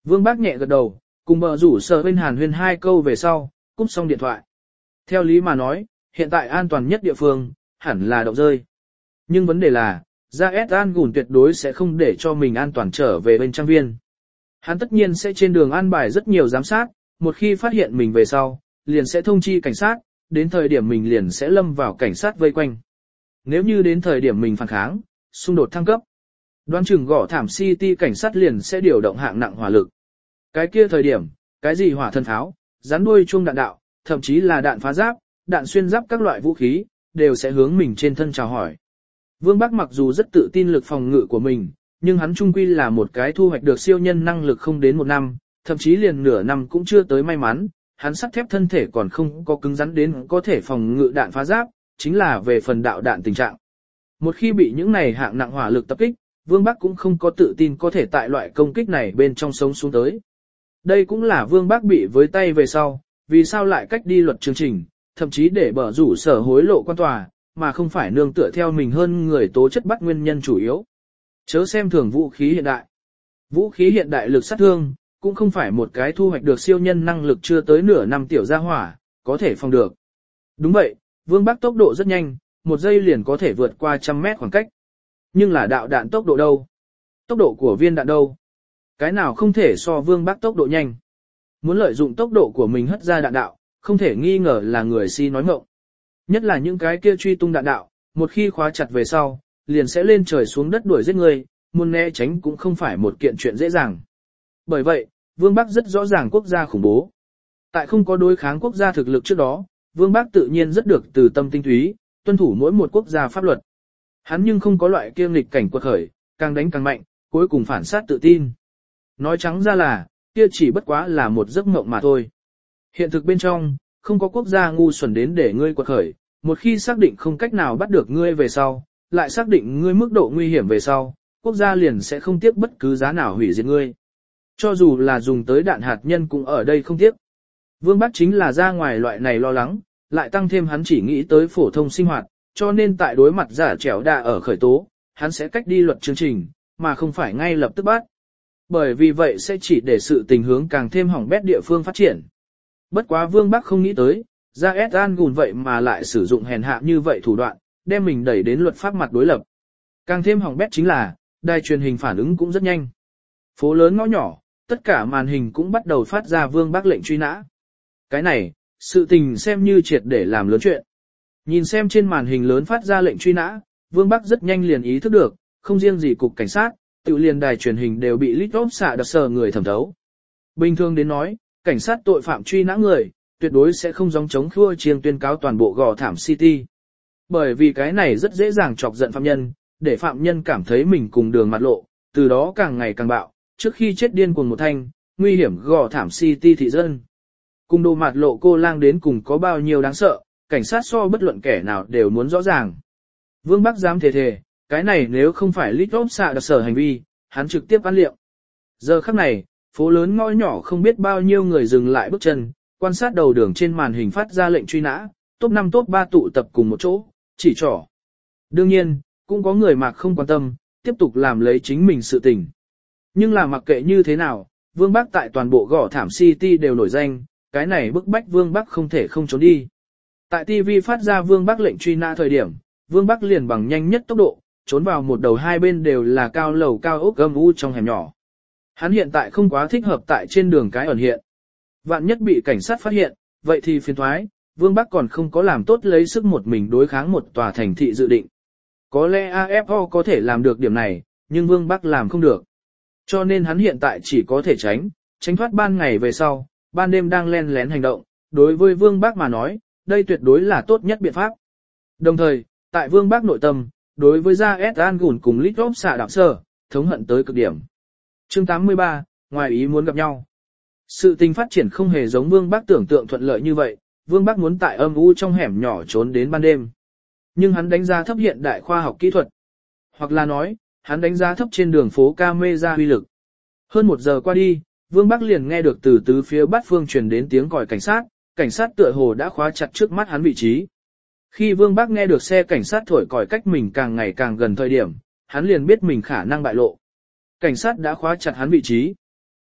Vương Bác nhẹ gật đầu, cùng bờ rủ sở bên hàn huyên hai câu về sau, cúp xong điện thoại. Theo lý mà nói, hiện tại an toàn nhất địa phương, hẳn là động rơi. Nhưng vấn đề là, Ra S An Gùn tuyệt đối sẽ không để cho mình an toàn trở về bên trang viên. Hắn tất nhiên sẽ trên đường an bài rất nhiều giám sát, một khi phát hiện mình về sau, liền sẽ thông chi cảnh sát, đến thời điểm mình liền sẽ lâm vào cảnh sát vây quanh. Nếu như đến thời điểm mình phản kháng, xung đột thăng cấp, đoán chừng gõ thảm City cảnh sát liền sẽ điều động hạng nặng hỏa lực. Cái kia thời điểm, cái gì hỏa thân pháo, rắn đuôi chuông đạn đạo, thậm chí là đạn phá giáp, đạn xuyên giáp các loại vũ khí, đều sẽ hướng mình trên thân chào hỏi. Vương Bắc mặc dù rất tự tin lực phòng ngự của mình, nhưng hắn trung quy là một cái thu hoạch được siêu nhân năng lực không đến một năm, thậm chí liền nửa năm cũng chưa tới may mắn, hắn sắt thép thân thể còn không có cứng rắn đến có thể phòng ngự đạn phá giáp, chính là về phần đạo đạn tình trạng. Một khi bị những này hạng nặng hỏa lực tập kích, Vương Bắc cũng không có tự tin có thể tại loại công kích này bên trong sống xuống tới. Đây cũng là Vương Bắc bị với tay về sau, vì sao lại cách đi luật chương trình, thậm chí để bở rủ sở hối lộ quan tòa, mà không phải nương tựa theo mình hơn người tố chất bắt nguyên nhân chủ yếu. Chớ xem thường vũ khí hiện đại. Vũ khí hiện đại lực sát thương, cũng không phải một cái thu hoạch được siêu nhân năng lực chưa tới nửa năm tiểu gia hỏa, có thể phòng được. Đúng vậy, Vương Bắc tốc độ rất nhanh, một giây liền có thể vượt qua trăm mét khoảng cách. Nhưng là đạo đạn tốc độ đâu? Tốc độ của viên đạn đâu? Cái nào không thể so Vương Bắc tốc độ nhanh? Muốn lợi dụng tốc độ của mình hất ra đạn đạo, không thể nghi ngờ là người si nói ngọng. Nhất là những cái kia truy tung đạn đạo, một khi khóa chặt về sau, liền sẽ lên trời xuống đất đuổi giết người, muốn né tránh cũng không phải một kiện chuyện dễ dàng. Bởi vậy, Vương Bắc rất rõ ràng quốc gia khủng bố. Tại không có đối kháng quốc gia thực lực trước đó, Vương Bắc tự nhiên rất được từ tâm tinh túy, tuân thủ mỗi một quốc gia pháp luật. Hắn nhưng không có loại kiêng nghịch cảnh quật khởi, càng đánh càng mạnh, cuối cùng phản sát tự tin. Nói trắng ra là, kia chỉ bất quá là một giấc mộng mà thôi. Hiện thực bên trong, không có quốc gia ngu xuẩn đến để ngươi quật khởi, một khi xác định không cách nào bắt được ngươi về sau, lại xác định ngươi mức độ nguy hiểm về sau, quốc gia liền sẽ không tiếc bất cứ giá nào hủy diệt ngươi. Cho dù là dùng tới đạn hạt nhân cũng ở đây không tiếc. Vương Bắc chính là ra ngoài loại này lo lắng, lại tăng thêm hắn chỉ nghĩ tới phổ thông sinh hoạt, cho nên tại đối mặt giả trẻo đà ở khởi tố, hắn sẽ cách đi luật chương trình, mà không phải ngay lập tức bắt. Bởi vì vậy sẽ chỉ để sự tình hướng càng thêm hỏng bét địa phương phát triển. Bất quá Vương Bắc không nghĩ tới, ra S An Gùn vậy mà lại sử dụng hèn hạ như vậy thủ đoạn, đem mình đẩy đến luật pháp mặt đối lập. Càng thêm hỏng bét chính là, đài truyền hình phản ứng cũng rất nhanh. Phố lớn ngõ nhỏ, tất cả màn hình cũng bắt đầu phát ra Vương Bắc lệnh truy nã. Cái này, sự tình xem như triệt để làm lớn chuyện. Nhìn xem trên màn hình lớn phát ra lệnh truy nã, Vương Bắc rất nhanh liền ý thức được, không riêng gì cục cảnh sát, tự liền đài truyền hình đều bị lít ốp xạ đặc sờ người thẩm thấu. Bình thường đến nói, cảnh sát tội phạm truy nã người, tuyệt đối sẽ không giống chống khua chiêng tuyên cáo toàn bộ gò thảm City. Bởi vì cái này rất dễ dàng chọc giận phạm nhân, để phạm nhân cảm thấy mình cùng đường mặt lộ, từ đó càng ngày càng bạo, trước khi chết điên cuồng một thanh, nguy hiểm gò thảm City thị dân. Cùng đồ mặt lộ cô lang đến cùng có bao nhiêu đáng sợ, cảnh sát so bất luận kẻ nào đều muốn rõ ràng. Vương Bắc dám thề thề, cái này nếu không phải lít ốp xạ đặc sở hành vi, hắn trực tiếp ăn liệm. Giờ khắc này, phố lớn ngõ nhỏ không biết bao nhiêu người dừng lại bước chân, quan sát đầu đường trên màn hình phát ra lệnh truy nã, top năm top ba tụ tập cùng một chỗ, chỉ trỏ. Đương nhiên, cũng có người mặc không quan tâm, tiếp tục làm lấy chính mình sự tình. Nhưng là mặc kệ như thế nào, Vương Bắc tại toàn bộ gò thảm City đều nổi danh, cái này bức bách Vương Bắc không thể không trốn đi. Tại ti vi phát ra Vương Bắc lệnh truy nã thời điểm, Vương Bắc liền bằng nhanh nhất tốc độ, trốn vào một đầu hai bên đều là cao lầu cao ốc âm u trong hẻm nhỏ. Hắn hiện tại không quá thích hợp tại trên đường cái ẩn hiện. Vạn nhất bị cảnh sát phát hiện, vậy thì phiền thoái, Vương Bắc còn không có làm tốt lấy sức một mình đối kháng một tòa thành thị dự định. Có lẽ a ép o có thể làm được điểm này, nhưng Vương Bắc làm không được. Cho nên hắn hiện tại chỉ có thể tránh, tránh thoát ban ngày về sau, ban đêm đang len lén hành động, đối với Vương Bắc mà nói, đây tuyệt đối là tốt nhất biện pháp. Đồng thời, tại Vương Bắc nội tâm, đối với Ra S An Gùn cùng Lít Ốp xạ đạo sơ, thống hận tới cực điểm. Chương tám mươi ba, ngoài ý muốn gặp nhau. Sự tình phát triển không hề giống Vương Bắc tưởng tượng thuận lợi như vậy, Vương Bắc muốn tại âm u trong hẻm nhỏ trốn đến ban đêm. Nhưng hắn đánh giá thấp hiện đại khoa học kỹ thuật. Hoặc là nói, hắn đánh giá thấp trên đường phố camera uy lực. Hơn một giờ qua đi, Vương Bắc liền nghe được từ tứ phía bát phương truyền đến tiếng còi cảnh sát, cảnh sát tựa hồ đã khóa chặt trước mắt hắn vị trí. Khi Vương Bắc nghe được xe cảnh sát thổi còi cách mình càng ngày càng gần thời điểm, hắn liền biết mình khả năng bại lộ. Cảnh sát đã khóa chặt hắn vị trí.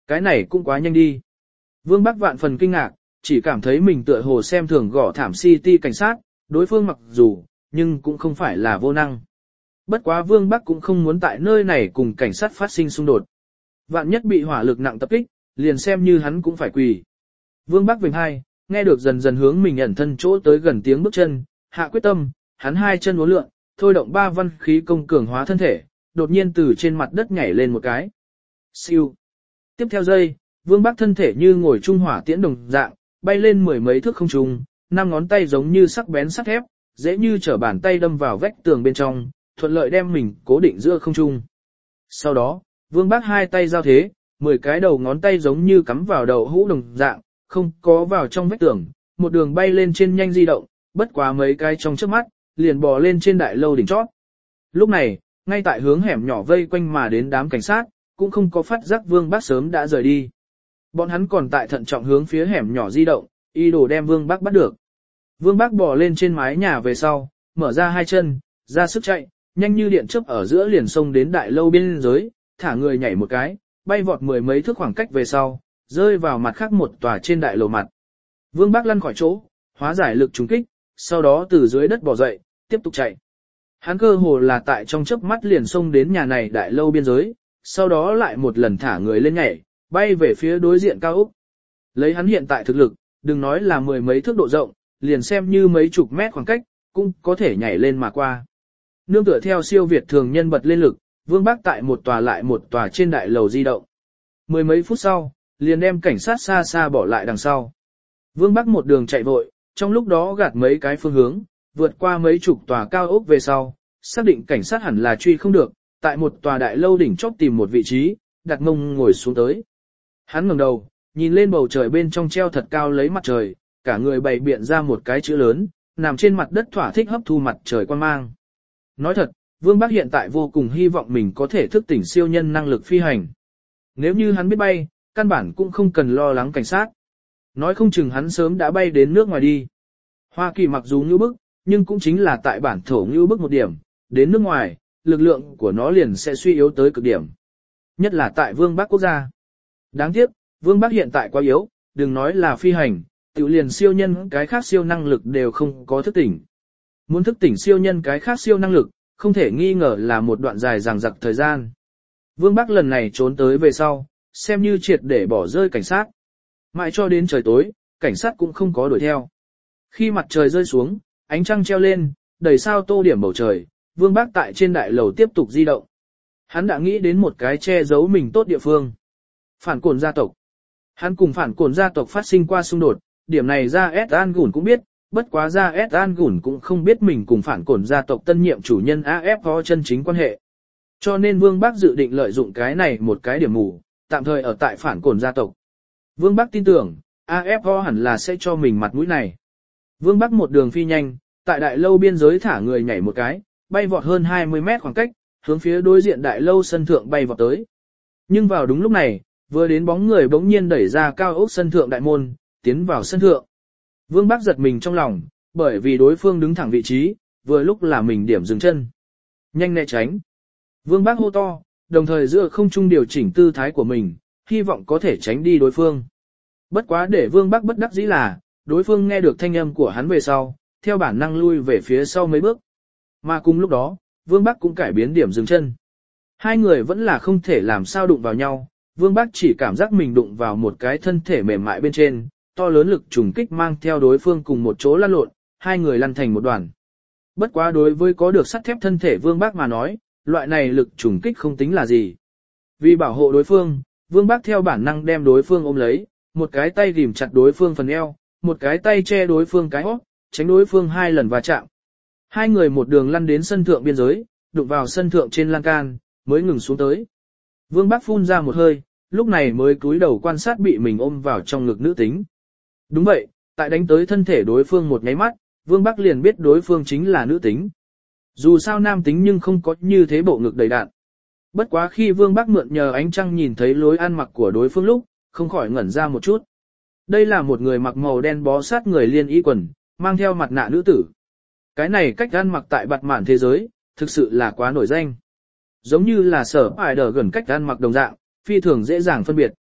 Cái này cũng quá nhanh đi. Vương Bắc vạn phần kinh ngạc, chỉ cảm thấy mình tựa hồ xem thường gõ thảm City cảnh sát, đối phương mặc dù, nhưng cũng không phải là vô năng. Bất quá Vương Bắc cũng không muốn tại nơi này cùng cảnh sát phát sinh xung đột. Vạn nhất bị hỏa lực nặng tập kích, liền xem như hắn cũng phải quỳ. Vương Bắc vểnh hai, nghe được dần dần hướng mình ẩn thân chỗ tới gần tiếng bước chân, hạ quyết tâm, hắn hai chân uốn lượn, thôi động ba văn khí công cường hóa thân thể, đột nhiên từ trên mặt đất nhảy lên một cái. Siêu. Tiếp theo giây, Vương Bắc thân thể như ngồi trung hỏa tiễn đồng dạng, bay lên mười mấy thước không trung, năm ngón tay giống như sắc bén sắt thép, dễ như trở bàn tay đâm vào vách tường bên trong, thuận lợi đem mình cố định giữa không trung. Sau đó, Vương Bắc hai tay giao thế, mười cái đầu ngón tay giống như cắm vào đầu hũ đồng dạng, không có vào trong vách tường, một đường bay lên trên nhanh di động, bất quá mấy cái trong chớp mắt, liền bò lên trên đại lâu đỉnh chót. Lúc này, ngay tại hướng hẻm nhỏ vây quanh mà đến đám cảnh sát, cũng không có phát giác Vương Bắc sớm đã rời đi. Bọn hắn còn tại thận trọng hướng phía hẻm nhỏ di động, y đồ đem Vương Bắc bắt được. Vương Bắc bò lên trên mái nhà về sau, mở ra hai chân, ra sức chạy, nhanh như điện chớp ở giữa liền xông đến đại lâu biên giới, thả người nhảy một cái, bay vọt mười mấy thước khoảng cách về sau, rơi vào mặt khác một tòa trên đại lầu mặt. Vương Bắc lăn khỏi chỗ, hóa giải lực trúng kích, sau đó từ dưới đất bò dậy, tiếp tục chạy. Hắn cơ hồ là tại trong chớp mắt liền xông đến nhà này đại lâu biên giới, sau đó lại một lần thả người lên nhảy, bay về phía đối diện cao ốc. Lấy hắn hiện tại thực lực, đừng nói là mười mấy thước độ rộng, liền xem như mấy chục mét khoảng cách, cũng có thể nhảy lên mà qua. Nương tựa theo siêu việt thường nhân bật lên lực, Vương Bắc tại một tòa lại một tòa trên đại lầu di động. Mười mấy phút sau, liền đem cảnh sát xa xa bỏ lại đằng sau. Vương Bắc một đường chạy vội, trong lúc đó gạt mấy cái phương hướng, vượt qua mấy chục tòa cao ốc về sau, xác định cảnh sát hẳn là truy không được, tại một tòa đại lâu đỉnh chót tìm một vị trí, đặt mông ngồi xuống tới. Hắn ngẩng đầu, nhìn lên bầu trời bên trong treo thật cao lấy mặt trời, cả người bày biện ra một cái chữ lớn, nằm trên mặt đất thỏa thích hấp thu mặt trời quang mang. Nói thật, Vương Bắc hiện tại vô cùng hy vọng mình có thể thức tỉnh siêu nhân năng lực phi hành. Nếu như hắn biết bay, căn bản cũng không cần lo lắng cảnh sát. Nói không chừng hắn sớm đã bay đến nước ngoài đi. Hoa Kỳ mặc dù như bức, nhưng cũng chính là tại bản thổ như bức một điểm, đến nước ngoài, lực lượng của nó liền sẽ suy yếu tới cực điểm. Nhất là tại Vương Bắc quốc gia. Đáng tiếc, Vương Bắc hiện tại quá yếu, đừng nói là phi hành, tự liền siêu nhân cái khác siêu năng lực đều không có thức tỉnh. Muốn thức tỉnh siêu nhân cái khác siêu năng lực, không thể nghi ngờ là một đoạn dài dằng dặc thời gian. Vương Bắc lần này trốn tới về sau, xem như triệt để bỏ rơi cảnh sát. Mãi cho đến trời tối, cảnh sát cũng không có đuổi theo. Khi mặt trời rơi xuống, ánh trăng treo lên, đầy sao tô điểm bầu trời, Vương Bắc tại trên đại lầu tiếp tục di động. Hắn đã nghĩ đến một cái che giấu mình tốt địa phương. Phản cồn gia tộc. Hắn cùng phản cồn gia tộc phát sinh qua xung đột, điểm này ra S. An Gùn cũng biết, bất quá ra S. An Gùn cũng không biết mình cùng phản cồn gia tộc tân nhiệm chủ nhân a ép có chân chính quan hệ. Cho nên Vương Bắc dự định lợi dụng cái này một cái điểm mù, tạm thời ở tại phản cồn gia tộc. Vương Bắc tin tưởng, a ép o hẳn là sẽ cho mình mặt mũi này. Vương Bắc một đường phi nhanh, tại đại lâu biên giới thả người nhảy một cái, bay vọt hơn hai mươi mét khoảng cách, hướng phía đối diện đại lâu sân thượng bay vọt tới. Nhưng vào đúng lúc này, vừa đến bóng người bỗng nhiên đẩy ra cao ốc sân thượng đại môn, tiến vào sân thượng. Vương Bắc giật mình trong lòng, bởi vì đối phương đứng thẳng vị trí, vừa lúc là mình điểm dừng chân. Nhanh né tránh. Vương Bắc hô to, đồng thời giữa không trung điều chỉnh tư thái của mình, hy vọng có thể tránh đi đối phương. Bất quá để Vương Bắc bất đắc dĩ là, đối phương nghe được thanh âm của hắn về sau, theo bản năng lui về phía sau mấy bước. Mà cùng lúc đó, Vương Bắc cũng cải biến điểm dừng chân. Hai người vẫn là không thể làm sao đụng vào nhau, Vương Bắc chỉ cảm giác mình đụng vào một cái thân thể mềm mại bên trên, to lớn lực trùng kích mang theo đối phương cùng một chỗ lăn lộn, hai người lăn thành một đoàn. Bất quá đối với có được sắt thép thân thể Vương Bắc mà nói, loại này lực trùng kích không tính là gì. Vì bảo hộ đối phương, Vương Bắc theo bản năng đem đối phương ôm lấy, một cái tay ghìm chặt đối phương phần eo, một cái tay che đối phương cái hót, tránh đối phương hai lần va chạm. Hai người một đường lăn đến sân thượng biên giới, đụng vào sân thượng trên lan can, mới ngừng xuống tới. Vương Bắc phun ra một hơi, lúc này mới cúi đầu quan sát bị mình ôm vào trong ngực nữ tính. Đúng vậy, tại đánh tới thân thể đối phương một nháy mắt, Vương Bắc liền biết đối phương chính là nữ tính. Dù sao nam tính nhưng không có như thế bộ ngực đầy đạn. Bất quá khi Vương Bắc mượn nhờ ánh trăng nhìn thấy lối ăn mặc của đối phương lúc, không khỏi ngẩn ra một chút. Đây là một người mặc màu đen bó sát người liên y quần, mang theo mặt nạ nữ tử. Cái này cách ăn mặc tại bạt mạn thế giới, thực sự là quá nổi danh. Giống như là sở ải đờ gần cách ăn mặc đồng dạng, phi thường dễ dàng phân biệt.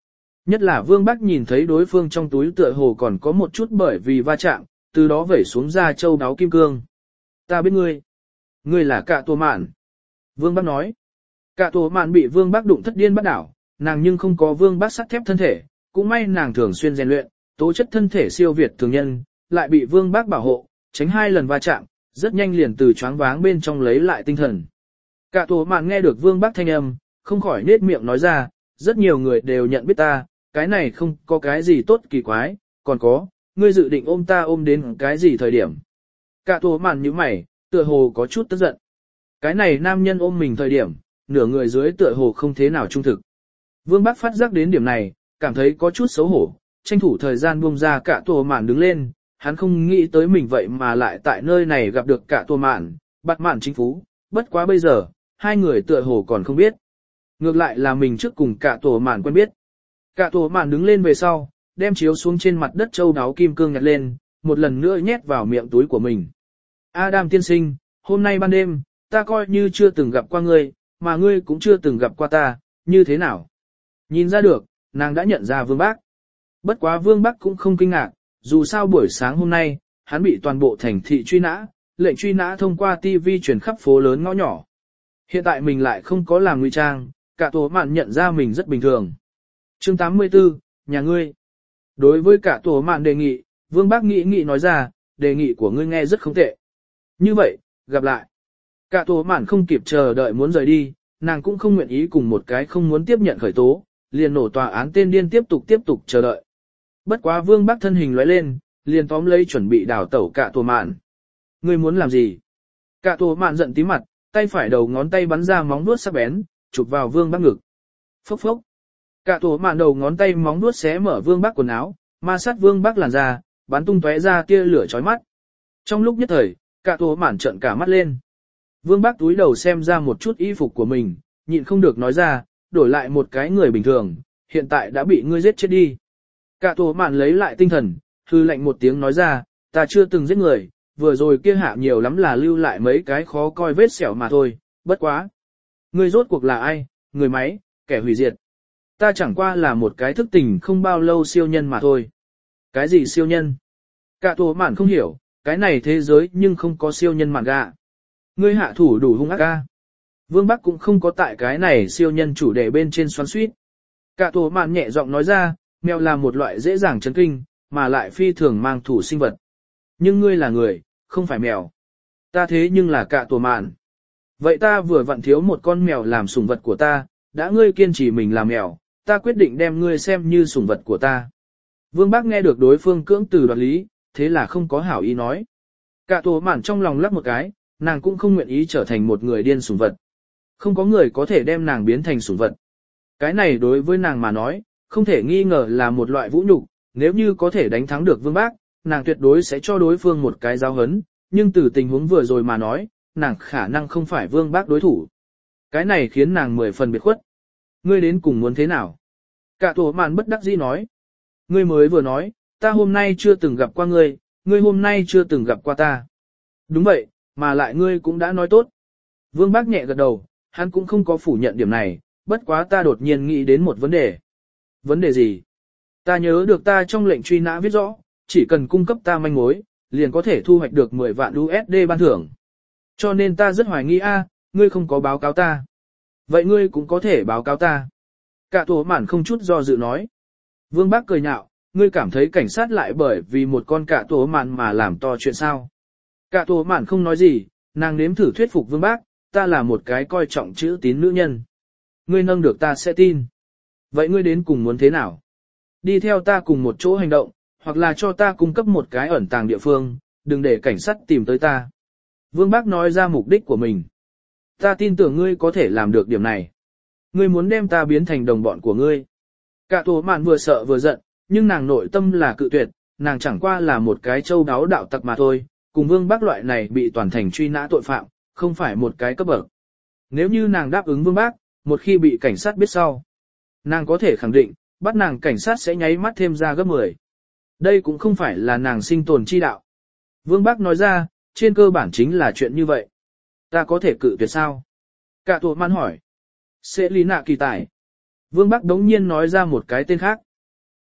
Nhất là Vương Bắc nhìn thấy đối phương trong túi tựa hồ còn có một chút bởi vì va chạm, từ đó vẩy xuống ra châu đáo kim cương. Ta biết ngươi. Ngươi là Cạ Tổ Mạn. Vương Bắc nói. Cạ Tổ Mạn bị Vương Bắc đụng thất điên bắt đảo, nàng nhưng không có Vương Bắc sắt thép thân thể, cũng may nàng thường xuyên rèn luyện, tố chất thân thể siêu việt thường nhân, lại bị Vương Bắc bảo hộ, tránh hai lần va chạm, rất nhanh liền từ choáng váng bên trong lấy lại tinh thần. Cạ Tổ Mạn nghe được Vương Bắc thanh âm, không khỏi nết miệng nói ra, rất nhiều người đều nhận biết ta, cái này không có cái gì tốt kỳ quái, còn có, ngươi dự định ôm ta ôm đến cái gì thời điểm. Cạ Tổ Mạn nhíu mày, tựa hồ có chút tức giận. Cái này nam nhân ôm mình thời điểm, nửa người dưới tựa hồ không thế nào trung thực. Vương Bắc phát giác đến điểm này, cảm thấy có chút xấu hổ, tranh thủ thời gian buông ra Cạ Tổ Mạn đứng lên, hắn không nghĩ tới mình vậy mà lại tại nơi này gặp được Cạ Tổ Mạn, Bạt Mạn chính phú, bất quá bây giờ, hai người tựa hồ còn không biết. Ngược lại là mình trước cùng Cạ Tổ Mạn quen biết. Cạ Tổ Mạn đứng lên về sau, đem chiếu xuống trên mặt đất châu đáo kim cương nhặt lên, một lần nữa nhét vào miệng túi của mình. Adam tiên sinh, hôm nay ban đêm, ta coi như chưa từng gặp qua ngươi, mà ngươi cũng chưa từng gặp qua ta, như thế nào? Nhìn ra được, nàng đã nhận ra Vương Bắc. Bất quá Vương Bắc cũng không kinh ngạc, dù sao buổi sáng hôm nay, hắn bị toàn bộ thành thị truy nã, lệnh truy nã thông qua ti vi truyền khắp phố lớn ngõ nhỏ. Hiện tại mình lại không có làm ngụy trang, Cạ Tổ Mạn nhận ra mình rất bình thường. Chương tám mươi tư, nhà ngươi. Đối với Cạ Tổ Mạn đề nghị, Vương Bắc nghĩ nghĩ nói ra, đề nghị của ngươi nghe rất không tệ. Như vậy, gặp lại. Cạ Tổ Mạn không kịp chờ đợi muốn rời đi, nàng cũng không nguyện ý cùng một cái không muốn tiếp nhận khởi tố, liền nổ tòa án tên điên tiếp tục tiếp tục chờ đợi. Bất quá Vương Bắc thân hình lóe lên, liền tóm lấy chuẩn bị đào tẩu Cạ Tổ Mạn. Ngươi muốn làm gì? Cạ Tổ Mạn giận tí mặt, tay phải đầu ngón tay bắn ra móng vuốt sắc bén, chụp vào Vương Bắc ngực. Phốc phốc. Cạ Tổ Mạn đầu ngón tay móng vuốt xé mở Vương Bắc quần áo, ma sát Vương Bắc làn da, bắn tung tóe ra tia lửa chói mắt. Trong lúc nhất thời, Cạ Tổ Mạn trợn cả mắt lên. Vương Bắc túi đầu xem ra một chút y phục của mình, nhịn không được nói ra, đổi lại một cái người bình thường, hiện tại đã bị ngươi giết chết đi. Cạ Tổ Mạn lấy lại tinh thần, hư lạnh một tiếng nói ra, ta chưa từng giết người, vừa rồi kia hạ nhiều lắm là lưu lại mấy cái khó coi vết sẹo mà thôi, bất quá. Ngươi rốt cuộc là ai, người máy, kẻ hủy diệt. Ta chẳng qua là một cái thức tỉnh không bao lâu siêu nhân mà thôi. Cái gì siêu nhân? Cạ Tổ Mạn không hiểu, cái này thế giới nhưng không có siêu nhân mạn gạ. Ngươi hạ thủ đủ hung ác ca. Vương Bắc cũng không có tại cái này siêu nhân chủ đề bên trên xoắn suýt. Cạ Tổ Mạn nhẹ giọng nói ra, mèo là một loại dễ dàng chấn kinh, mà lại phi thường mang thủ sinh vật. Nhưng ngươi là người, không phải mèo. Ta thế nhưng là Cạ Tổ Mạn. Vậy ta vừa vặn thiếu một con mèo làm sủng vật của ta, đã ngươi kiên trì mình làm mèo, ta quyết định đem ngươi xem như sủng vật của ta. Vương Bắc nghe được đối phương cưỡng từ đoạt lý, thế là không có hảo ý nói. Cạ Tổ Mạn trong lòng lắc một cái, nàng cũng không nguyện ý trở thành một người điên sủng vật. Không có người có thể đem nàng biến thành sủng vật. Cái này đối với nàng mà nói, không thể nghi ngờ là một loại vũ nhục, nếu như có thể đánh thắng được Vương Bắc, nàng tuyệt đối sẽ cho đối phương một cái giáo hấn, nhưng từ tình huống vừa rồi mà nói, nàng khả năng không phải Vương Bắc đối thủ. Cái này khiến nàng mười phần biệt khuất. Ngươi đến cùng muốn thế nào? Cạ Tổ Mạn bất đắc dĩ nói. Ngươi mới vừa nói, ta hôm nay chưa từng gặp qua ngươi, ngươi hôm nay chưa từng gặp qua ta. Đúng vậy, mà lại ngươi cũng đã nói tốt. Vương Bắc nhẹ gật đầu, hắn cũng không có phủ nhận điểm này, bất quá ta đột nhiên nghĩ đến một vấn đề. Vấn đề gì? Ta nhớ được ta trong lệnh truy nã viết rõ, chỉ cần cung cấp ta manh mối, liền có thể thu hoạch được mười vạn đô la ban thưởng. Cho nên ta rất hoài nghi a, ngươi không có báo cáo ta. Vậy ngươi cũng có thể báo cáo ta. Cạ Tổ Mạn không chút do dự nói. Vương Bắc cười nhạo, ngươi cảm thấy cảnh sát lại bởi vì một con Cạ Tổ Mạn mà làm to chuyện sao? Cạ Tổ Mạn không nói gì, nàng nếm thử thuyết phục Vương Bắc, ta là một cái coi trọng chữ tín nữ nhân. Ngươi nâng được ta sẽ tin. Vậy ngươi đến cùng muốn thế nào? Đi theo ta cùng một chỗ hành động, hoặc là cho ta cung cấp một cái ẩn tàng địa phương, đừng để cảnh sát tìm tới ta. Vương Bắc nói ra mục đích của mình. Ta tin tưởng ngươi có thể làm được điểm này. Ngươi muốn đem ta biến thành đồng bọn của ngươi. Cạ Tổ Mạn vừa sợ vừa giận, nhưng nàng nội tâm là cự tuyệt, nàng chẳng qua là một cái châu đáo đạo tặc mà thôi, cùng Vương Bắc loại này bị toàn thành truy nã tội phạm, không phải một cái cấp bậc. Nếu như nàng đáp ứng Vương Bắc, một khi bị cảnh sát biết sau, nàng có thể khẳng định, bắt nàng cảnh sát sẽ nháy mắt thêm ra gấp mười. Đây cũng không phải là nàng sinh tồn chi đạo. Vương Bắc nói ra, trên cơ bản chính là chuyện như vậy. Ta có thể cự tuyệt sao? Cạ Tổ Mạn hỏi. Sẽ lý nạ kỳ tài. Vương Bắc đống nhiên nói ra một cái tên khác,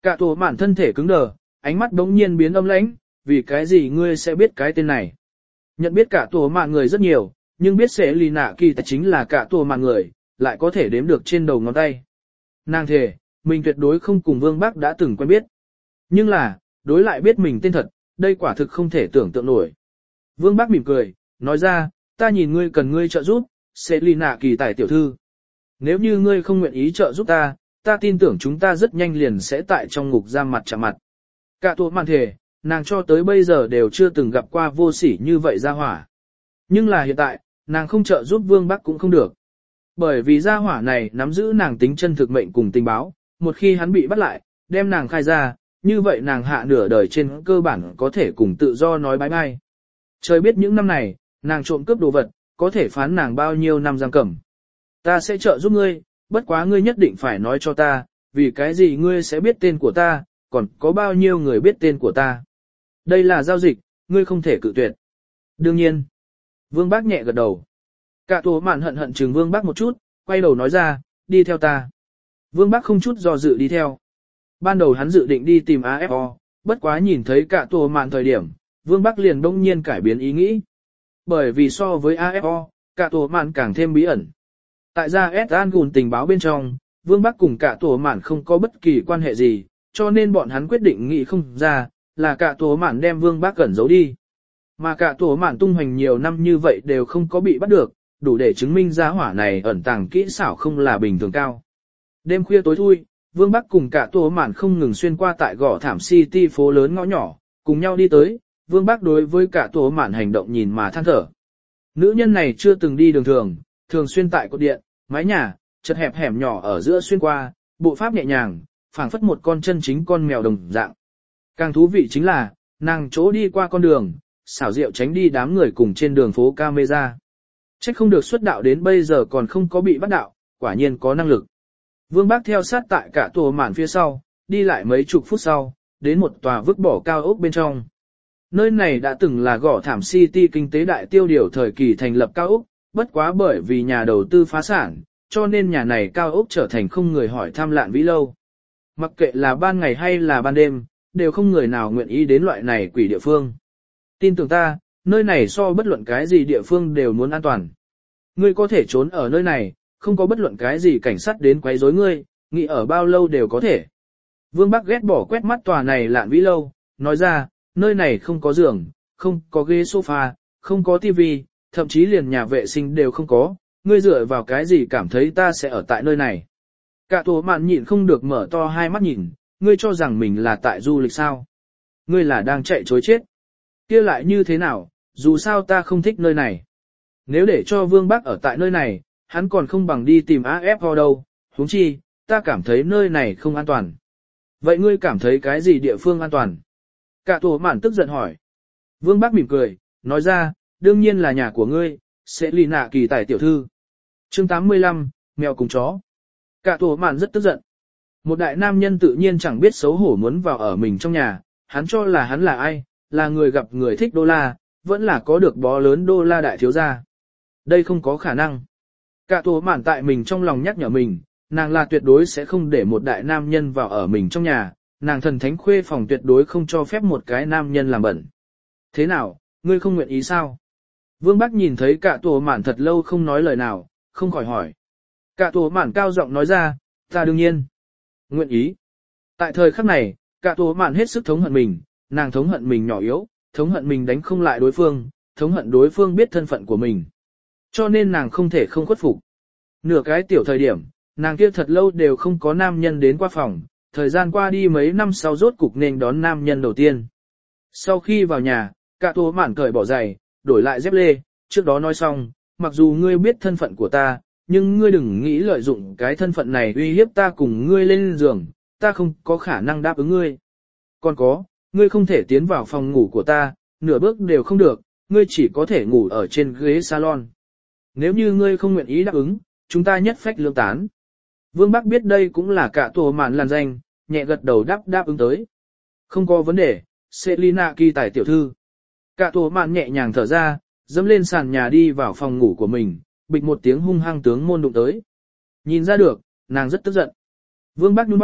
Cả tổ mạn thân thể cứng đờ, ánh mắt bỗng nhiên biến âm lãnh, vì cái gì ngươi sẽ biết cái tên này. Nhận biết cả tổ mạn người rất nhiều, nhưng biết sẽ lì nạ kỳ tài chính là cả tổ mạn người, lại có thể đếm được trên đầu ngón tay. Nàng thề, mình tuyệt đối không cùng Vương Bắc đã từng quen biết. Nhưng là, đối lại biết mình tên thật, đây quả thực không thể tưởng tượng nổi. Vương Bắc mỉm cười, nói ra, ta nhìn ngươi cần ngươi trợ giúp, sẽ lì nạ kỳ tài tiểu thư. Nếu như ngươi không nguyện ý trợ giúp ta, ta tin tưởng chúng ta rất nhanh liền sẽ tại trong ngục giam mặt chạm mặt. Cả tổ mạn thề, nàng cho tới bây giờ đều chưa từng gặp qua vô sỉ như vậy gia hỏa. Nhưng là hiện tại, nàng không trợ giúp Vương Bắc cũng không được. Bởi vì gia hỏa này nắm giữ nàng tính chân thực mệnh cùng tình báo, một khi hắn bị bắt lại, đem nàng khai ra, như vậy nàng hạ nửa đời trên cơ bản có thể cùng tự do nói bye bye. Trời biết những năm này, nàng trộm cướp đồ vật, có thể phán nàng bao nhiêu năm giam cầm. Ta sẽ trợ giúp ngươi, bất quá ngươi nhất định phải nói cho ta, vì cái gì ngươi sẽ biết tên của ta, còn có bao nhiêu người biết tên của ta. Đây là giao dịch, ngươi không thể cự tuyệt. Đương nhiên. Vương Bác nhẹ gật đầu. Cả tổ mạn hận hận chừng Vương Bác một chút, quay đầu nói ra, đi theo ta. Vương Bác không chút do dự đi theo. Ban đầu hắn dự định đi tìm a ép o, bất quá nhìn thấy cả tổ mạn thời điểm, Vương Bác liền đông nhiên cải biến ý nghĩ. Bởi vì so với a ép o, cả tổ mạn càng thêm bí ẩn. Tại gia S Angun tình báo bên trong, Vương Bắc cùng cả tổ mạn không có bất kỳ quan hệ gì, cho nên bọn hắn quyết định nghĩ không ra, là cả tổ mạn đem Vương Bắc cẩn giấu đi. Mà cả tổ mạn tung hoành nhiều năm như vậy đều không có bị bắt được, đủ để chứng minh giá hỏa này ẩn tàng kỹ xảo không là bình thường cao. Đêm khuya tối thui, Vương Bắc cùng cả tổ mạn không ngừng xuyên qua tại gò thảm City phố lớn ngõ nhỏ, cùng nhau đi tới, Vương Bắc đối với cả tổ mạn hành động nhìn mà than thở. Nữ nhân này chưa từng đi đường thường, thường xuyên tại cột điện, mái nhà, chật hẹp hẻm nhỏ ở giữa xuyên qua, bộ pháp nhẹ nhàng, phảng phất một con chân chính con mèo đồng dạng. Càng thú vị chính là, nàng chỗ đi qua con đường, xảo diệu tránh đi đám người cùng trên đường phố camera. Trách không được xuất đạo đến bây giờ còn không có bị bắt đạo, quả nhiên có năng lực. Vương Bác theo sát tại cả tổ mạn phía sau, đi lại mấy chục phút sau, đến một tòa vứt bỏ cao ốc bên trong. Nơi này đã từng là gò thảm City kinh tế đại tiêu điều thời kỳ thành lập cao ốc, bất quá bởi vì nhà đầu tư phá sản, cho nên nhà này cao ốc trở thành không người hỏi thăm lạn vĩ lâu. Mặc kệ là ban ngày hay là ban đêm, đều không người nào nguyện ý đến loại này quỷ địa phương. Tin tưởng ta, nơi này so bất luận cái gì địa phương đều muốn an toàn. Ngươi có thể trốn ở nơi này, không có bất luận cái gì cảnh sát đến quấy rối ngươi, nghĩ ở bao lâu đều có thể. Vương Bắc ghét bỏ quét mắt tòa này lạn vĩ lâu, nói ra, nơi này không có giường, không có ghế sofa, không có tivi, thậm chí liền nhà vệ sinh đều không có, ngươi dựa vào cái gì cảm thấy ta sẽ ở tại nơi này. Cả tổ mạn nhịn không được mở to hai mắt nhìn, ngươi cho rằng mình là tại du lịch sao? Ngươi là đang chạy chối chết. Kia lại như thế nào, dù sao ta không thích nơi này. Nếu để cho Vương Bắc ở tại nơi này, hắn còn không bằng đi tìm a ép o đâu, huống chi, ta cảm thấy nơi này không an toàn. Vậy ngươi cảm thấy cái gì địa phương an toàn? Cả tổ mạn tức giận hỏi. Vương Bắc mỉm cười, nói ra, đương nhiên là nhà của ngươi, sẽ lì nạ kỳ tài tiểu thư. Chương tám mươi lăm, mèo cùng chó. Cả tổ mạn rất tức giận. Một đại nam nhân tự nhiên chẳng biết xấu hổ muốn vào ở mình trong nhà, hắn cho là hắn là ai, là người gặp người thích đô la, vẫn là có được bó lớn đô la đại thiếu gia. Đây không có khả năng. Cả tổ mạn tại mình trong lòng nhắc nhở mình, nàng là tuyệt đối sẽ không để một đại nam nhân vào ở mình trong nhà, nàng thần thánh khuê phòng tuyệt đối không cho phép một cái nam nhân làm bẩn. Thế nào, ngươi không nguyện ý sao? Vương Bắc nhìn thấy cả tổ mạn thật lâu không nói lời nào, không khỏi hỏi. Cả tổ mạn cao giọng nói ra, ta đương nhiên. Nguyện ý. Tại thời khắc này, cả tổ mạn hết sức thống hận mình, nàng thống hận mình nhỏ yếu, thống hận mình đánh không lại đối phương, thống hận đối phương biết thân phận của mình. Cho nên nàng không thể không khuất phục. Nửa cái tiểu thời điểm, nàng kia thật lâu đều không có nam nhân đến qua phòng, thời gian qua đi mấy năm sau rốt cục nên đón nam nhân đầu tiên. Sau khi vào nhà, cả tổ mạn cởi bỏ giày, đổi lại dép lê, trước đó nói xong, mặc dù ngươi biết thân phận của ta, nhưng ngươi đừng nghĩ lợi dụng cái thân phận này uy hiếp ta cùng ngươi lên giường, ta không có khả năng đáp ứng ngươi. Còn có, ngươi không thể tiến vào phòng ngủ của ta, nửa bước đều không được, ngươi chỉ có thể ngủ ở trên ghế salon. Nếu như ngươi không nguyện ý đáp ứng, chúng ta nhất phách lương tán. Vương Bắc biết đây cũng là cả tổ mạn làn danh, nhẹ gật đầu đáp đáp ứng tới. Không có vấn đề, Selina kỳ tài tiểu thư. Cả tổ mạn nhẹ nhàng thở ra, dẫm lên sàn nhà đi vào phòng ngủ của mình, bịch một tiếng hung hăng tướng môn đụng tới. Nhìn ra được, nàng rất tức giận. Vương Bắc nhún vai,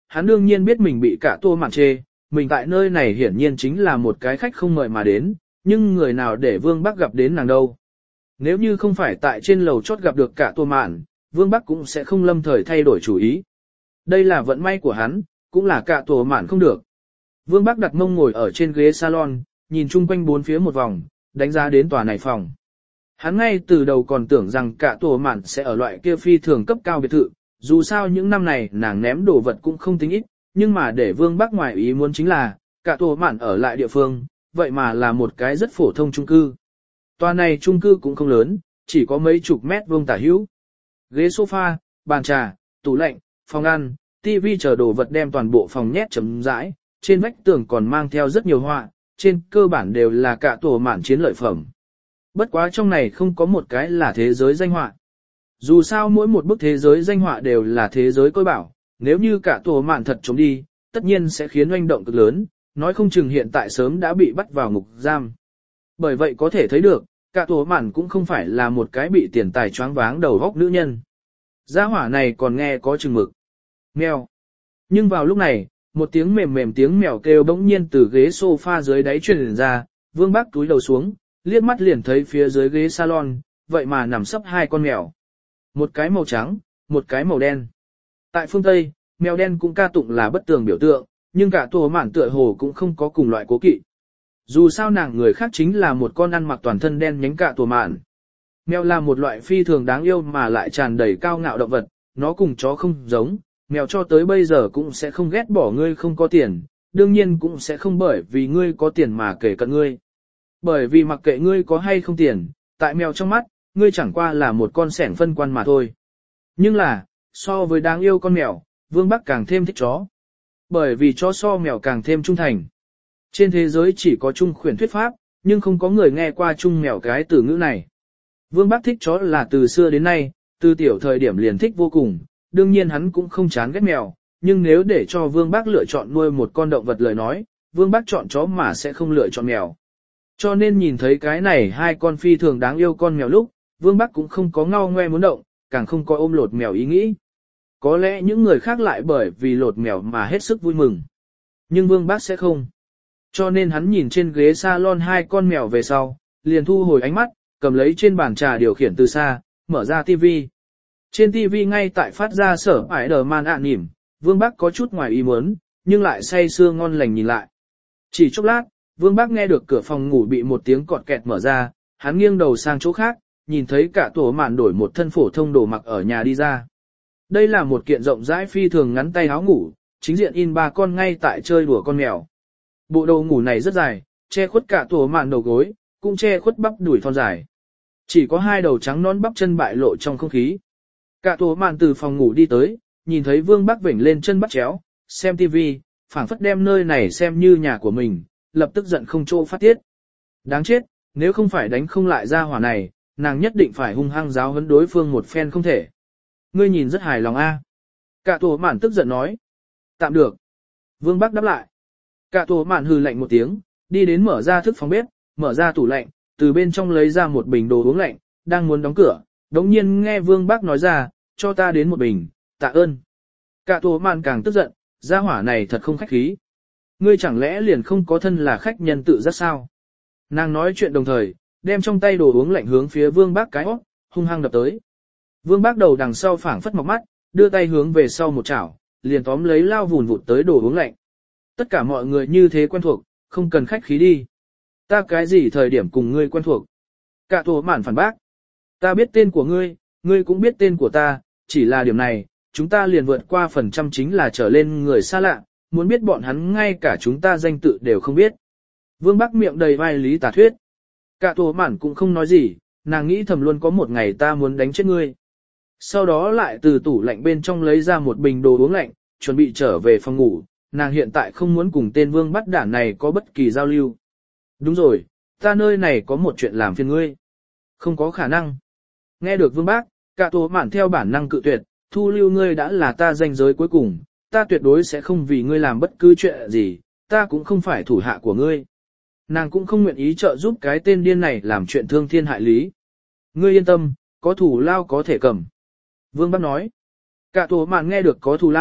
hắn đương nhiên biết mình bị cả tô mạn chê, mình tại nơi này hiển nhiên chính là một cái khách không mời mà đến, nhưng người nào để Vương Bắc gặp đến nàng đâu. Nếu như không phải tại trên lầu chót gặp được cả tô mạn, Vương Bắc cũng sẽ không lâm thời thay đổi chủ ý. Đây là vận may của hắn, cũng là cả tô mạn không được. Vương Bắc đặt mông ngồi ở trên ghế salon, nhìn chung quanh bốn phía một vòng, đánh giá đến tòa này phòng. Hắn ngay từ đầu còn tưởng rằng cả tổ mạn sẽ ở loại kia phi thường cấp cao biệt thự, dù sao những năm này nàng ném đồ vật cũng không tính ít, nhưng mà để Vương Bắc ngoài ý muốn chính là, cả tổ mạn ở lại địa phương, vậy mà là một cái rất phổ thông chung cư. Tòa này chung cư cũng không lớn, chỉ có mấy chục mét vuông tả hữu. Ghế sofa, bàn trà, tủ lạnh, phòng ăn, tivi chờ đồ vật đem toàn bộ phòng nhét chấm rãi, trên vách tường còn mang theo rất nhiều họa, trên cơ bản đều là cả tổ mạn chiến lợi phẩm. Bất quá trong này không có một cái là thế giới danh họa. Dù sao mỗi một bức thế giới danh họa đều là thế giới côi bảo, nếu như cả tổ mạn thật trốn đi, tất nhiên sẽ khiến oanh động cực lớn, nói không chừng hiện tại sớm đã bị bắt vào ngục giam. Bởi vậy có thể thấy được, cả tổ mạn cũng không phải là một cái bị tiền tài choáng váng đầu góc nữ nhân. Gia hỏa này còn nghe có chừng mực. Mèo. Nhưng vào lúc này, một tiếng mềm mềm tiếng mèo kêu bỗng nhiên từ ghế sofa dưới đáy truyền ra, Vương Bắc túi đầu xuống, liếc mắt liền thấy phía dưới ghế salon, vậy mà nằm sấp hai con mèo. Một cái màu trắng, một cái màu đen. Tại phương Tây, mèo đen cũng ca tụng là bất tường biểu tượng, nhưng cả tổ mạn tựa hồ cũng không có cùng loại cố kỵ. Dù sao nàng người khác chính là một con ăn mặc toàn thân đen nhánh cả tổ mạn. Mèo là một loại phi thường đáng yêu mà lại tràn đầy cao ngạo động vật, nó cùng chó không giống, mèo cho tới bây giờ cũng sẽ không ghét bỏ ngươi không có tiền, đương nhiên cũng sẽ không bởi vì ngươi có tiền mà kể cận ngươi. Bởi vì mặc kệ ngươi có hay không tiền, tại mèo trong mắt, ngươi chẳng qua là một con sẻng phân quan mà thôi. Nhưng là, so với đáng yêu con mèo, Vương Bắc càng thêm thích chó. Bởi vì chó so mèo càng thêm trung thành. Trên thế giới chỉ có chung khuyển thuyết pháp, nhưng không có người nghe qua chung mèo cái từ ngữ này. Vương Bắc thích chó là từ xưa đến nay, từ tiểu thời điểm liền thích vô cùng, đương nhiên hắn cũng không chán ghét mèo, nhưng nếu để cho Vương Bắc lựa chọn nuôi một con động vật lời nói, Vương Bắc chọn chó mà sẽ không lựa chọn mèo. Cho nên nhìn thấy cái này hai con phi thường đáng yêu con mèo lúc, Vương Bắc cũng không có ngao ngoe muốn động, càng không có ôm lột mèo ý nghĩ. Có lẽ những người khác lại bởi vì lột mèo mà hết sức vui mừng. Nhưng Vương Bắc sẽ không. Cho nên hắn nhìn trên ghế salon hai con mèo về sau, liền thu hồi ánh mắt, cầm lấy trên bàn trà điều khiển từ xa, mở ra tivi. Trên tivi ngay tại phát ra sở ải đờ man ạ nỉm, Vương Bắc có chút ngoài ý muốn, nhưng lại say sưa ngon lành nhìn lại. Chỉ chốc lát, Vương Bắc nghe được cửa phòng ngủ bị một tiếng cọt kẹt mở ra, hắn nghiêng đầu sang chỗ khác, nhìn thấy cả tổ mạn đổi một thân phổ thông đồ mặc ở nhà đi ra. Đây là một kiện rộng rãi phi thường ngắn tay áo ngủ, chính diện in ba con ngay tại chơi đùa con mèo. Bộ đồ ngủ này rất dài, che khuất cả tổ mạn đầu gối, cũng che khuất bắp đùi thon dài. Chỉ có hai đầu trắng nón bắp chân bại lộ trong không khí. Cả tổ mạn từ phòng ngủ đi tới, nhìn thấy Vương Bắc vểnh lên chân bắt chéo, xem tivi, phảng phất đem nơi này xem như nhà của mình, lập tức giận không chỗ phát tiết. Đáng chết, nếu không phải đánh không lại ra hỏa này, nàng nhất định phải hung hăng giáo huấn đối phương một phen không thể. Ngươi nhìn rất hài lòng a. Cả tổ mạn tức giận nói. Tạm được. Vương Bắc đáp lại. Cả tổ mạn hừ lạnh một tiếng, đi đến mở ra thức phòng bếp, mở ra tủ lạnh, từ bên trong lấy ra một bình đồ uống lạnh, đang muốn đóng cửa, đống nhiên nghe Vương Bắc nói ra, cho ta đến một bình, tạ ơn. Cả tổ mạn càng tức giận, gia hỏa này thật không khách khí. Ngươi chẳng lẽ liền không có thân là khách nhân tự giác sao? Nàng nói chuyện đồng thời, đem trong tay đồ uống lạnh hướng phía Vương Bắc cái óc, hung hăng đập tới. Vương Bắc đầu đằng sau phảng phất mọc mắt, đưa tay hướng về sau một chảo, liền tóm lấy lao vùn vụt tới đồ uống lạnh. Tất cả mọi người như thế quen thuộc, không cần khách khí đi. Ta cái gì thời điểm cùng ngươi quen thuộc? Cả tổ mạn phản bác. Ta biết tên của ngươi, ngươi cũng biết tên của ta, chỉ là điểm này, chúng ta liền vượt qua phần trăm chính là trở lên người xa lạ, muốn biết bọn hắn ngay cả chúng ta danh tự đều không biết. Vương Bắc miệng đầy vai lý tả thuyết. Cả tổ mạn cũng không nói gì, nàng nghĩ thầm luôn có một ngày ta muốn đánh chết ngươi. Sau đó lại từ tủ lạnh bên trong lấy ra một bình đồ uống lạnh, chuẩn bị trở về phòng ngủ, nàng hiện tại không muốn cùng tên Vương bắt đản này có bất kỳ giao lưu. Đúng rồi, ta nơi này có một chuyện làm phiền ngươi. Không có khả năng. Nghe được Vương Bác, cả tổ mạn theo bản năng cự tuyệt, thu lưu ngươi đã là ta danh giới cuối cùng, ta tuyệt đối sẽ không vì ngươi làm bất cứ chuyện gì, ta cũng không phải thủ hạ của ngươi. Nàng cũng không nguyện ý trợ giúp cái tên điên này làm chuyện thương thiên hại lý. Ngươi yên tâm, có thủ lao có thể cầm. Vương Bác nói. Cả tổ mạn nghe được có thù lao,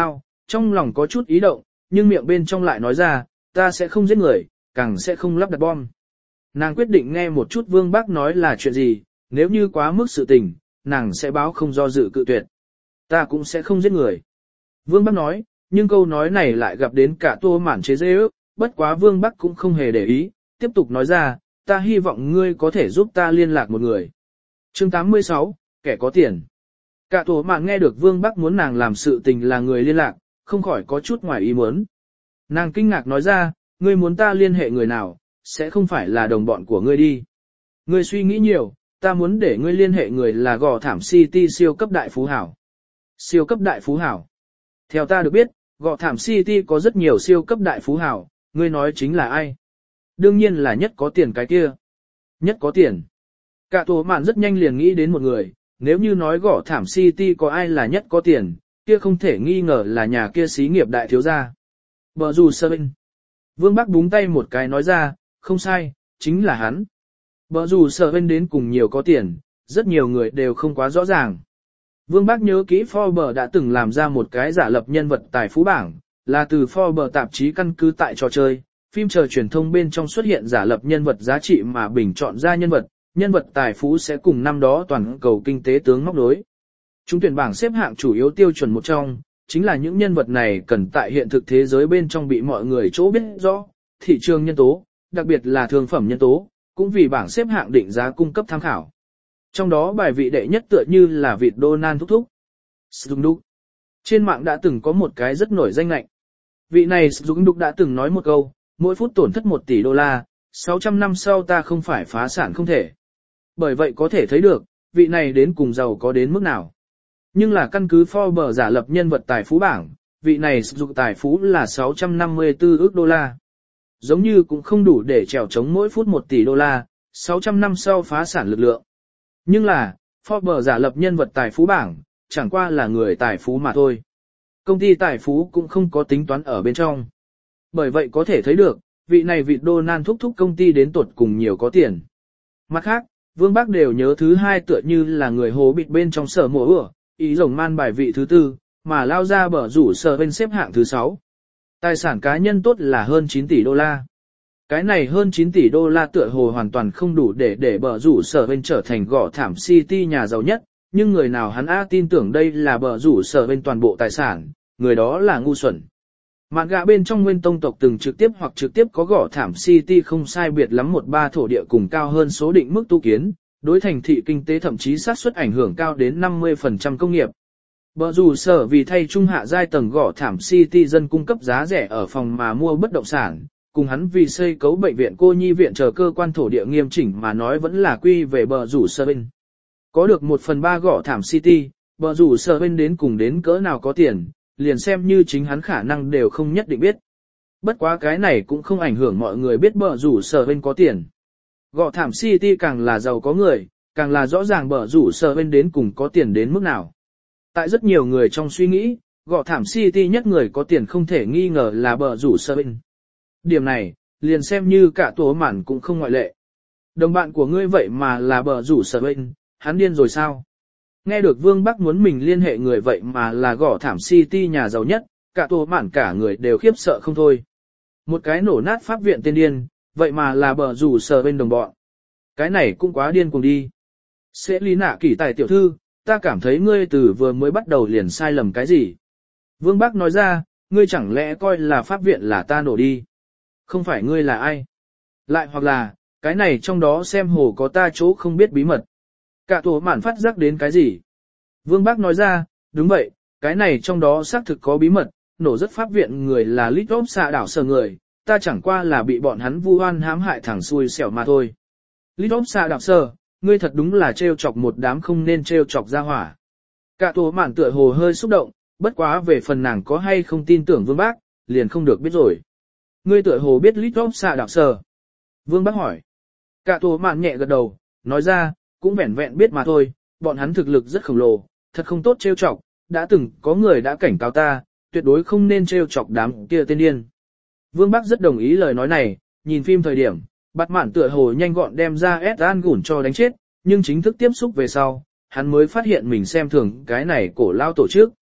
trong lòng có chút ý động, nhưng miệng bên trong lại nói ra, ta sẽ không giết người, càng sẽ không lắp đặt bom. Nàng quyết định nghe một chút Vương Bắc nói là chuyện gì, nếu như quá mức sự tình, nàng sẽ báo không do dự cự tuyệt. Ta cũng sẽ không giết người. Vương Bắc nói, nhưng câu nói này lại gặp đến cả Tô Mạn chế dễ ước, bất quá Vương Bắc cũng không hề để ý, tiếp tục nói ra, ta hy vọng ngươi có thể giúp ta liên lạc một người. Chương tám mươi sáu, kẻ có tiền. Cả Tô Mạn nghe được Vương Bắc muốn nàng làm sự tình là người liên lạc, không khỏi có chút ngoài ý muốn. Nàng kinh ngạc nói ra, ngươi muốn ta liên hệ người nào, sẽ không phải là đồng bọn của ngươi đi. Ngươi suy nghĩ nhiều, ta muốn để ngươi liên hệ người là Gò Thảm City siêu cấp đại phú hảo. Siêu cấp đại phú hảo. Theo ta được biết, Gò Thảm City có rất nhiều siêu cấp đại phú hảo, ngươi nói chính là ai? Đương nhiên là nhất có tiền cái kia. Nhất có tiền. Cả Tô Mạn rất nhanh liền nghĩ đến một người, nếu như nói Gò Thảm City có ai là nhất có tiền, kia không thể nghi ngờ là nhà kia xí nghiệp đại thiếu gia. Bờ dù sơ bên. Vương Bắc búng tay một cái nói ra, không sai, chính là hắn. Bờ dù sơ bên đến cùng nhiều có tiền, rất nhiều người đều không quá rõ ràng. Vương Bắc nhớ kỹ Forbes đã từng làm ra một cái giả lập nhân vật tài phú bảng, là từ Forbes tạp chí căn cứ tại trò chơi, phim chờ truyền thông bên trong xuất hiện giả lập nhân vật giá trị mà bình chọn ra nhân vật, nhân vật tài phú sẽ cùng năm đó toàn cầu kinh tế tướng móc đối. Chúng tuyển bảng xếp hạng chủ yếu tiêu chuẩn một trong, chính là những nhân vật này cần tại hiện thực thế giới bên trong bị mọi người chỗ biết rõ, thị trường nhân tố, đặc biệt là thương phẩm nhân tố, cũng vì bảng xếp hạng định giá cung cấp tham khảo. Trong đó bài vị đệ nhất tựa như là vịt Donald thúc thúc. Sduk. Trên mạng đã từng có một cái rất nổi danh lệnh. Vị này Sduk đã từng nói một câu, mỗi phút tổn thất một tỷ đô la, sáu trăm năm sau ta không phải phá sản không thể. Bởi vậy có thể thấy được, vị này đến cùng giàu có đến mức nào. Nhưng là căn cứ Forbes giả lập nhân vật tài phú bảng, vị này Sduk tài phú là sáu trăm năm mươi tư ức đô la. Giống như cũng không đủ để trèo chống mỗi phút một tỷ đô la, sáu trăm năm sau phá sản lực lượng. Nhưng là, Forbes giả lập nhân vật tài phú bảng, chẳng qua là người tài phú mà thôi. Công ty tài phú cũng không có tính toán ở bên trong. Bởi vậy có thể thấy được, vị này vị Donald thúc thúc công ty đến tuột cùng nhiều có tiền. Mặt khác, Vương Bắc đều nhớ thứ hai tựa như là người hồ bịt bên trong sở mùa ửa, ý rồng man bài vị thứ tư, mà lao ra bở rủ sở bên xếp hạng thứ sáu. Tài sản cá nhân tốt là hơn chín tỷ đô la. Cái này hơn chín tỷ đô la tựa hồ hoàn toàn không đủ để để bờ rủ sở bên trở thành Gò Thảm City nhà giàu nhất, nhưng người nào hắn A tin tưởng đây là bờ rủ sở bên toàn bộ tài sản, người đó là ngu xuẩn. Mạn gạ bên trong nguyên tông tộc từng trực tiếp hoặc trực tiếp có Gò Thảm City không sai biệt lắm một ba thổ địa cùng cao hơn số định mức tu kiến, đối thành thị kinh tế thậm chí sát suất ảnh hưởng cao đến năm mươi phần trăm công nghiệp. Bờ rủ sở vì thay trung hạ giai tầng Gò Thảm City dân cung cấp giá rẻ ở phòng mà mua bất động sản, cùng hắn vì xây cấu bệnh viện cô nhi viện chờ cơ quan thổ địa nghiêm chỉnh mà nói vẫn là quy về bờ rủ sở bên. Có được một phần ba Gò Thảm City, bờ rủ sở bên đến cùng đến cỡ nào có tiền, liền xem như chính hắn khả năng đều không nhất định biết. Bất quá cái này cũng không ảnh hưởng mọi người biết bờ rủ sở bên có tiền. Gò Thảm City càng là giàu có người, càng là rõ ràng bờ rủ sở bên đến cùng có tiền đến mức nào. Tại rất nhiều người trong suy nghĩ, Gò Thảm City nhất người có tiền không thể nghi ngờ là bờ rủ sở bên. Điểm này, liền xem như cả Tô Mạn cũng không ngoại lệ. Đồng bạn của ngươi vậy mà là bờ rủ sở bên, hắn điên rồi sao? Nghe được Vương Bắc muốn mình liên hệ người vậy mà là Gò Thảm City nhà giàu nhất, cả Tô Mạn cả người đều khiếp sợ không thôi. Một cái nổ nát pháp viện tên điên, vậy mà là bờ rủ sở bên đồng bọn. Cái này cũng quá điên cùng đi. Sẽ lý nạ kỳ tài tiểu thư, ta cảm thấy ngươi từ vừa mới bắt đầu liền sai lầm cái gì? Vương Bắc nói ra, ngươi chẳng lẽ coi là pháp viện là ta nổ đi? Không phải ngươi là ai? Lại hoặc là, cái này trong đó xem hồ có ta chỗ không biết bí mật. Cả Tô Mạn phát giác đến cái gì? Vương Bắc nói ra, đúng vậy, cái này trong đó xác thực có bí mật, nổ rất pháp viện người là lít ốp xạ đảo sở người, ta chẳng qua là bị bọn hắn vu oan hãm hại thẳng xui xẻo mà thôi. Lít ốp xạ đảo sở, ngươi thật đúng là trêu chọc một đám không nên trêu chọc ra hỏa. Cả Tô Mạn tựa hồ hơi xúc động, bất quá về phần nàng có hay không tin tưởng Vương Bắc, liền không được biết rồi. Ngươi tựa hồ biết lít ốp xạ đảo sở. Vương Bắc hỏi. Cả Tô Mạn nhẹ gật đầu, nói ra, cũng vẻn vẹn biết mà thôi, bọn hắn thực lực rất khổng lồ, thật không tốt trêu chọc, đã từng có người đã cảnh cáo ta, tuyệt đối không nên trêu chọc đám kia tên điên. Vương Bắc rất đồng ý lời nói này, nhìn phim thời điểm, Bạt Mạn tựa hồ nhanh gọn đem ra ét an gủn cho đánh chết, nhưng chính thức tiếp xúc về sau, hắn mới phát hiện mình xem thường cái này cổ lao tổ chức.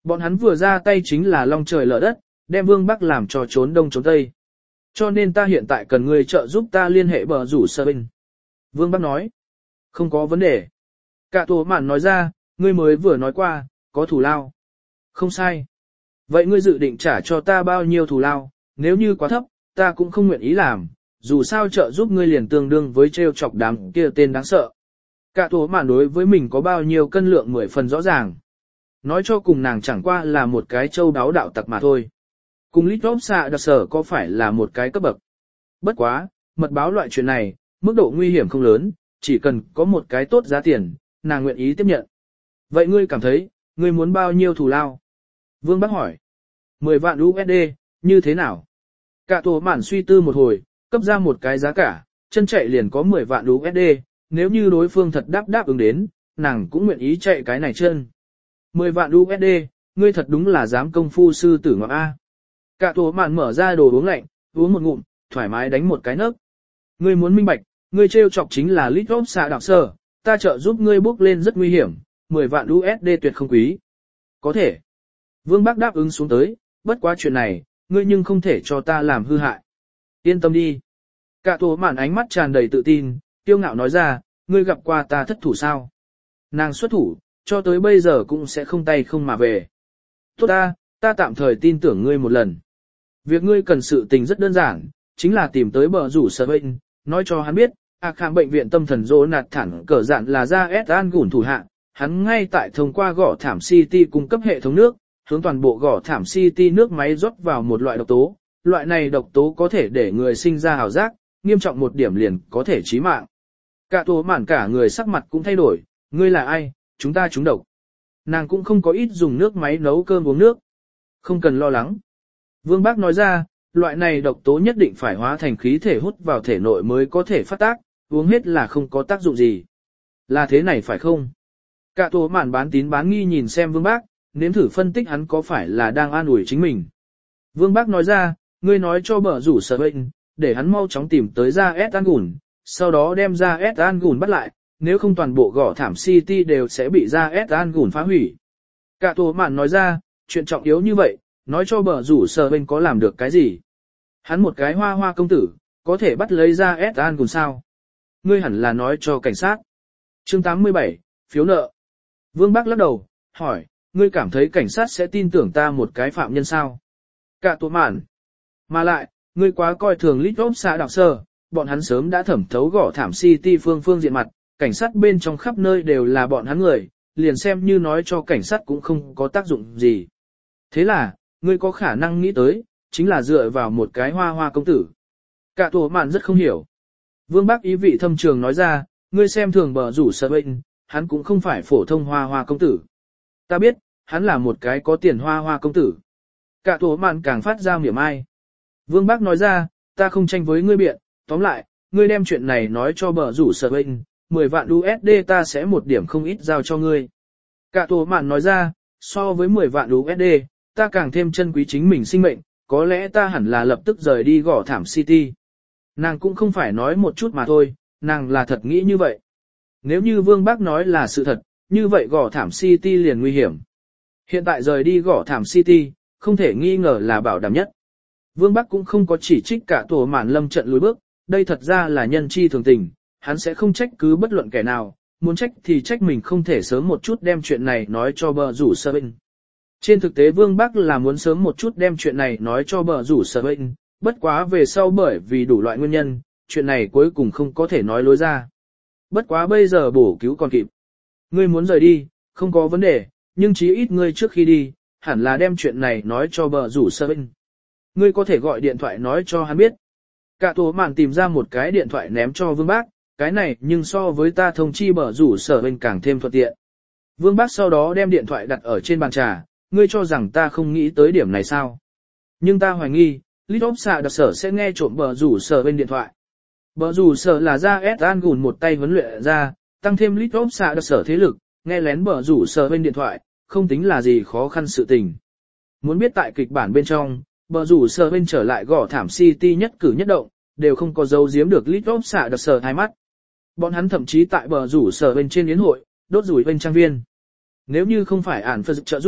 Bọn hắn vừa ra tay chính là long trời lở đất, đem Vương Bắc làm cho trốn đông trốn tây. Cho nên ta hiện tại cần người trợ giúp ta liên hệ bờ rủ sở bên. Vương Bắc nói, không có vấn đề. Cả tổ mạn nói ra, ngươi mới vừa nói qua, có thù lao. Không sai. Vậy ngươi dự định trả cho ta bao nhiêu thù lao, nếu như quá thấp, ta cũng không nguyện ý làm, dù sao trợ giúp ngươi liền tương đương với treo chọc đám kia tên đáng sợ. Cả tổ mạn đối với mình có bao nhiêu cân lượng mười phần rõ ràng. Nói cho cùng nàng chẳng qua là một cái châu đáo đạo tặc mà thôi. Cùng lít lóp xạ đặc sở có phải là một cái cấp bậc. Bất quá, mật báo loại chuyện này, mức độ nguy hiểm không lớn, chỉ cần có một cái tốt giá tiền, nàng nguyện ý tiếp nhận. Vậy ngươi cảm thấy, ngươi muốn bao nhiêu thù lao? Vương Bắc hỏi. mười vạn u ét đê, như thế nào? Cả tổ mạn suy tư một hồi, cấp ra một cái giá cả, chân chạy liền có mười vạn u ét đê, nếu như đối phương thật đáp đáp ứng đến, nàng cũng nguyện ý chạy cái này chân. mười vạn u ét đê, ngươi thật đúng là dám công phu sư tử ngọc A. Cả tổ mạn mở ra đồ uống lạnh, uống một ngụm, thoải mái đánh một cái nấc. Ngươi muốn minh bạch, ngươi trêu chọc chính là lít lóp xạ đạo sở, ta trợ giúp ngươi bước lên rất nguy hiểm, mười vạn u ét đê tuyệt không quý. Có thể. Vương Bắc đáp ứng xuống tới, bất quá chuyện này, ngươi nhưng không thể cho ta làm hư hại. Yên tâm đi. Cả tổ mạn ánh mắt tràn đầy tự tin, tiêu ngạo nói ra, ngươi gặp qua ta thất thủ sao? Nàng xuất thủ, cho tới bây giờ cũng sẽ không tay không mà về. Tốt ta, ta tạm thời tin tưởng ngươi một lần. Việc ngươi cần sự tình rất đơn giản, chính là tìm tới bờ rủ sở bệnh, nói cho hắn biết, A Kham bệnh viện tâm thần dỗ nạt thẳng cờ dạn là ra S An gùn thủ hạ, hắn ngay tại thông qua gõ thảm City cung cấp hệ thống nước, hướng toàn bộ gõ thảm City nước máy rót vào một loại độc tố, loại này độc tố có thể để người sinh ra hào giác, nghiêm trọng một điểm liền có thể chí mạng. Cả tổ mạn cả người sắc mặt cũng thay đổi, ngươi là ai, chúng ta trúng độc. Nàng cũng không có ít dùng nước máy nấu cơm uống nước. Không cần lo lắng. Vương Bác nói ra, loại này độc tố nhất định phải hóa thành khí thể hút vào thể nội mới có thể phát tác, uống hết là không có tác dụng gì. Là thế này phải không? Cả tổ mạn bán tín bán nghi nhìn xem Vương Bác, nếm thử phân tích hắn có phải là đang an ủi chính mình. Vương Bác nói ra, ngươi nói cho bờ rủ sở bệnh, để hắn mau chóng tìm tới ra S An gùn, sau đó đem ra S An gùn bắt lại, nếu không toàn bộ gõ thảm City đều sẽ bị ra S An gùn phá hủy. Cả tổ mạn nói ra, chuyện trọng yếu như vậy, nói cho bờ rủ sở bệnh có làm được cái gì. Hắn một cái hoa hoa công tử, có thể bắt lấy ra S An gùn sao? Ngươi hẳn là nói cho cảnh sát. Chương tám mươi bảy, phiếu nợ. Vương Bắc lắc đầu, hỏi, ngươi cảm thấy cảnh sát sẽ tin tưởng ta một cái phạm nhân sao? Cả tổ mạn. Mà lại, ngươi quá coi thường lít lốp xã đạo sơ, bọn hắn sớm đã thẩm thấu gõ thảm City phương phương diện mặt, cảnh sát bên trong khắp nơi đều là bọn hắn người, liền xem như nói cho cảnh sát cũng không có tác dụng gì. Thế là, ngươi có khả năng nghĩ tới, chính là dựa vào một cái hoa hoa công tử. Cả tổ mạn rất không hiểu. Vương Bắc ý vị thâm trường nói ra, ngươi xem thường bờ rủ sở bệnh, hắn cũng không phải phổ thông hoa hoa công tử. Ta biết, hắn là một cái có tiền hoa hoa công tử. Cả tổ mạn càng phát ra mỉa mai. Vương Bắc nói ra, ta không tranh với ngươi biện, tóm lại, ngươi đem chuyện này nói cho bờ rủ sở bệnh, mười vạn u ét đê ta sẽ một điểm không ít giao cho ngươi. Cả tổ mạn nói ra, so với mười vạn u ét đê, ta càng thêm chân quý chính mình sinh mệnh, có lẽ ta hẳn là lập tức rời đi gõ thảm City. Nàng cũng không phải nói một chút mà thôi, nàng là thật nghĩ như vậy. Nếu như Vương Bắc nói là sự thật, như vậy gõ thảm City liền nguy hiểm. Hiện tại rời đi gõ thảm City, không thể nghi ngờ là bảo đảm nhất. Vương Bắc cũng không có chỉ trích cả tổ mạn lâm trận lùi bước, đây thật ra là nhân chi thường tình, hắn sẽ không trách cứ bất luận kẻ nào, muốn trách thì trách mình không thể sớm một chút đem chuyện này nói cho bờ rủ sở bệnh. Trên thực tế Vương Bắc là muốn sớm một chút đem chuyện này nói cho bờ rủ sở bệnh, bất quá về sau bởi vì đủ loại nguyên nhân, chuyện này cuối cùng không có thể nói lối ra. Bất quá bây giờ bổ cứu còn kịp. Ngươi muốn rời đi, không có vấn đề, nhưng chí ít ngươi trước khi đi, hẳn là đem chuyện này nói cho bờ rủ sở bệnh. Ngươi có thể gọi điện thoại nói cho hắn biết. Cả tổ mạn tìm ra một cái điện thoại ném cho Vương Bác, cái này nhưng so với ta thông chi bờ rủ sở bệnh càng thêm thuận tiện. Vương Bác sau đó đem điện thoại đặt ở trên bàn trà, ngươi cho rằng ta không nghĩ tới điểm này sao? Nhưng ta hoài nghi, lít ốp xạ đặc sở sẽ nghe trộm bờ rủ sở bên điện thoại. Bờ rủ sở là ra S An gùn một tay huấn luyện ra, tăng thêm lít ốp xạ đặc sở thế lực, nghe lén bờ rủ sở bên điện thoại, không tính là gì khó khăn sự tình. Muốn biết tại kịch bản bên trong, bờ rủ sở bên trở lại gõ thảm City nhất cử nhất động, đều không có dấu giếm được lít ốp xạ đặc sở hai mắt. Bọn hắn thậm chí tại bờ rủ sở bên trên yến hội, đốt rủi bên trang viên. Nếu như không phải ản phật trợ giúp,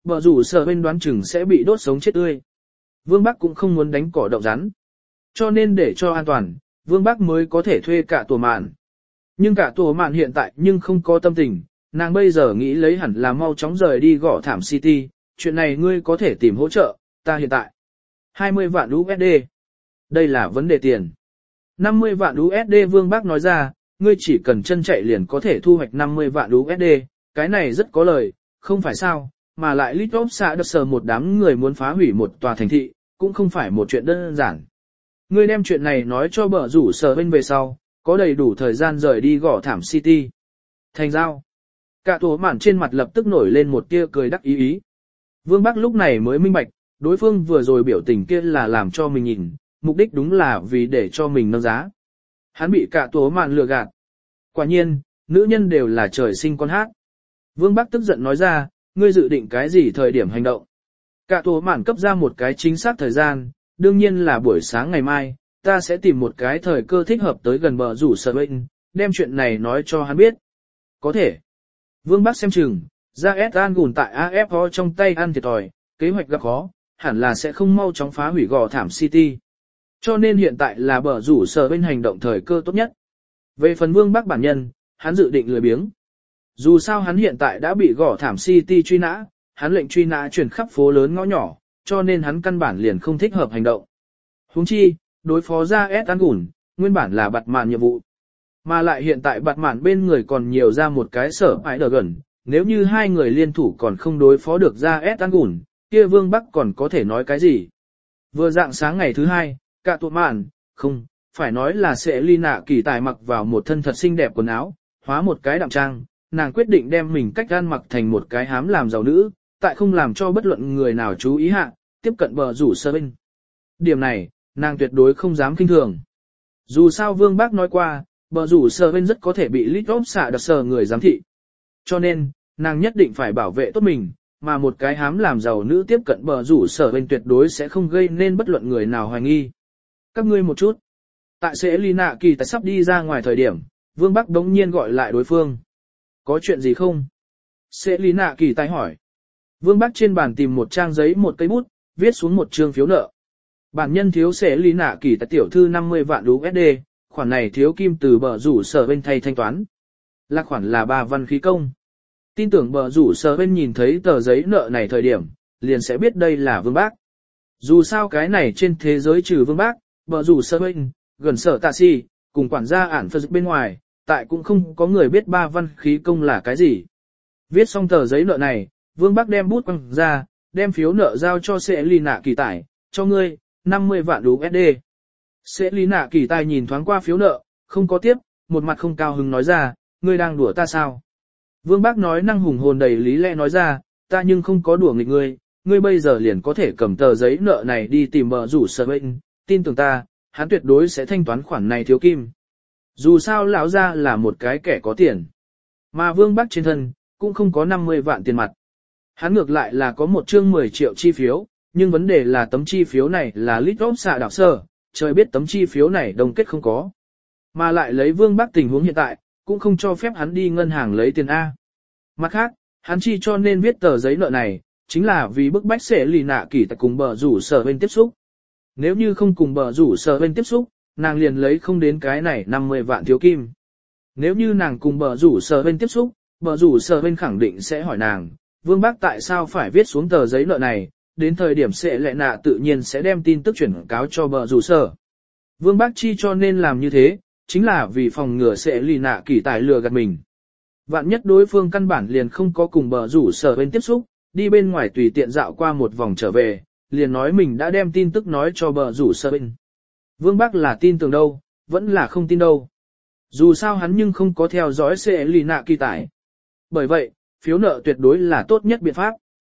bờ rủ sở bên đoán chừng sẽ bị đốt sống chết tươi. Vương Bắc cũng không muốn đánh cỏ động rắn. Cho nên để cho an toàn, Vương Bắc mới có thể thuê cả tổ mạn. Nhưng cả tổ mạn hiện tại nhưng không có tâm tình, nàng bây giờ nghĩ lấy hẳn là mau chóng rời đi gõ thảm City, chuyện này ngươi có thể tìm hỗ trợ, ta hiện tại. hai mươi vạn u ét đê. Đây là vấn đề tiền. năm mươi vạn u ét đê Vương Bắc nói ra, ngươi chỉ cần chân chạy liền có thể thu hoạch năm mươi vạn u ét đê, cái này rất có lời, không phải sao, mà lại Little xã đập sờ một đám người muốn phá hủy một tòa thành thị, cũng không phải một chuyện đơn giản. Ngươi đem chuyện này nói cho bờ rủ sở bên về sau, có đầy đủ thời gian rời đi gõ thảm City. Thành giao. Cả tổ mạn trên mặt lập tức nổi lên một tia cười đắc ý ý. Vương Bắc lúc này mới minh bạch, đối phương vừa rồi biểu tình kia là làm cho mình nhìn, mục đích đúng là vì để cho mình nâng giá. Hắn bị cả tổ mạn lừa gạt. Quả nhiên, nữ nhân đều là trời sinh con hát. Vương Bắc tức giận nói ra, ngươi dự định cái gì thời điểm hành động. Cả tổ mạn cấp ra một cái chính xác thời gian, đương nhiên là buổi sáng ngày mai, ta sẽ tìm một cái thời cơ thích hợp tới gần bờ rủ sở bên, đem chuyện này nói cho hắn biết. Có thể. Vương Bắc xem chừng, ra S An gùn tại a ép o trong tay ăn thiệt thòi, kế hoạch gặp khó, hẳn là sẽ không mau chóng phá hủy gò thảm City. Cho nên hiện tại là bờ rủ sở bên hành động thời cơ tốt nhất. Về phần Vương Bắc bản nhân, hắn dự định lười biếng. Dù sao hắn hiện tại đã bị gò thảm City truy nã, hắn lệnh truy nã chuyển khắp phố lớn ngõ nhỏ, cho nên hắn căn bản liền không thích hợp hành động. Huống chi, đối phó ra S An gùn, nguyên bản là bặt màn nhiệm vụ. Mà lại hiện tại bặt màn bên người còn nhiều ra một cái sở ái đờ gần, nếu như hai người liên thủ còn không đối phó được ra S An gùn, kia Vương Bắc còn có thể nói cái gì. Vừa dạng sáng ngày thứ hai, cả tụi mạn, không, phải nói là sẽ ly nạ kỳ tài mặc vào một thân thật xinh đẹp quần áo, hóa một cái đạm trang, nàng quyết định đem mình cách gan mặc thành một cái hám làm giàu nữ, tại không làm cho bất luận người nào chú ý hạ, tiếp cận bờ rủ sơ bên. Điểm này, nàng tuyệt đối không dám kinh thường. Dù sao Vương Bắc nói qua, bờ rủ sơ bên rất có thể bị lít ốp xạ đặc sờ người giám thị. Cho nên, nàng nhất định phải bảo vệ tốt mình, mà một cái hám làm giàu nữ tiếp cận bờ rủ sở bên tuyệt đối sẽ không gây nên bất luận người nào hoài nghi. Các ngươi một chút. Tại sẽ ly nạ kỳ tại sắp đi ra ngoài thời điểm, Vương Bắc đống nhiên gọi lại đối phương. Có chuyện gì không? Sẽ ly nạ kỳ tài hỏi. Vương Bắc trên bàn tìm một trang giấy một cây bút, viết xuống một trương phiếu nợ. Bản nhân thiếu sẽ ly nạ kỳ tại tiểu thư năm mươi vạn u ét đê, khoản này thiếu kim từ bờ rủ sở bên thay thanh toán. Là khoản là ba văn khí công. Tin tưởng bờ rủ sở bên nhìn thấy tờ giấy nợ này thời điểm, liền sẽ biết đây là Vương Bác. Dù sao cái này trên thế giới trừ Vương Bác, bờ rủ sở bên, gần sở tạ si, cùng quản gia ản phật bên ngoài, tại cũng không có người biết ba văn khí công là cái gì. Viết xong tờ giấy nợ này, Vương Bác đem bút quăng ra, đem phiếu nợ giao cho Sẽ Ly Nạ Kỳ Tài, cho ngươi, năm mươi vạn u ét đê. Sẽ Ly Nạ Kỳ Tài nhìn thoáng qua phiếu nợ, không có tiếp, một mặt không cao hứng nói ra, ngươi đang đùa ta sao? Vương Bác nói năng hùng hồn đầy lý lẽ nói ra, ta nhưng không có đùa nghịch ngươi, ngươi bây giờ liền có thể cầm tờ giấy nợ này đi tìm bờ rủ sở bên, tin tưởng ta, hắn tuyệt đối sẽ thanh toán khoản này thiếu kim. Dù sao lão gia là một cái kẻ có tiền, mà Vương Bác trên thân, cũng không có năm mươi vạn tiền mặt. Hắn ngược lại là có một chương mười triệu chi phiếu, nhưng vấn đề là tấm chi phiếu này là lít ốp xạ đảo sơ, trời biết tấm chi phiếu này đồng kết không có. Mà lại lấy Vương Bác tình huống hiện tại, cũng không cho phép hắn đi ngân hàng lấy tiền A. Mặt khác, hắn chi cho nên viết tờ giấy nợ này, chính là vì bức bách Sẽ Ly Nạ Kỳ tại cùng bờ rủ sở bên tiếp xúc. Nếu như không cùng bờ rủ sở bên tiếp xúc, nàng liền lấy không đến cái này năm mươi vạn thiếu kim. Nếu như nàng cùng bờ rủ sở bên tiếp xúc, bờ rủ sở bên khẳng định sẽ hỏi nàng, Vương Bác tại sao phải viết xuống tờ giấy nợ này, đến thời điểm Sẽ Lệ Nạ tự nhiên sẽ đem tin tức chuyển cáo cho bờ rủ sở. Vương Bác chi cho nên làm như thế, chính là vì phòng ngừa Sẽ Ly Nạ Kỳ Tài lừa gạt mình. Vạn nhất đối phương căn bản liền không có cùng bờ rủ sở bên tiếp xúc, đi bên ngoài tùy tiện dạo qua một vòng trở về, liền nói mình đã đem tin tức nói cho bờ rủ sở bên. Vương Bác là tin tưởng đâu, vẫn là không tin đâu. Dù sao hắn nhưng không có theo dõi Sẽ Ly Nạ Kỳ Tài. Bởi vậy, phiếu nợ tuyệt đối là tốt nhất biện pháp.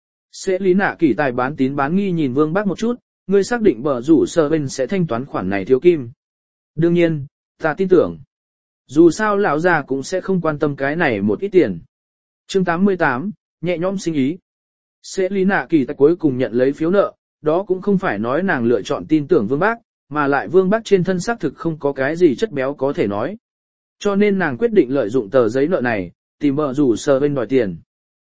Sẽ Ly Nạ Kỳ Tài bán tín bán nghi nhìn Vương Bác một chút, ngươi xác định bờ rủ sở bên sẽ thanh toán khoản này thiếu kim. Đương nhiên, ta tin tưởng. Dù sao lão già cũng sẽ không quan tâm cái này một ít tiền. Chương tám mươi tám, nhẹ nhõm sinh ý. Sẽ Lý Nạ Kỳ tại cuối cùng nhận lấy phiếu nợ, đó cũng không phải nói nàng lựa chọn tin tưởng Vương Bác, mà lại Vương Bác trên thân xác thực không có cái gì chất béo có thể nói. Cho nên nàng quyết định lợi dụng tờ giấy nợ này, tìm bờ rủ sở bên đòi tiền.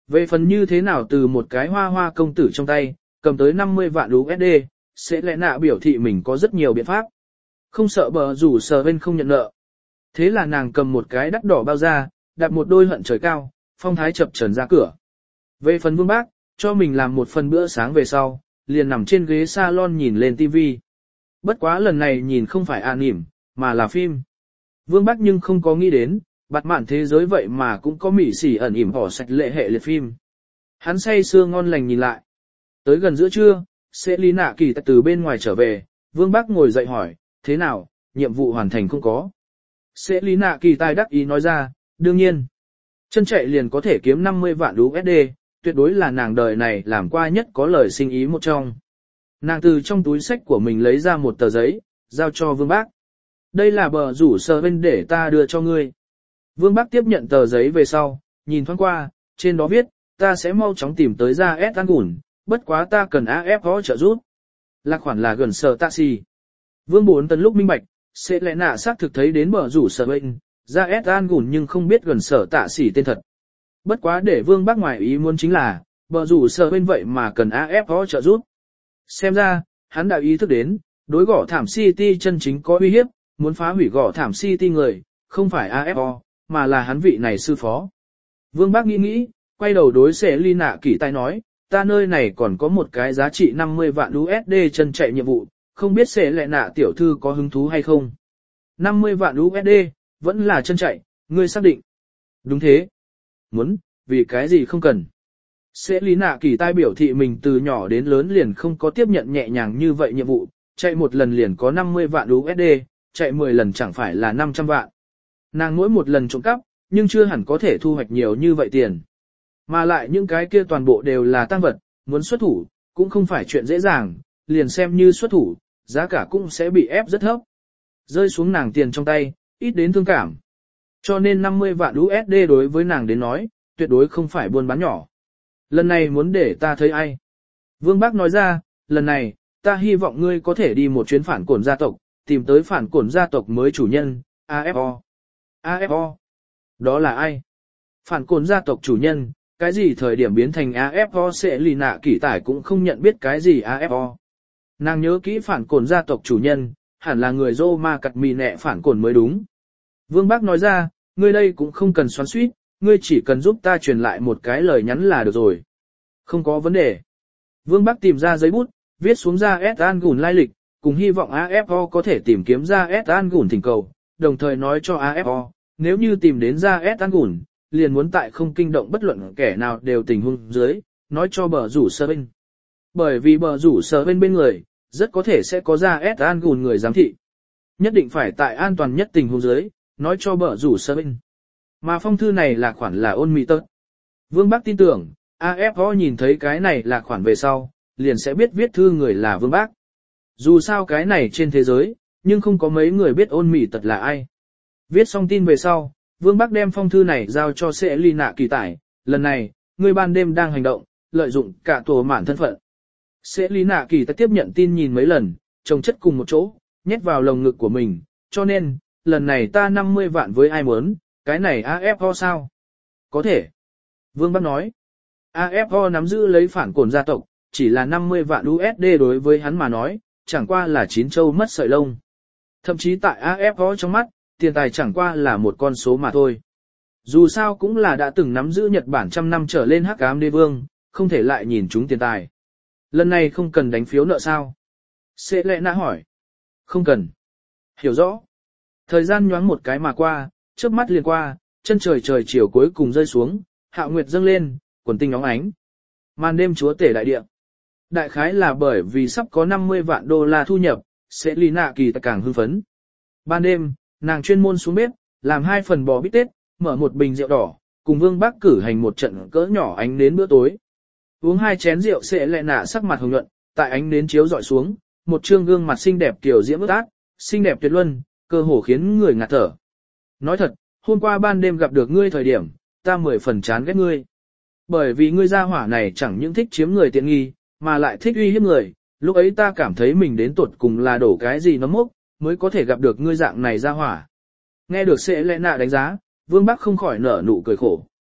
Về phần như thế nào từ một cái hoa hoa công tử trong tay, cầm tới năm mươi vạn u ét đê, sẽ lẽ nạ biểu thị mình có rất nhiều biện pháp. Không sợ bờ rủ sờ bên không nhận nợ. Thế là nàng cầm một cái đắt đỏ bao ra, đặt một đôi hận trời cao, phong thái chập trần ra cửa. Về phần Vương Bác, cho mình làm một phần bữa sáng về sau, liền nằm trên ghế salon nhìn lên tivi. Bất quá lần này nhìn không phải anime, mà là phim. Vương Bác nhưng không có nghĩ đến, bạt mạn thế giới vậy mà cũng có mỉ sỉ ẩn ỉm bỏ sạch lệ hệ liệt phim. Hắn say sưa ngon lành nhìn lại. Tới gần giữa trưa, sẽ lý nạ kỳ từ bên ngoài trở về, Vương Bác ngồi dậy hỏi, thế nào, nhiệm vụ hoàn thành không có. Sẽ lý nạ kỳ tài đắc ý nói ra, đương nhiên. Chân chạy liền có thể kiếm năm mươi vạn u ét đê, tuyệt đối là nàng đời này làm qua nhất có lời sinh ý một trong. Nàng từ trong túi sách của mình lấy ra một tờ giấy, giao cho Vương Bác. Đây là bờ rủ sờ bên để ta đưa cho ngươi. Vương Bác tiếp nhận tờ giấy về sau, nhìn thoáng qua, trên đó viết, ta sẽ mau chóng tìm tới ra S ăn gùn, bất quá ta cần a ép có trợ giúp. Là khoản là gần sở taxi. Vương Bốn Tần lúc minh bạch, sẽ lẽ nạ xác thực thấy đến bờ rủ sở bên, ra S ăn gùn nhưng không biết gần sở tạ xỉ tên thật. Bất quá để Vương Bác ngoài ý muốn chính là, bờ rủ sở bên vậy mà cần a ép có trợ giúp. Xem ra, hắn đã ý thức đến, đối gõ thảm City chân chính có uy hiếp, muốn phá hủy gõ thảm City người, không phải a ép o, mà là hắn vị này sư phó. Vương Bác nghĩ nghĩ, quay đầu đối sẽ ly nạ kỷ tay nói, ta nơi này còn có một cái giá trị năm mươi vạn u ét đê chân chạy nhiệm vụ, không biết sẽ lệ nạ tiểu thư có hứng thú hay không. năm mươi vạn u ét đê, vẫn là chân chạy, ngươi xác định. Đúng thế. Muốn, vì cái gì không cần. Sẽ lý nạ kỳ tai biểu thị mình từ nhỏ đến lớn liền không có tiếp nhận nhẹ nhàng như vậy nhiệm vụ, chạy một lần liền có năm mươi vạn u ét đê, chạy mười lần chẳng phải là năm trăm vạn. Nàng mỗi một lần trộm cắp, nhưng chưa hẳn có thể thu hoạch nhiều như vậy tiền. Mà lại những cái kia toàn bộ đều là tăng vật, muốn xuất thủ, cũng không phải chuyện dễ dàng, liền xem như xuất thủ, giá cả cũng sẽ bị ép rất thấp. Rơi xuống nàng tiền trong tay, ít đến thương cảm. Cho nên năm mươi vạn u ét đê đối với nàng đến nói, tuyệt đối không phải buôn bán nhỏ. Lần này muốn để ta thấy ai? Vương Bác nói ra, lần này, ta hy vọng ngươi có thể đi một chuyến phản cổn gia tộc, tìm tới phản cổn gia tộc mới chủ nhân, a ép o. a ép o? Đó là ai? Phản cổn gia tộc chủ nhân, cái gì thời điểm biến thành a ép o sẽ lì nạ kỷ tải cũng không nhận biết cái gì a ép o. Nàng nhớ kỹ phản cổn gia tộc chủ nhân, hẳn là người Roma cặt mì nẹ phản cổn mới đúng. Vương Bác nói ra, ngươi đây cũng không cần xoắn suýt, ngươi chỉ cần giúp ta truyền lại một cái lời nhắn là được rồi. Không có vấn đề. Vương Bác tìm ra giấy bút, viết xuống ra S An Gùn lai lịch, cùng hy vọng a ép o có thể tìm kiếm ra S An Gùn thỉnh cầu, đồng thời nói cho a ép o, nếu như tìm đến ra S An Gùn, liền muốn tại không kinh động bất luận kẻ nào đều tình huống dưới, nói cho bờ rủ sơ bên. Bởi vì bờ rủ sơ bên bên người, rất có thể sẽ có ra S An Gùn người giám thị. Nhất định phải tại an toàn nhất tình huống dưới, nói cho bờ rủ sơ bên. Mà phong thư này là khoản là ôn mị tớt. Vương Bác tin tưởng, a ép o nhìn thấy cái này là khoản về sau, liền sẽ biết viết thư người là Vương Bác. Dù sao cái này trên thế giới, nhưng không có mấy người biết ôn mị tật là ai. Viết xong tin về sau, Vương Bác đem phong thư này giao cho sẽ ly nạ kỳ tải, lần này, người ban đêm đang hành động, lợi dụng cả tổ mạn thân phận. Sẽ ly nạ kỳ tải tiếp nhận tin nhìn mấy lần, chồng chất cùng một chỗ, nhét vào lồng ngực của mình, cho nên, lần này ta năm mươi vạn với ai muốn, cái này a ép o sao? Có thể. Vương Bác nói, a ép o nắm giữ lấy phản cổn gia tộc, chỉ là năm mươi vạn u ét đê đối với hắn mà nói, chẳng qua là chín châu mất sợi lông. Thậm chí tại a ép o trong mắt, tiền tài chẳng qua là một con số mà thôi. Dù sao cũng là đã từng nắm giữ Nhật Bản trăm năm trở lên hắc ám đế vương, không thể lại nhìn chúng tiền tài. Lần này không cần đánh phiếu nợ sao? Sẽ lẽ nã hỏi. Không cần. Hiểu rõ. Thời gian nhoáng một cái mà qua, chớp mắt liền qua, chân trời trời chiều cuối cùng rơi xuống, hạo nguyệt dâng lên, quần tinh óng ánh. Màn đêm chúa tể đại địa. Đại khái là bởi vì sắp có năm mươi vạn đô la thu nhập, sẽ lì nạ kỳ ta càng hưng phấn. Ban đêm, nàng chuyên môn xuống bếp, làm hai phần bò bít tết, mở một bình rượu đỏ, cùng Vương Bác cử hành một trận cỡ nhỏ ánh nến bữa tối. Uống hai chén rượu sẽ lẹ nạ sắc mặt hồng nhuận, tại ánh nến chiếu dọi xuống, một trương gương mặt xinh đẹp kiểu diễm ướt át, xinh đẹp tuyệt luân, cơ hồ khiến người ngạt thở. Nói thật, hôm qua ban đêm gặp được ngươi thời điểm, ta mười phần chán ghét ngươi. Bởi vì ngươi gia hỏa này chẳng những thích chiếm người tiện nghi, mà lại thích uy hiếp người, lúc ấy ta cảm thấy mình đến tuột cùng là đổ cái gì nó mốc, mới có thể gặp được ngươi dạng này gia hỏa. Nghe được sẽ lẽ nạ đánh giá, Vương Bác không khỏi nở nụ cười khổ.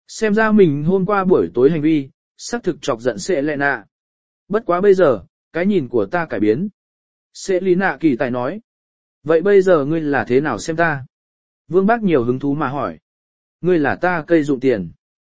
Xem ra mình hôm qua buổi tối hành vi, xác thực chọc giận Sệ Lệ Nạ. Bất quá bây giờ, cái nhìn của ta cải biến. Sệ Lý Nạ kỳ tài nói. Vậy bây giờ ngươi là thế nào xem ta? Vương Bác nhiều hứng thú mà hỏi. Ngươi là ta cây dụng tiền.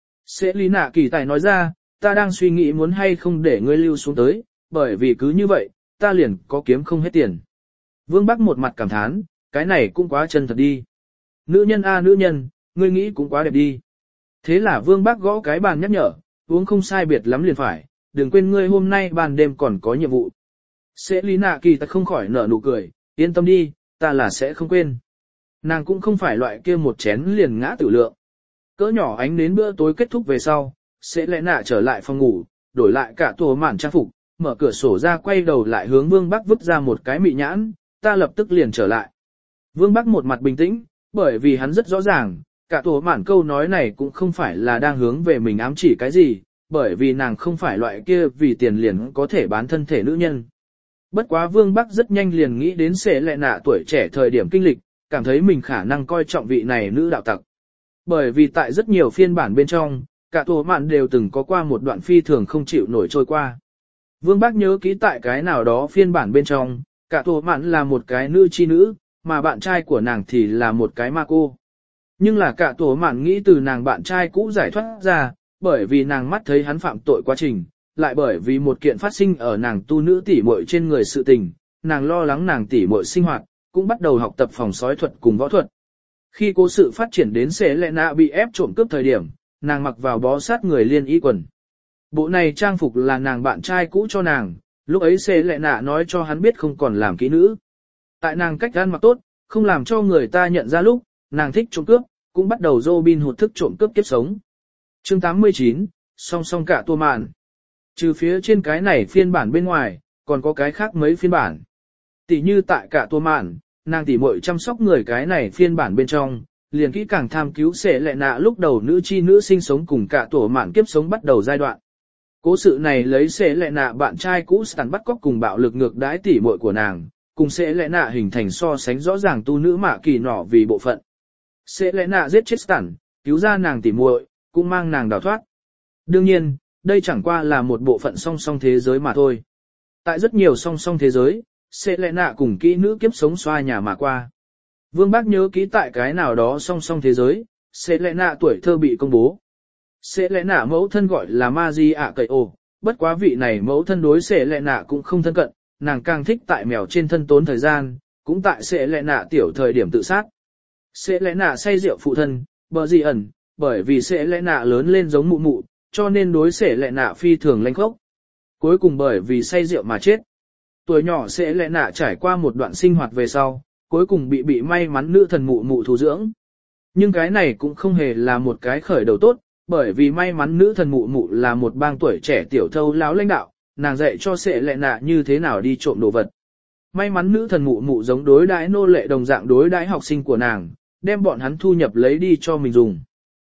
Sệ Lý Nạ kỳ tài nói ra, ta đang suy nghĩ muốn hay không để ngươi lưu xuống tới, bởi vì cứ như vậy, ta liền có kiếm không hết tiền. Vương Bắc một mặt cảm thán, cái này cũng quá chân thật đi. Nữ nhân a nữ nhân, ngươi nghĩ cũng quá đẹp đi. Thế là Vương Bắc gõ cái bàn nhắc nhở, uống không sai biệt lắm liền phải, đừng quên ngươi hôm nay ban đêm còn có nhiệm vụ. Sẽ lý nạ kỳ ta không khỏi nở nụ cười, yên tâm đi, ta là sẽ không quên. Nàng cũng không phải loại kia một chén liền ngã tử lượng. Cỡ nhỏ ánh đến bữa tối kết thúc về sau, sẽ lẽ nạ trở lại phòng ngủ, đổi lại cả tổ màn trang phục, mở cửa sổ ra quay đầu lại hướng Vương Bắc vứt ra một cái mị nhãn, ta lập tức liền trở lại. Vương Bắc một mặt bình tĩnh, bởi vì hắn rất rõ ràng, cả tổ mạn câu nói này cũng không phải là đang hướng về mình ám chỉ cái gì, bởi vì nàng không phải loại kia vì tiền liền có thể bán thân thể nữ nhân. Bất quá Vương Bắc rất nhanh liền nghĩ đến sẽ lệ nạ tuổi trẻ thời điểm kinh lịch, cảm thấy mình khả năng coi trọng vị này nữ đạo tặc. Bởi vì tại rất nhiều phiên bản bên trong, cả tổ mạn đều từng có qua một đoạn phi thường không chịu nổi trôi qua. Vương Bắc nhớ kỹ tại cái nào đó phiên bản bên trong, cả tổ mạn là một cái nữ chi nữ, mà bạn trai của nàng thì là một cái ma cô. Nhưng là cả tổ mạn nghĩ từ nàng bạn trai cũ giải thoát ra, bởi vì nàng mắt thấy hắn phạm tội quá trình, lại bởi vì một kiện phát sinh ở nàng tu nữ tỷ muội trên người sự tình, nàng lo lắng nàng tỷ muội sinh hoạt, cũng bắt đầu học tập phòng sói thuật cùng võ thuật. Khi cố sự phát triển đến sẽ lệ nạ bị ép trộm cướp thời điểm, nàng mặc vào bó sát người liên y quần. Bộ này trang phục là nàng bạn trai cũ cho nàng, lúc ấy sẽ lệ nạ nói cho hắn biết không còn làm kỹ nữ. Tại nàng cách ăn mặc tốt, không làm cho người ta nhận ra lúc, nàng thích trộm cướp, cũng bắt đầu Robin Hood thức trộm cướp kiếp sống. Chương tám mươi chín, song song cả tua mạn. Trừ phía trên cái này phiên bản bên ngoài, còn có cái khác mấy phiên bản. Tỷ như tại cả tua mạn, nàng tỷ muội chăm sóc người cái này phiên bản bên trong, liền kỹ càng tham cứu sẽ lệ nạ lúc đầu nữ chi nữ sinh sống cùng cả tổ mạn kiếp sống bắt đầu giai đoạn. Cố sự này lấy sẽ lệ nạ bạn trai cũ Stan bắt cóc cùng bạo lực ngược đãi tỷ muội của nàng, cùng sẽ lệ nạ hình thành so sánh rõ ràng tu nữ mạ kỳ nọ vì bộ phận. Sẽ lẽ nạ giết chết Stan, cứu ra nàng tỉ muội, cũng mang nàng đào thoát. Đương nhiên, đây chẳng qua là một bộ phận song song thế giới mà thôi. Tại rất nhiều song song thế giới, sẽ lẽ nạ cùng kỹ nữ kiếp sống xoa nhà mà qua. Vương Bác nhớ kỹ tại cái nào đó song song thế giới, sẽ lẽ nạ tuổi thơ bị công bố. Sẽ lẽ nạ mẫu thân gọi là Maji ạ cậy ồ, bất quá vị này mẫu thân đối sẽ lẽ nạ cũng không thân cận, nàng càng thích tại mèo trên thân tốn thời gian, cũng tại sẽ lẽ nạ tiểu thời điểm tự sát. Sẽ lẽ nạ say rượu phụ thân, bờ gì ẩn, bởi vì sẽ lẽ nạ lớn lên giống mụ mụ, cho nên đối sẽ lẽ nạ phi thường lanh khốc. Cuối cùng bởi vì say rượu mà chết. Tuổi nhỏ sẽ lẽ nạ trải qua một đoạn sinh hoạt về sau, cuối cùng bị bị may mắn nữ thần mụ mụ thu dưỡng. Nhưng cái này cũng không hề là một cái khởi đầu tốt, bởi vì may mắn nữ thần mụ mụ là một bang tuổi trẻ tiểu thâu láo lãnh đạo, nàng dạy cho sẽ lẽ nạ như thế nào đi trộm đồ vật. May mắn nữ thần mụ mụ giống đối đãi nô lệ đồng dạng đối đãi học sinh của nàng, đem bọn hắn thu nhập lấy đi cho mình dùng.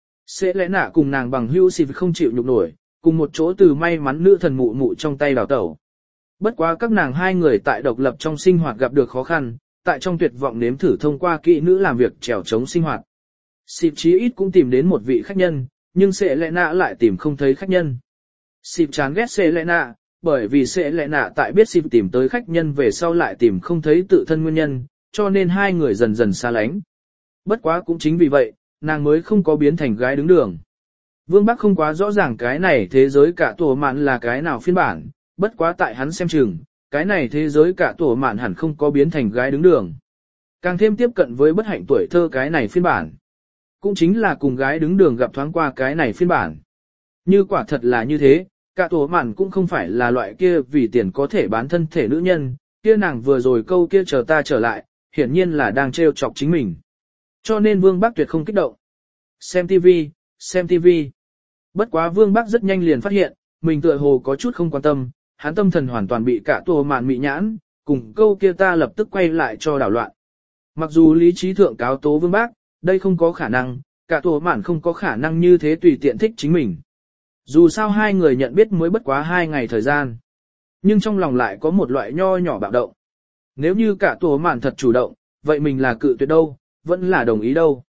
Sẽ lẽ nạ cùng nàng bằng hữu xịp không chịu nhục nổi, cùng một chỗ từ may mắn nữ thần mụ mụ trong tay đào tẩu. Bất quá các nàng hai người tại độc lập trong sinh hoạt gặp được khó khăn, tại trong tuyệt vọng nếm thử thông qua kỹ nữ làm việc trèo chống sinh hoạt. Xịp chí ít cũng tìm đến một vị khách nhân, nhưng sẽ lẽ nạ lại tìm không thấy khách nhân. Xịp chán ghét sẽ lẽ nạ, bởi vì sẽ lẽ nạ tại biết xịp tìm tới khách nhân về sau lại tìm không thấy tự thân nguyên nhân, cho nên hai người dần dần xa lánh. Bất quá cũng chính vì vậy, nàng mới không có biến thành gái đứng đường. Vương Bắc không quá rõ ràng cái này thế giới cả tổ mạn là cái nào phiên bản, bất quá tại hắn xem chừng, cái này thế giới cả tổ mạn hẳn không có biến thành gái đứng đường. Càng thêm tiếp cận với bất hạnh tuổi thơ cái này phiên bản. Cũng chính là cùng gái đứng đường gặp thoáng qua cái này phiên bản. Như quả thật là như thế, cả tổ mạn cũng không phải là loại kia vì tiền có thể bán thân thể nữ nhân, kia nàng vừa rồi câu kia chờ ta trở lại, hiển nhiên là đang trêu chọc chính mình. Cho nên Vương Bắc tuyệt không kích động. Xem ti vi, xem ti vi. Bất quá Vương Bắc rất nhanh liền phát hiện, mình tựa hồ có chút không quan tâm, hắn tâm thần hoàn toàn bị cả tổ mạn mị nhãn, cùng câu kia ta lập tức quay lại cho đảo loạn. Mặc dù lý trí thượng cáo tố Vương Bắc, đây không có khả năng, cả tổ mạn không có khả năng như thế tùy tiện thích chính mình. Dù sao hai người nhận biết mới bất quá hai ngày thời gian. Nhưng trong lòng lại có một loại nho nhỏ bạo động. Nếu như cả tổ mạn thật chủ động, vậy mình là cự tuyệt đâu, vẫn là đồng ý đâu.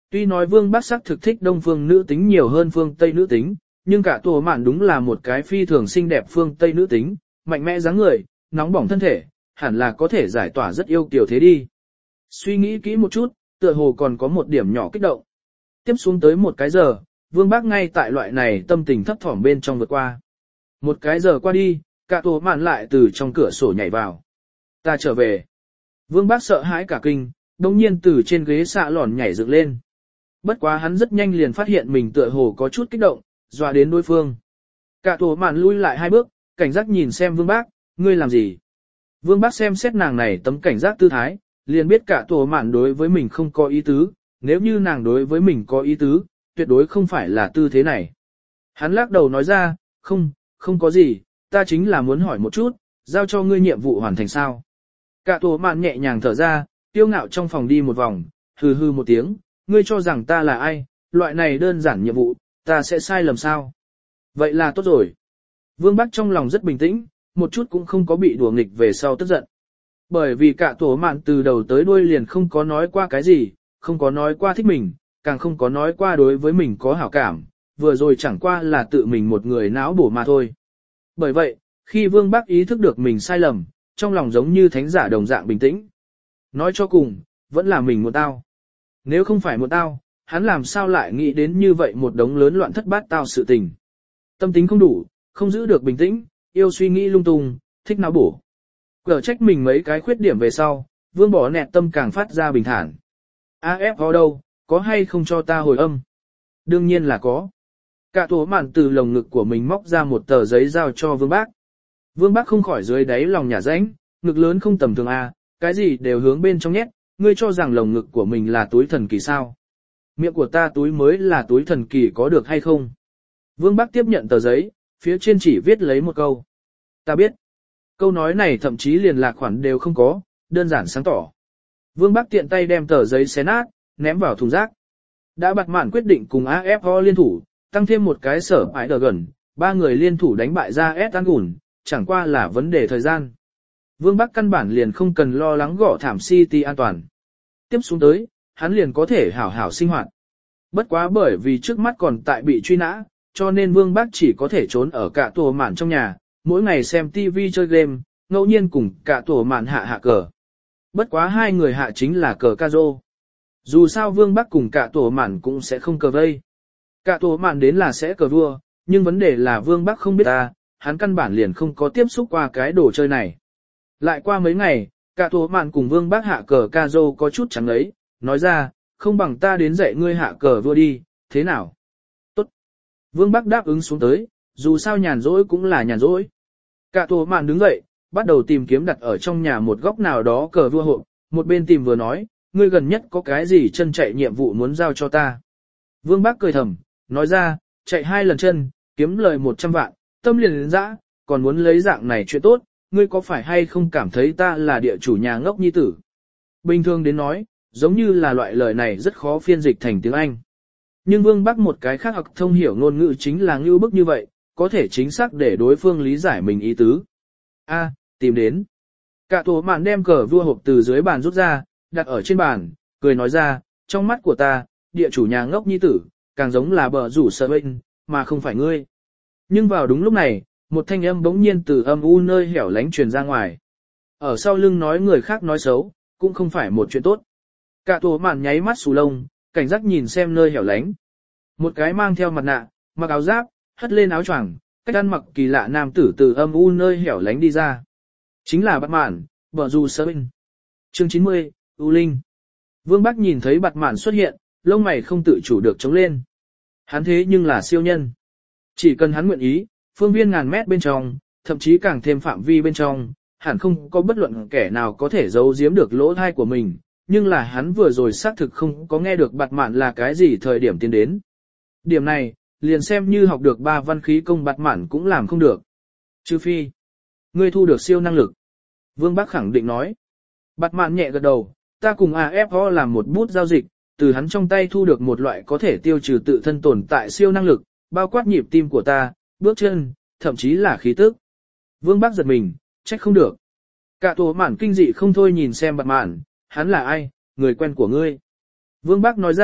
Tuy nói Vương Bắc sắc thực thích đông phương nữ tính nhiều hơn phương Tây nữ tính, nhưng cả tổ mạn đúng là một cái phi thường xinh đẹp phương Tây nữ tính, mạnh mẽ dáng người, nóng bỏng thân thể, hẳn là có thể giải tỏa rất yêu kiều thế đi. Suy nghĩ kỹ một chút, tựa hồ còn có một điểm nhỏ kích động. Tiếp xuống tới một cái giờ, Vương Bác ngay tại loại này tâm tình thấp thỏm bên trong vượt qua. Một cái giờ qua đi, cả tổ mạn lại từ trong cửa sổ nhảy vào. Ta trở về. Vương Bác sợ hãi cả kinh, đồng nhiên từ trên ghế xạ lòn nhảy dựng lên. Bất quá hắn rất nhanh liền phát hiện mình tựa hồ có chút kích động, dọa đến đối phương. Cả tổ mạn lui lại hai bước, cảnh giác nhìn xem Vương Bác, ngươi làm gì? Vương Bác xem xét nàng này tấm cảnh giác tư thái, liền biết cả tổ mạn đối với mình không có ý tứ, nếu như nàng đối với mình có ý tứ, tuyệt đối không phải là tư thế này. Hắn lắc đầu nói ra, không, không có gì, ta chính là muốn hỏi một chút, giao cho ngươi nhiệm vụ hoàn thành sao. Cả tổ mạn nhẹ nhàng thở ra, tiêu ngạo trong phòng đi một vòng, hừ hừ một tiếng, ngươi cho rằng ta là ai, loại này đơn giản nhiệm vụ, ta sẽ sai lầm sao. Vậy là tốt rồi. Vương Bắc trong lòng rất bình tĩnh, một chút cũng không có bị đùa nghịch về sau tức giận. Bởi vì cả tổ mạn từ đầu tới đuôi liền không có nói qua cái gì, không có nói qua thích mình, càng không có nói qua đối với mình có hảo cảm, vừa rồi chẳng qua là tự mình một người não bổ mà thôi. Bởi vậy, khi Vương Bắc ý thức được mình sai lầm, trong lòng giống như thánh giả đồng dạng bình tĩnh. Nói cho cùng, vẫn là mình một tao. Nếu không phải một tao, hắn làm sao lại nghĩ đến như vậy một đống lớn loạn thất bát tao sự tình. Tâm tính không đủ, không giữ được bình tĩnh, yêu suy nghĩ lung tung, thích não bổ. Cở trách mình mấy cái khuyết điểm về sau, Vương bỏ nẹt tâm càng phát ra bình thản. a ép o đâu, có hay không cho ta hồi âm? Đương nhiên là có. Cả tổ mạn từ lồng ngực của mình móc ra một tờ giấy giao cho Vương Bác. Vương Bác không khỏi dưới đáy lòng nhả rãnh, ngực lớn không tầm thường a, cái gì đều hướng bên trong nhét, ngươi cho rằng lồng ngực của mình là túi thần kỳ sao? Miệng của ta túi mới là túi thần kỳ có được hay không? Vương Bác tiếp nhận tờ giấy, phía trên chỉ viết lấy một câu. Ta biết. Câu nói này thậm chí liền lạc khoản đều không có, đơn giản sáng tỏ. Vương Bác tiện tay đem tờ giấy xé nát, ném vào thùng rác. Đã bặt mạn quyết định cùng a ép o liên thủ, tăng thêm một cái sở ái đờ gần, ba người liên thủ đánh bại ra S Angul, chẳng qua là vấn đề thời gian. Vương Bắc căn bản liền không cần lo lắng gõ thảm City an toàn. Tiếp xuống tới, hắn liền có thể hảo hảo sinh hoạt. Bất quá bởi vì trước mắt còn tại bị truy nã, cho nên Vương Bắc chỉ có thể trốn ở cả tổ mạn trong nhà, mỗi ngày xem ti vi chơi game, ngẫu nhiên cùng cả tổ mạn hạ hạ cờ. Bất quá hai người hạ chính là cờ ca rô. Dù sao Vương Bắc cùng cả tổ mạn cũng sẽ không cờ vây. Cả tổ mạn đến là sẽ cờ vua, nhưng vấn đề là Vương Bắc không biết ta, hắn căn bản liền không có tiếp xúc qua cái đồ chơi này. Lại qua mấy ngày, cả tổ mạn cùng Vương Bắc hạ cờ ca rô có chút chẳng ấy, nói ra, không bằng ta đến dạy ngươi hạ cờ vua đi, thế nào? Tốt. Vương Bắc đáp ứng xuống tới, dù sao nhàn rỗi cũng là nhàn rỗi. Cả tổ mạn đứng dậy, bắt đầu tìm kiếm đặt ở trong nhà một góc nào đó cờ vua hộp, một bên tìm vừa nói, ngươi gần nhất có cái gì chân chạy nhiệm vụ muốn giao cho ta. Vương Bắc cười thầm, nói ra, chạy hai lần chân, kiếm lời một trăm vạn, tâm liền đến dã, còn muốn lấy dạng này chuyện tốt, ngươi có phải hay không cảm thấy ta là địa chủ nhà ngốc nhi tử. Bình thường đến nói, giống như là loại lời này rất khó phiên dịch thành tiếng Anh. Nhưng Vương Bắc một cái khác học thông hiểu ngôn ngữ chính là ngưu bức như vậy, có thể chính xác để đối phương lý giải mình ý tứ. A, tìm đến. Cả tổ mạn đem cờ vua hộp từ dưới bàn rút ra, đặt ở trên bàn, cười nói ra, trong mắt của ta, địa chủ nhà ngốc nhi tử, càng giống là bờ rủ sợ bên, mà không phải ngươi. Nhưng vào đúng lúc này, một thanh âm bỗng nhiên từ âm u nơi hẻo lánh truyền ra ngoài. Ở sau lưng nói người khác nói xấu, cũng không phải một chuyện tốt. Cả tổ mạn nháy mắt xù lông, cảnh giác nhìn xem nơi hẻo lánh. Một cái mang theo mặt nạ, mặc áo giáp, hất lên áo choàng, cách ăn mặc kỳ lạ nam tử từ âm u nơi hẻo lánh đi ra. Chính là Bạt Mạn, bờ rủ sợ bên. Chương chín mươi, U Linh. Vương Bắc nhìn thấy Bạt Mạn xuất hiện, lông mày không tự chủ được chống lên. Hắn thế nhưng là siêu nhân. Chỉ cần hắn nguyện ý, phương viên ngàn mét bên trong, thậm chí càng thêm phạm vi bên trong, hẳn không có bất luận kẻ nào có thể giấu giếm được lỗ thai của mình, nhưng là hắn vừa rồi xác thực không có nghe được Bạt Mạn là cái gì thời điểm tiến đến. Điểm này, liền xem như học được ba văn khí công Bạt Mạn cũng làm không được. Trừ phi, ngươi thu được siêu năng lực. Vương Bắc khẳng định nói. Bạt Mạn nhẹ gật đầu, ta cùng a ép o làm một bút giao dịch, từ hắn trong tay thu được một loại có thể tiêu trừ tự thân tồn tại siêu năng lực, bao quát nhịp tim của ta, bước chân, thậm chí là khí tức. Vương Bắc giật mình, trách không được. Cả tổ mạn kinh dị không thôi nhìn xem Bạt Mạn, hắn là ai, người quen của ngươi. Vương Bắc nói ra,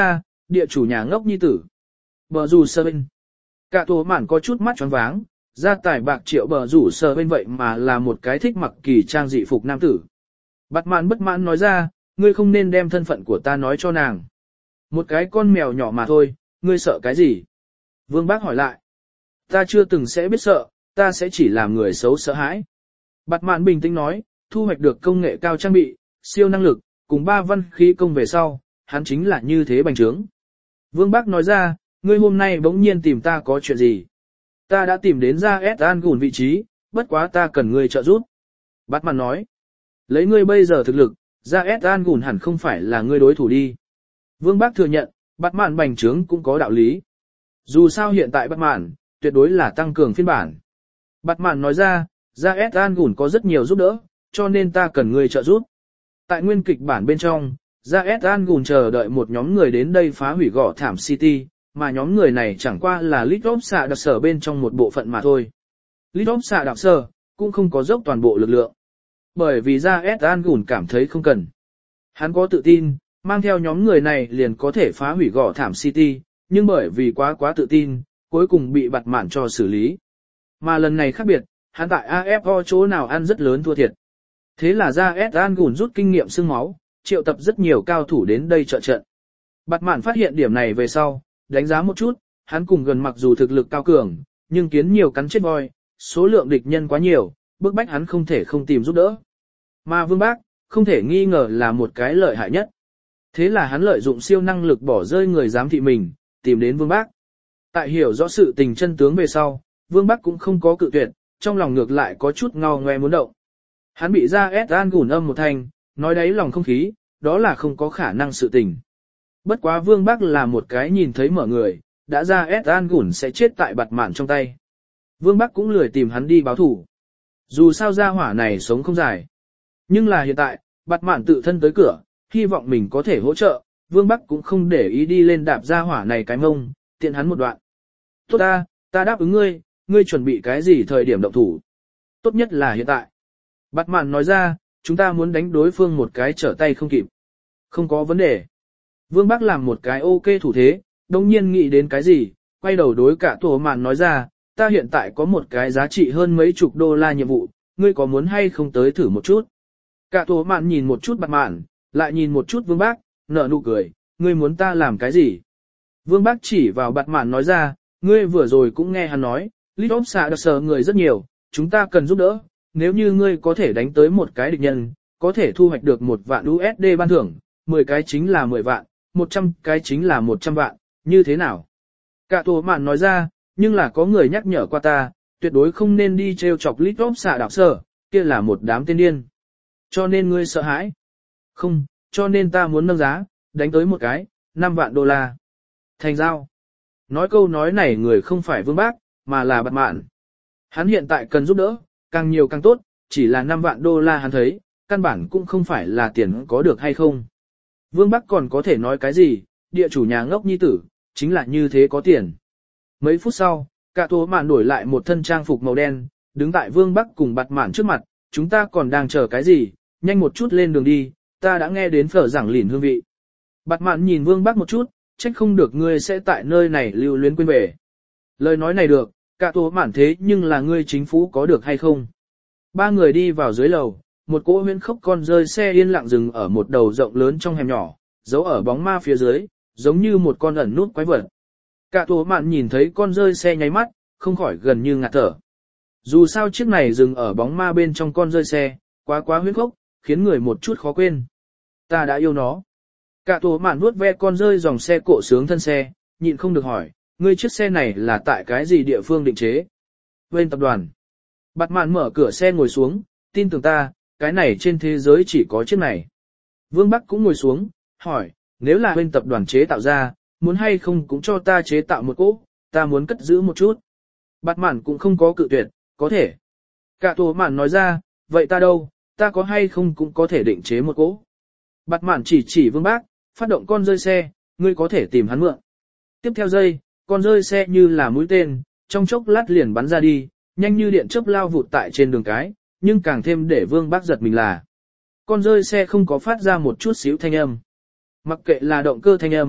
địa chủ nhà ngốc nhi tử. Bờ rủ sơ bên. Cả tổ mạn có chút mắt choáng váng, gia tài bạc triệu bờ rủ sơ bên vậy mà là một cái thích mặc kỳ trang dị phục nam tử. Bạt mạn bất mãn nói ra, ngươi không nên đem thân phận của ta nói cho nàng. Một cái con mèo nhỏ mà thôi, ngươi sợ cái gì? Vương Bác hỏi lại. Ta chưa từng sẽ biết sợ, ta sẽ chỉ làm người xấu sợ hãi. Bạt mạn bình tĩnh nói, thu hoạch được công nghệ cao trang bị, siêu năng lực, cùng ba văn khí công về sau, hắn chính là như thế bành trướng. Vương Bác nói ra, ngươi hôm nay bỗng nhiên tìm ta có chuyện gì? Ta đã tìm đến ra S An gùn vị trí, bất quá ta cần ngươi trợ giúp. Bạt mạn nói, lấy ngươi bây giờ thực lực, ra S An gùn hẳn không phải là ngươi đối thủ đi. Vương Bác thừa nhận, Bạt mạn bành trướng cũng có đạo lý. Dù sao hiện tại Bạt mạn, tuyệt đối là tăng cường phiên bản. Bạt mạn nói ra, ra S An gùn có rất nhiều giúp đỡ, cho nên ta cần ngươi trợ giúp. Tại nguyên kịch bản bên trong, ra S An gùn chờ đợi một nhóm người đến đây phá hủy gò thảm City, mà nhóm người này chẳng qua là Little xạ đặc sở bên trong một bộ phận mà thôi. Little xạ đặc sở cũng không có dốc toàn bộ lực lượng. Bởi vì ra S An gùn cảm thấy không cần. Hắn có tự tin, mang theo nhóm người này liền có thể phá hủy gò thảm City, nhưng bởi vì quá quá tự tin, cuối cùng bị Bạt mạn cho xử lý. Mà lần này khác biệt, hắn tại a ép o chỗ nào ăn rất lớn thua thiệt. Thế là ra S An gùn rút kinh nghiệm xương máu, triệu tập rất nhiều cao thủ đến đây trợ trận. Bạt mạn phát hiện điểm này về sau, đánh giá một chút, hắn cùng gần mặc dù thực lực cao cường, nhưng kiến nhiều cắn chết voi, số lượng địch nhân quá nhiều, bức bách hắn không thể không tìm giúp đỡ. Mà Vương Bác, không thể nghi ngờ là một cái lợi hại nhất. Thế là hắn lợi dụng siêu năng lực bỏ rơi người giám thị mình, tìm đến Vương Bác. Tại hiểu rõ sự tình chân tướng về sau, Vương Bác cũng không có cự tuyệt, trong lòng ngược lại có chút ngao ngoe muốn động. Hắn bị ra S An gùn âm một thanh, nói đấy lòng không khí, đó là không có khả năng sự tình. Bất quá Vương Bác là một cái nhìn thấy mở người, đã ra S An gùn sẽ chết tại Bạt mạn trong tay. Vương Bác cũng lười tìm hắn đi báo thủ. Dù sao gia hỏa này sống không dài. Nhưng là hiện tại, Bạt mạn tự thân tới cửa, hy vọng mình có thể hỗ trợ, Vương Bác cũng không để ý đi lên đạp gia hỏa này cái mông, tiện hắn một đoạn. Tốt ta, ta đáp ứng ngươi, ngươi chuẩn bị cái gì thời điểm động thủ. Tốt nhất là hiện tại. Bạt mạn nói ra, chúng ta muốn đánh đối phương một cái trở tay không kịp. Không có vấn đề. Vương Bác làm một cái ok thủ thế, đồng nhiên nghĩ đến cái gì, quay đầu đối cả tổ mạn nói ra, ta hiện tại có một cái giá trị hơn mấy chục đô la nhiệm vụ, ngươi có muốn hay không tới thử một chút. Cả tổ mạn nhìn một chút Bạt mạn, lại nhìn một chút Vương Bác, nở nụ cười, ngươi muốn ta làm cái gì? Vương Bác chỉ vào Bạt mạn nói ra, ngươi vừa rồi cũng nghe hắn nói, Little xạ đặc sở người rất nhiều, chúng ta cần giúp đỡ, nếu như ngươi có thể đánh tới một cái địch nhân, có thể thu hoạch được một vạn u ét đê ban thưởng, mười cái chính là mười vạn, một trăm cái chính là một trăm vạn, như thế nào? Cả tổ mạn nói ra, nhưng là có người nhắc nhở qua ta, tuyệt đối không nên đi treo chọc Little xạ đặc sở, kia là một đám tên điên. Cho nên ngươi sợ hãi? Không, cho nên ta muốn nâng giá, đánh tới một cái, năm vạn đô la. Thành giao. Nói câu nói này người không phải Vương Bác, mà là Bạt mạn. Hắn hiện tại cần giúp đỡ, càng nhiều càng tốt, chỉ là năm vạn đô la hắn thấy, căn bản cũng không phải là tiền có được hay không. Vương Bác còn có thể nói cái gì, địa chủ nhà ngốc nhi tử, chính là như thế có tiền. Mấy phút sau, cả tổ mạn đổi lại một thân trang phục màu đen, đứng tại Vương Bác cùng Bạt mạn trước mặt, chúng ta còn đang chờ cái gì, nhanh một chút lên đường đi, ta đã nghe đến phở giảng lỉn hương vị. Bạt mạn nhìn Vương Bác một chút, trách không được ngươi sẽ tại nơi này lưu luyến quên về. Lời nói này được, cả tổ mạn thế nhưng là ngươi chính phủ có được hay không? Ba người đi vào dưới lầu, một cỗ huyễn khốc con rơi xe yên lặng dừng ở một đầu rộng lớn trong hẻm nhỏ, giấu ở bóng ma phía dưới, giống như một con ẩn nút quái vật. Cả tổ mạn nhìn thấy con rơi xe nháy mắt, không khỏi gần như ngạt thở. Dù sao chiếc này dừng ở bóng ma bên trong con rơi xe, quá quá huyễn khốc, khiến người một chút khó quên. Ta đã yêu nó. Cả tổ mạn vuốt ve con rơi dòng xe cộ sướng thân xe, nhịn không được hỏi, ngươi chiếc xe này là tại cái gì địa phương định chế? Bên tập đoàn. Bạt mạn mở cửa xe ngồi xuống, tin tưởng ta, cái này trên thế giới chỉ có chiếc này. Vương Bắc cũng ngồi xuống, hỏi, nếu là bên tập đoàn chế tạo ra, muốn hay không cũng cho ta chế tạo một cỗ, ta muốn cất giữ một chút. Bạt mạn cũng không có cự tuyệt, có thể. Cả tổ mạn nói ra, vậy ta đâu, ta có hay không cũng có thể định chế một cỗ. Bạt mạn chỉ chỉ Vương Bác, phát động con rơi xe, ngươi có thể tìm hắn mượn. Tiếp theo giây, con rơi xe như là mũi tên, trong chốc lát liền bắn ra đi, nhanh như điện chớp lao vụt tại trên đường cái, nhưng càng thêm để Vương Bác giật mình là con rơi xe không có phát ra một chút xíu thanh âm. Mặc kệ là động cơ thanh âm,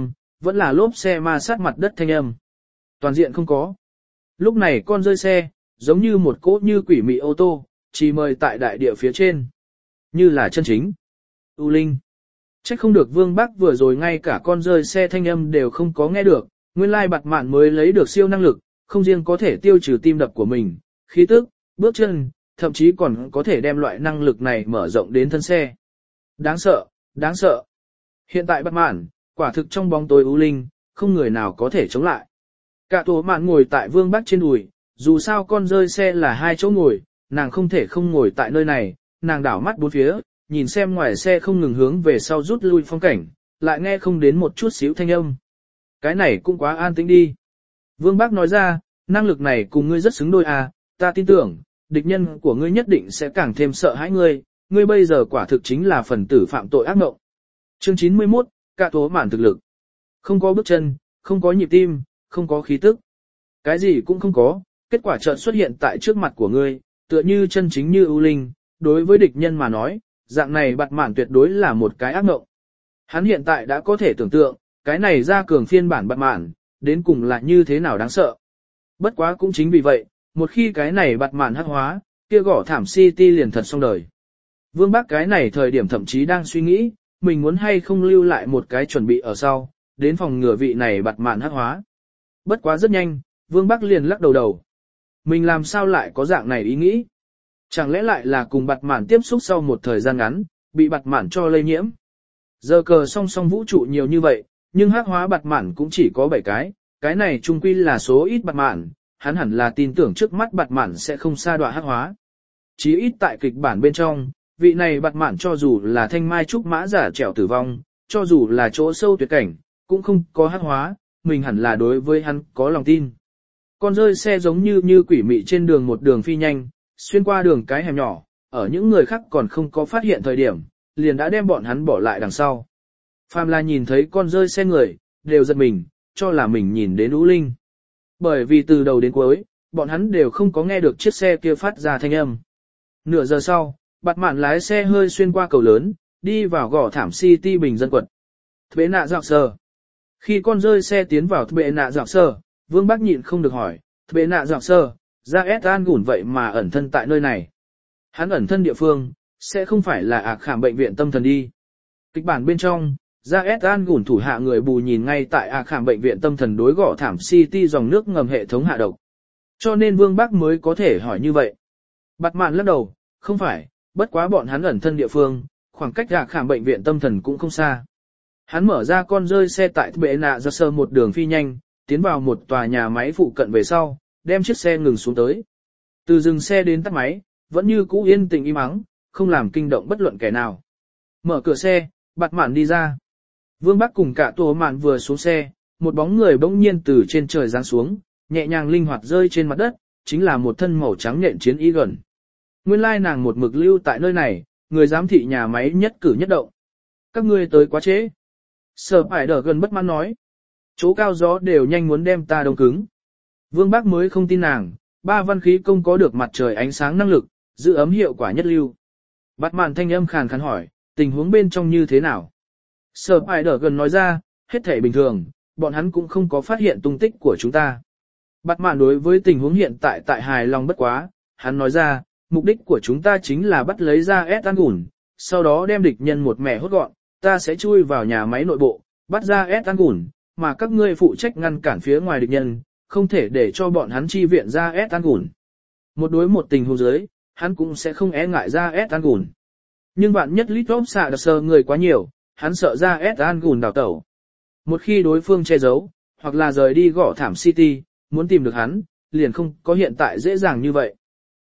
vẫn là lốp xe ma sát mặt đất thanh âm. Toàn diện không có. Lúc này con rơi xe, giống như một cỗ như quỷ mị ô tô, chỉ mời tại đại địa phía trên. Như là chân chính. U Linh. Trách không được Vương Bắc vừa rồi ngay cả con rơi xe thanh âm đều không có nghe được, nguyên lai bạt mạn mới lấy được siêu năng lực, không riêng có thể tiêu trừ tim đập của mình, khí tức, bước chân, thậm chí còn có thể đem loại năng lực này mở rộng đến thân xe. Đáng sợ, đáng sợ. Hiện tại bạt mạn, quả thực trong bóng tối U Linh, không người nào có thể chống lại. Cả tổ mạn ngồi tại Vương Bắc trên đùi, dù sao con rơi xe là hai chỗ ngồi, nàng không thể không ngồi tại nơi này, nàng đảo mắt bốn phía, nhìn xem ngoài xe không ngừng hướng về sau rút lui phong cảnh, lại nghe không đến một chút xíu thanh âm. Cái này cũng quá an tĩnh đi. Vương Bắc nói ra, năng lực này cùng ngươi rất xứng đôi à, ta tin tưởng, địch nhân của ngươi nhất định sẽ càng thêm sợ hãi ngươi, ngươi bây giờ quả thực chính là phần tử phạm tội ác mộng. Chương chín mươi mốt, cả tố mạn thực lực. Không có bước chân, không có nhịp tim, không có khí tức. Cái gì cũng không có, kết quả chợt xuất hiện tại trước mặt của ngươi, tựa như chân chính như ưu linh, đối với địch nhân mà nói, dạng này bạt mạn tuyệt đối là một cái ác mộng. Hắn hiện tại đã có thể tưởng tượng, cái này ra cường phiên bản bạt mạn, đến cùng là như thế nào đáng sợ. Bất quá cũng chính vì vậy, một khi cái này bạt mạn hắc hóa, kia gõ thảm City liền thật xong đời. Vương Bắc cái này thời điểm thậm chí đang suy nghĩ, mình muốn hay không lưu lại một cái chuẩn bị ở sau, đến phòng ngừa vị này bạt mạn hắc hóa. Bất quá rất nhanh, Vương Bắc liền lắc đầu đầu. Mình làm sao lại có dạng này ý nghĩ? Chẳng lẽ lại là cùng bạt mạn tiếp xúc sau một thời gian ngắn, bị bạt mạn cho lây nhiễm? Giờ cờ song song vũ trụ nhiều như vậy, nhưng hắc hóa bạt mạn cũng chỉ có bảy cái, cái này chung quy là số ít bạt mạn, hắn hẳn là tin tưởng trước mắt bạt mạn sẽ không sa đọa hắc hóa. Chí ít tại kịch bản bên trong, vị này bạt mạn cho dù là thanh mai trúc mã giả trẻo tử vong, cho dù là chỗ sâu tuyệt cảnh, cũng không có hắc hóa, mình hẳn là đối với hắn có lòng tin. Con rơi xe giống như như quỷ mị trên đường một đường phi nhanh, xuyên qua đường cái hẻm nhỏ, ở những người khác còn không có phát hiện thời điểm, liền đã đem bọn hắn bỏ lại đằng sau. Phàm là nhìn thấy con rơi xe người, đều giật mình, cho là mình nhìn đến U Linh. Bởi vì từ đầu đến cuối, bọn hắn đều không có nghe được chiếc xe kia phát ra thanh âm. Nửa giờ sau, bạt mạn lái xe hơi xuyên qua cầu lớn, đi vào gò thảm City bình dân quận. Bệ nạ dạo sờ. Khi con rơi xe tiến vào bệ nạ dạo sờ, Vương Bắc nhịn không được hỏi, bệ nạ dạo sờ, ra ét an gủn vậy mà ẩn thân tại nơi này. Hắn ẩn thân địa phương, sẽ không phải là ạc khảm bệnh viện tâm thần đi. Kịch bản bên trong, ra ét an gủn thủ hạ người bù nhìn ngay tại ạc khảm bệnh viện tâm thần đối gõ thảm City dòng nước ngầm hệ thống hạ độc. Cho nên Vương Bắc mới có thể hỏi như vậy. Bạt mạn lắc đầu, không phải, bất quá bọn hắn ẩn thân địa phương, khoảng cách ạc khảm bệnh viện tâm thần cũng không xa. Hắn mở ra con rơi xe tại bệ nạ ra sơ một đường phi nhanh, tiến vào một tòa nhà máy phụ cận về sau, đem chiếc xe ngừng xuống tới. Từ dừng xe đến tắt máy, vẫn như cũ yên tĩnh im ắng, không làm kinh động bất luận kẻ nào. Mở cửa xe, bạt mạn đi ra. Vương Bắc cùng cả tổ mạn vừa xuống xe, một bóng người bỗng nhiên từ trên trời giáng xuống, nhẹ nhàng linh hoạt rơi trên mặt đất, chính là một thân màu trắng nhện chiến y gần. Nguyên lai nàng một mực lưu tại nơi này, người giám thị nhà máy nhất cử nhất động. Các ngươi tới quá trễ. Sở phải đỡ gần bất mãn nói. Chỗ cao gió đều nhanh muốn đem ta đông cứng. Vương Bắc mới không tin nàng, ba văn khí công có được mặt trời ánh sáng năng lực, giữ ấm hiệu quả nhất lưu. Bạt mạn thanh âm khàn khàn hỏi, tình huống bên trong như thế nào? Sở phải đỡ gần nói ra, hết thể bình thường, bọn hắn cũng không có phát hiện tung tích của chúng ta. Bạt mạn đối với tình huống hiện tại tại hài lòng bất quá, hắn nói ra, mục đích của chúng ta chính là bắt lấy ra ét an gùn, sau đó đem địch nhân một mẻ hốt gọn, ta sẽ chui vào nhà máy nội bộ, bắt ra ét an gùn, mà các ngươi phụ trách ngăn cản phía ngoài địch nhân, không thể để cho bọn hắn chi viện ra ét an gùn. Một đối một tình huống dưới, hắn cũng sẽ không e ngại ra ét an gùn. Nhưng bạn nhất lít ốp xạ đặc sơ người quá nhiều, hắn sợ ra ét an gùn đào tẩu. Một khi đối phương che giấu, hoặc là rời đi gõ thảm City, muốn tìm được hắn, liền không có hiện tại dễ dàng như vậy.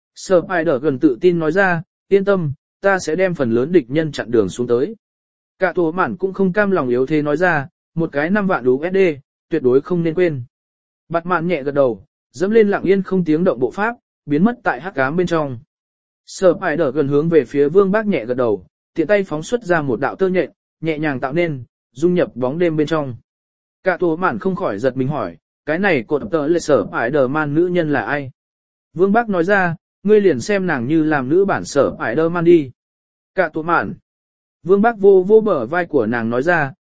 Spider gần tự tin nói ra, yên tâm, ta sẽ đem phần lớn địch nhân chặn đường xuống tới. Cả tổ mạn cũng không cam lòng yếu thế nói ra, một cái năm vạn u ét đê, tuyệt đối không nên quên. Bạt mạn nhẹ gật đầu, dẫm lên lặng yên không tiếng động bộ pháp, biến mất tại hắc ám bên trong. Spider gần hướng về phía Vương Bắc nhẹ gật đầu, tiện tay phóng xuất ra một đạo tơ nhện, nhẹ nhàng tạo nên, dung nhập bóng đêm bên trong. Cả tổ mạn không khỏi giật mình hỏi, cái này cột tờ lệ sở ải đờ man nữ nhân là ai? Vương Bắc nói ra, ngươi liền xem nàng như làm nữ bản sở ải đờ man đi. Cả tổ mạn. Vương Bắc vô vô bờ vai của nàng nói ra, tốt,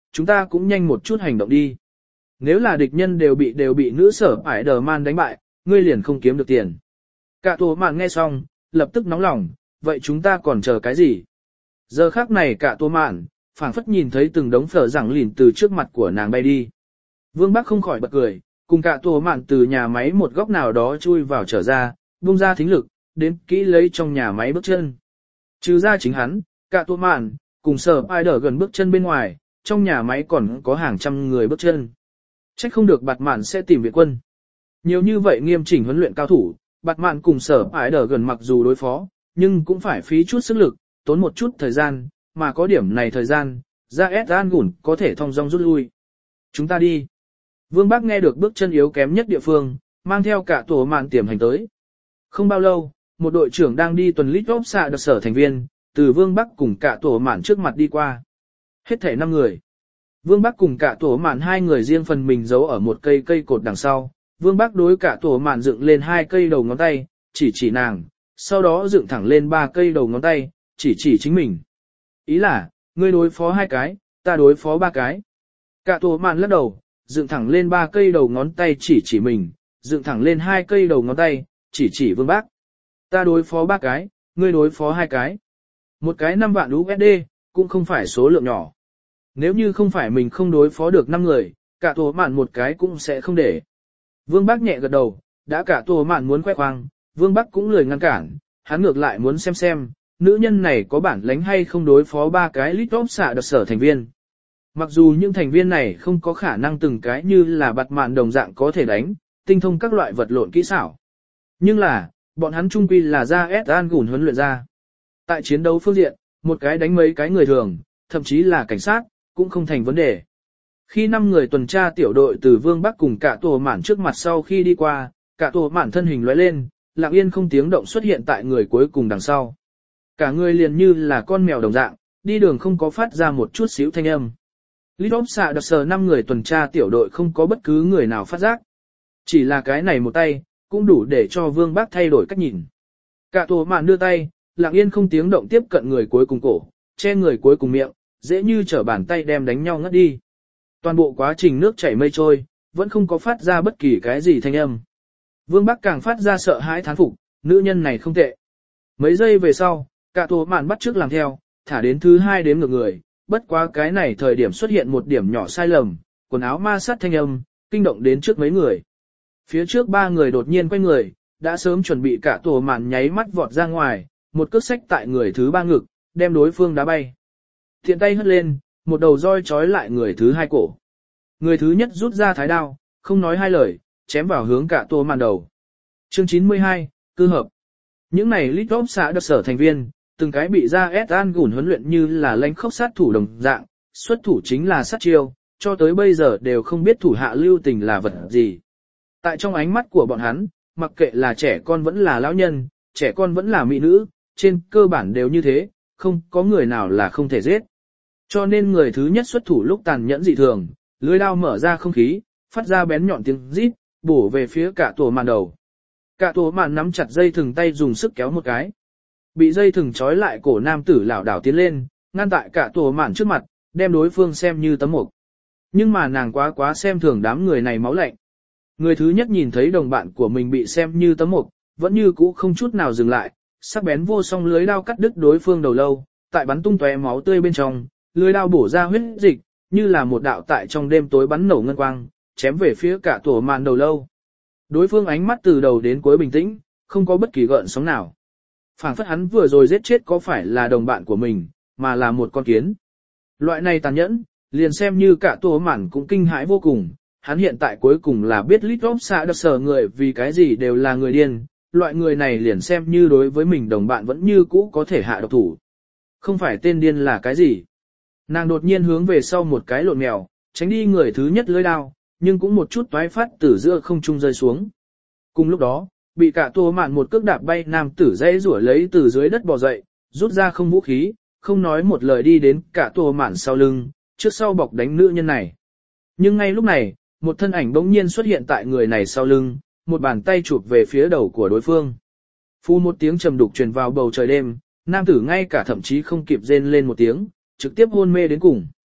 chúng ta cũng nhanh một chút hành động đi. Nếu là địch nhân đều bị đều bị nữ sở ải đờ man đánh bại, ngươi liền không kiếm được tiền. Cả tổ mạn nghe xong, lập tức nóng lòng, vậy chúng ta còn chờ cái gì? Giờ khác này cả tổ mạn, phảng phất nhìn thấy từng đống phở rằng lìn từ trước mặt của nàng bay đi. Vương Bắc không khỏi bật cười, cùng cả tổ mạn từ nhà máy một góc nào đó chui vào trở ra, buông ra thính lực, đến kỹ lấy trong nhà máy bước chân. Trừ ra chính hắn, cả tổ mạn, cùng sở ai đỡ gần bước chân bên ngoài, trong nhà máy còn có hàng trăm người bước chân. Trách không được bạt mạn sẽ tìm viện quân. Nhiều như vậy nghiêm chỉnh huấn luyện cao thủ, bạt mạn cùng sở ai đỡ gần mặc dù đối phó, nhưng cũng phải phí chút sức lực, tốn một chút thời gian, mà có điểm này thời gian, ra ép an gủn có thể thông dong rút lui. Chúng ta đi. Vương Bắc nghe được bước chân yếu kém nhất địa phương, mang theo cả tổ mạn tiềm hành tới. Không bao lâu, một đội trưởng đang đi tuần lít ốp xạ đặc sở thành viên, từ Vương Bắc cùng cả tổ mạn trước mặt đi qua. Hết thảy năm người. Vương Bắc cùng cả tổ mạn hai người riêng phần mình giấu ở một cây cây cột đằng sau. Vương Bắc đối cả tổ mạn dựng lên hai cây đầu ngón tay, chỉ chỉ nàng, sau đó dựng thẳng lên ba cây đầu ngón tay, chỉ chỉ chính mình. Ý là, ngươi đối phó hai cái, ta đối phó ba cái. Cả tổ mạn lắc đầu, dựng thẳng lên ba cây đầu ngón tay chỉ chỉ mình, dựng thẳng lên hai cây đầu ngón tay, chỉ chỉ Vương Bắc. Ta đối phó ba cái, ngươi đối phó hai cái. Một cái năm vạn u ét đê, cũng không phải số lượng nhỏ. Nếu như không phải mình không đối phó được năm người, cả tổ mạn một cái cũng sẽ không để. Vương Bắc nhẹ gật đầu, đã cả tổ mạn muốn khoe khoang, Vương Bắc cũng lười ngăn cản, hắn ngược lại muốn xem xem, nữ nhân này có bản lĩnh hay không đối phó ba cái lít ốp xạ đặc sở thành viên. Mặc dù những thành viên này không có khả năng từng cái như là bạt mạn đồng dạng có thể đánh, tinh thông các loại vật lộn kỹ xảo. Nhưng là, bọn hắn trung quy là ra ép an gùn huấn luyện ra. Tại chiến đấu phương diện, một cái đánh mấy cái người thường, thậm chí là cảnh sát, cũng không thành vấn đề. Khi năm người tuần tra tiểu đội từ Vương Bắc cùng cả tổ mạn trước mặt sau khi đi qua, cả tổ mạn thân hình lóe lên, lặng yên không tiếng động xuất hiện tại người cuối cùng đằng sau. Cả người liền như là con mèo đồng dạng, đi đường không có phát ra một chút xíu thanh âm. Lít ốp xạ đặc sờ năm người tuần tra tiểu đội không có bất cứ người nào phát giác. Chỉ là cái này một tay, cũng đủ để cho Vương Bắc thay đổi cách nhìn. Cả tổ mạn đưa tay, lặng yên không tiếng động tiếp cận người cuối cùng cổ, che người cuối cùng miệng, dễ như trở bàn tay đem đánh nhau ngất đi. Toàn bộ quá trình nước chảy mây trôi, vẫn không có phát ra bất kỳ cái gì thanh âm. Vương Bắc càng phát ra sợ hãi thán phục, nữ nhân này không tệ. Mấy giây về sau, cả tổ mạn bắt trước làm theo, thả đến thứ hai đếm ngược người, bất quá cái này thời điểm xuất hiện một điểm nhỏ sai lầm, quần áo ma sát thanh âm, kinh động đến trước mấy người. Phía trước ba người đột nhiên quay người, đã sớm chuẩn bị cả tổ mạn nháy mắt vọt ra ngoài, một cước xách tại người thứ ba ngực, đem đối phương đá bay. Thiện tay hất lên, một đầu roi trói lại người thứ hai cổ. Người thứ nhất rút ra thái đao, không nói hai lời, chém vào hướng cả tổ mạn đầu. Chương chín mươi hai, cư hợp. Những này lít ốp xã đặc sở thành viên, từng cái bị ra ép an gùn huấn luyện như là lãnh khốc sát thủ đồng dạng, xuất thủ chính là sát chiêu, cho tới bây giờ đều không biết thủ hạ lưu tình là vật gì. Tại trong ánh mắt của bọn hắn, mặc kệ là trẻ con vẫn là lão nhân, trẻ con vẫn là mỹ nữ, trên cơ bản đều như thế, không có người nào là không thể giết. Cho nên người thứ nhất xuất thủ lúc tàn nhẫn dị thường, lưỡi đao mở ra không khí, phát ra bén nhọn tiếng rít, bổ về phía cả tổ mạn đầu. Cả tổ mạn nắm chặt dây thừng tay dùng sức kéo một cái. Bị dây thừng trói lại cổ nam tử lảo đảo tiến lên, ngăn tại cả tổ mạn trước mặt, đem đối phương xem như tấm mục. Nhưng mà nàng quá quá xem thường đám người này máu lạnh. Người thứ nhất nhìn thấy đồng bạn của mình bị xem như tấm mục, vẫn như cũ không chút nào dừng lại, sắc bén vô song lưới đao cắt đứt đối phương đầu lâu, tại bắn tung tóe máu tươi bên trong, lưới đao bổ ra huyết dịch, như là một đạo tại trong đêm tối bắn nổ ngân quang, chém về phía cả tổ mạn đầu lâu. Đối phương ánh mắt từ đầu đến cuối bình tĩnh, không có bất kỳ gợn sóng nào. Phảng phất hắn vừa rồi giết chết có phải là đồng bạn của mình, mà là một con kiến. Loại này tàn nhẫn, liền xem như cả tổ mạn cũng kinh hãi vô cùng. Hắn hiện tại cuối cùng là biết lít ốp xã đặc sở người vì cái gì đều là người điên, loại người này liền xem như đối với mình đồng bạn vẫn như cũ có thể hạ độc thủ. Không phải tên điên là cái gì. Nàng đột nhiên hướng về sau một cái lộn mèo, tránh đi người thứ nhất lưỡi đao, nhưng cũng một chút toái phát từ giữa không trung rơi xuống. Cùng lúc đó, bị cả tổ mạn một cước đạp bay nam tử dãy rủa lấy từ dưới đất bò dậy, rút ra không vũ khí, không nói một lời đi đến cả tổ mạn sau lưng, trước sau bọc đánh nữ nhân này. Nhưng ngay lúc này, một thân ảnh bỗng nhiên xuất hiện tại người này sau lưng, một bàn tay chụp về phía đầu của đối phương. Phu một tiếng trầm đục truyền vào bầu trời đêm, nam tử ngay cả thậm chí không kịp rên lên một tiếng, trực tiếp hôn mê đến cùng.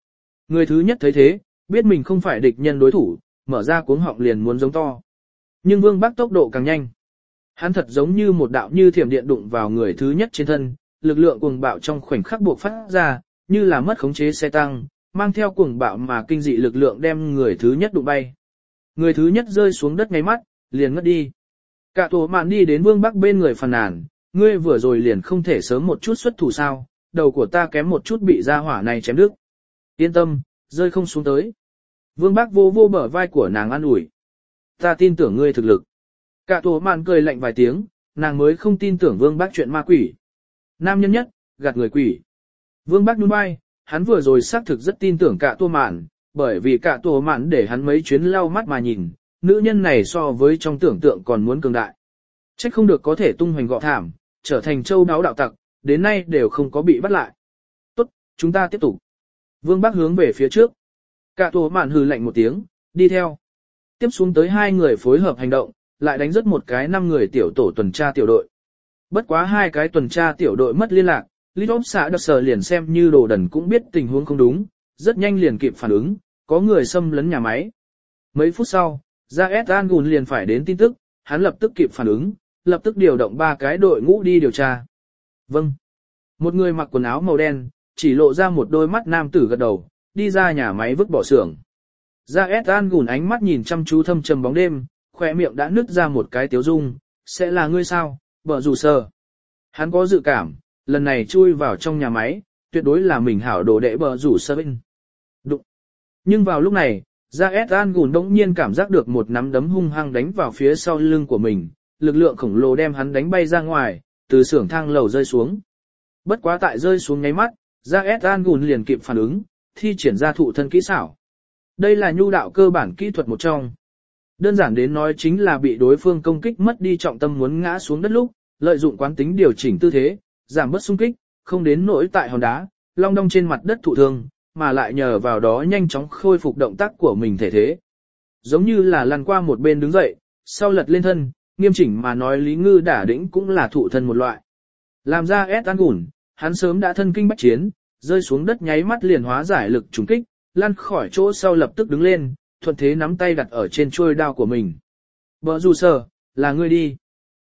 Người thứ nhất thấy thế, biết mình không phải địch nhân đối thủ, mở ra cuống họng liền muốn giống to. Nhưng Vương Bắc tốc độ càng nhanh. Hắn thật giống như một đạo như thiểm điện đụng vào người thứ nhất trên thân, lực lượng cuồng bạo trong khoảnh khắc buộc phát ra, như là mất khống chế xe tăng, mang theo cuồng bạo mà kinh dị lực lượng đem người thứ nhất đụng bay. Người thứ nhất rơi xuống đất ngay mắt, liền ngất đi. Cả tổ mạn đi đến Vương Bắc bên người phàn nàn, ngươi vừa rồi liền không thể sớm một chút xuất thủ sao, đầu của ta kém một chút bị ra hỏa này chém đứt. Yên tâm, rơi không xuống tới. Vương Bắc vô vô bờ vai của nàng an ủi. Ta tin tưởng ngươi thực lực. Cả tổ mạn cười lạnh vài tiếng, nàng mới không tin tưởng Vương Bắc chuyện ma quỷ. Nam nhân nhất, gạt người quỷ. Vương Bắc nhún vai, hắn vừa rồi xác thực rất tin tưởng cả tổ mạn, bởi vì cả tổ mạn để hắn mấy chuyến lau mắt mà nhìn, nữ nhân này so với trong tưởng tượng còn muốn cường đại. Trách không được có thể tung hoành gọ thảm, trở thành châu đáo đạo tặc, đến nay đều không có bị bắt lại. Tốt, chúng ta tiếp tục. Vương Bắc hướng về phía trước. Cả tổ mạn hừ lạnh một tiếng, đi theo. Tiếp xuống tới hai người phối hợp hành động, lại đánh rất một cái năm người tiểu tổ tuần tra tiểu đội. Bất quá hai cái tuần tra tiểu đội mất liên lạc, Little xã đặc sở liền xem như đồ đần cũng biết tình huống không đúng, rất nhanh liền kịp phản ứng, có người xâm lấn nhà máy. Mấy phút sau, Ra S. Angun liền phải đến tin tức, hắn lập tức kịp phản ứng, lập tức điều động ba cái đội ngũ đi điều tra. Vâng. Một người mặc quần áo màu đen, chỉ lộ ra một đôi mắt nam tử gật đầu, đi ra nhà máy vứt bỏ xưởng. Ra S. Angun ánh mắt nhìn chăm chú thâm trầm bóng đêm, khỏe miệng đã nứt ra một cái tiếu dung, sẽ là ngươi sao, vợ rủ sờ. Hắn có dự cảm, lần này chui vào trong nhà máy, tuyệt đối là mình hảo đồ đệ bờ rủ sơ bên. Đụng. Nhưng vào lúc này, Ra S. Angun đống nhiên cảm giác được một nắm đấm hung hăng đánh vào phía sau lưng của mình, lực lượng khổng lồ đem hắn đánh bay ra ngoài, từ xưởng thang lầu rơi xuống. Bất quá tại rơi xuống nháy mắt, Ra S. Angun liền kịp phản ứng, thi triển ra thụ thân kỹ xảo. Đây là nhu đạo cơ bản kỹ thuật một trong. Đơn giản đến nói chính là bị đối phương công kích mất đi trọng tâm muốn ngã xuống đất lúc, lợi dụng quán tính điều chỉnh tư thế, giảm bớt xung kích, không đến nỗi tại hòn đá, long đong trên mặt đất thụ thương, mà lại nhờ vào đó nhanh chóng khôi phục động tác của mình thể thế. Giống như là lăn qua một bên đứng dậy, sau lật lên thân, nghiêm chỉnh mà nói Lý Ngư đả đĩnh cũng là thụ thân một loại. Làm ra S. Angun, hắn sớm đã thân kinh bách chiến, rơi xuống đất nháy mắt liền hóa giải lực trùng kích, lăn khỏi chỗ sau lập tức đứng lên, thuận thế nắm tay đặt ở trên chuôi đao của mình. Bờ rủ sờ, là ngươi đi.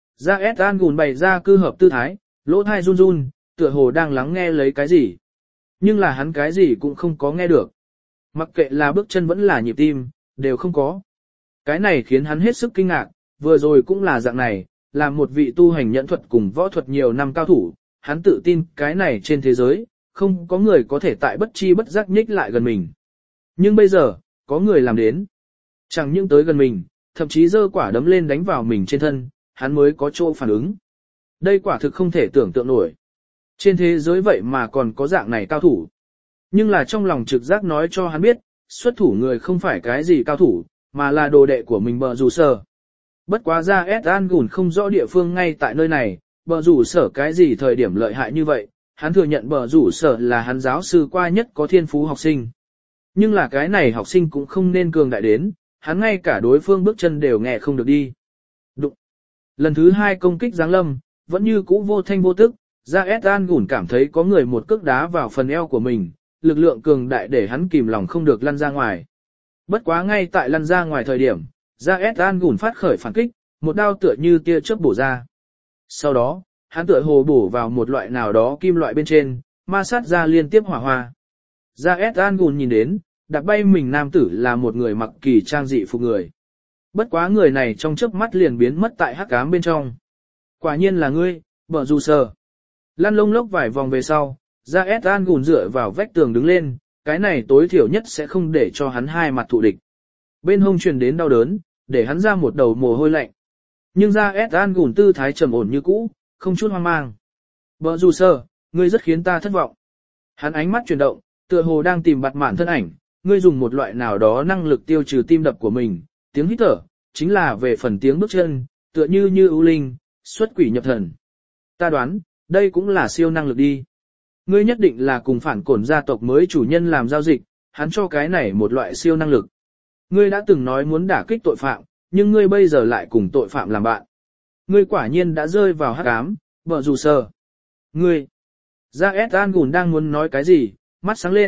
Ra S. Angun bày ra cư hợp tư thái, lỗ thai run run, tựa hồ đang lắng nghe lấy cái gì. Nhưng là hắn cái gì cũng không có nghe được. Mặc kệ là bước chân vẫn là nhịp tim, đều không có. Cái này khiến hắn hết sức kinh ngạc, vừa rồi cũng là dạng này, là một vị tu hành nhẫn thuật cùng võ thuật nhiều năm cao thủ, hắn tự tin cái này trên thế giới, không có người có thể tại bất chi bất giác nhích lại gần mình. Nhưng bây giờ, có người làm đến. Chẳng những tới gần mình, thậm chí giơ quả đấm lên đánh vào mình trên thân, hắn mới có chỗ phản ứng. Đây quả thực không thể tưởng tượng nổi. Trên thế giới vậy mà còn có dạng này cao thủ. Nhưng là trong lòng trực giác nói cho hắn biết, xuất thủ người không phải cái gì cao thủ, mà là đồ đệ của mình bờ rủ sở. Bất quá ra S. Angun không rõ địa phương ngay tại nơi này, bờ rủ sở cái gì thời điểm lợi hại như vậy, hắn thừa nhận bờ rủ sở là hắn giáo sư qua nhất có thiên phú học sinh. Nhưng là cái này học sinh cũng không nên cường đại đến, hắn ngay cả đối phương bước chân đều nghe không được đi. Đụng. Lần thứ hai công kích giáng lâm, vẫn như cũ vô thanh vô tức, ra S. Angun cảm thấy có người một cước đá vào phần eo của mình, lực lượng cường đại để hắn kìm lòng không được lăn ra ngoài. Bất quá ngay tại lăn ra ngoài thời điểm, ra S. Angun phát khởi phản kích, một đao tựa như tia chớp bổ ra. Sau đó, hắn tựa hồ bổ vào một loại nào đó kim loại bên trên, ma sát ra liên tiếp hỏa hoa. Ra S. Angun nhìn đến, đạp bay mình nam tử là một người mặc kỳ trang dị phục người. Bất quá người này trong chớp mắt liền biến mất tại hắc ám bên trong. Quả nhiên là ngươi, bờ rủ sở. Lăn lông lốc vài vòng về sau, ra S. Angun dựa vào vách tường đứng lên, cái này tối thiểu nhất sẽ không để cho hắn hai mặt thụ địch. Bên hông truyền đến đau đớn, để hắn ra một đầu mồ hôi lạnh. Nhưng ra S. Angun tư thái trầm ổn như cũ, không chút hoang mang. Bờ rủ sở, ngươi rất khiến ta thất vọng. Hắn ánh mắt chuyển động, tựa hồ đang tìm bặt mạn thân ảnh, ngươi dùng một loại nào đó năng lực tiêu trừ tim đập của mình, tiếng hít thở, chính là về phần tiếng bước chân, tựa như như ưu linh, xuất quỷ nhập thần. Ta đoán, đây cũng là siêu năng lực đi. Ngươi nhất định là cùng phản cổn gia tộc mới chủ nhân làm giao dịch, hắn cho cái này một loại siêu năng lực. Ngươi đã từng nói muốn đả kích tội phạm, nhưng ngươi bây giờ lại cùng tội phạm làm bạn. Ngươi quả nhiên đã rơi vào hắc ám, bờ rủ sở. Ngươi. Ra S. Angun đang muốn nói cái gì, mắt sáng lên,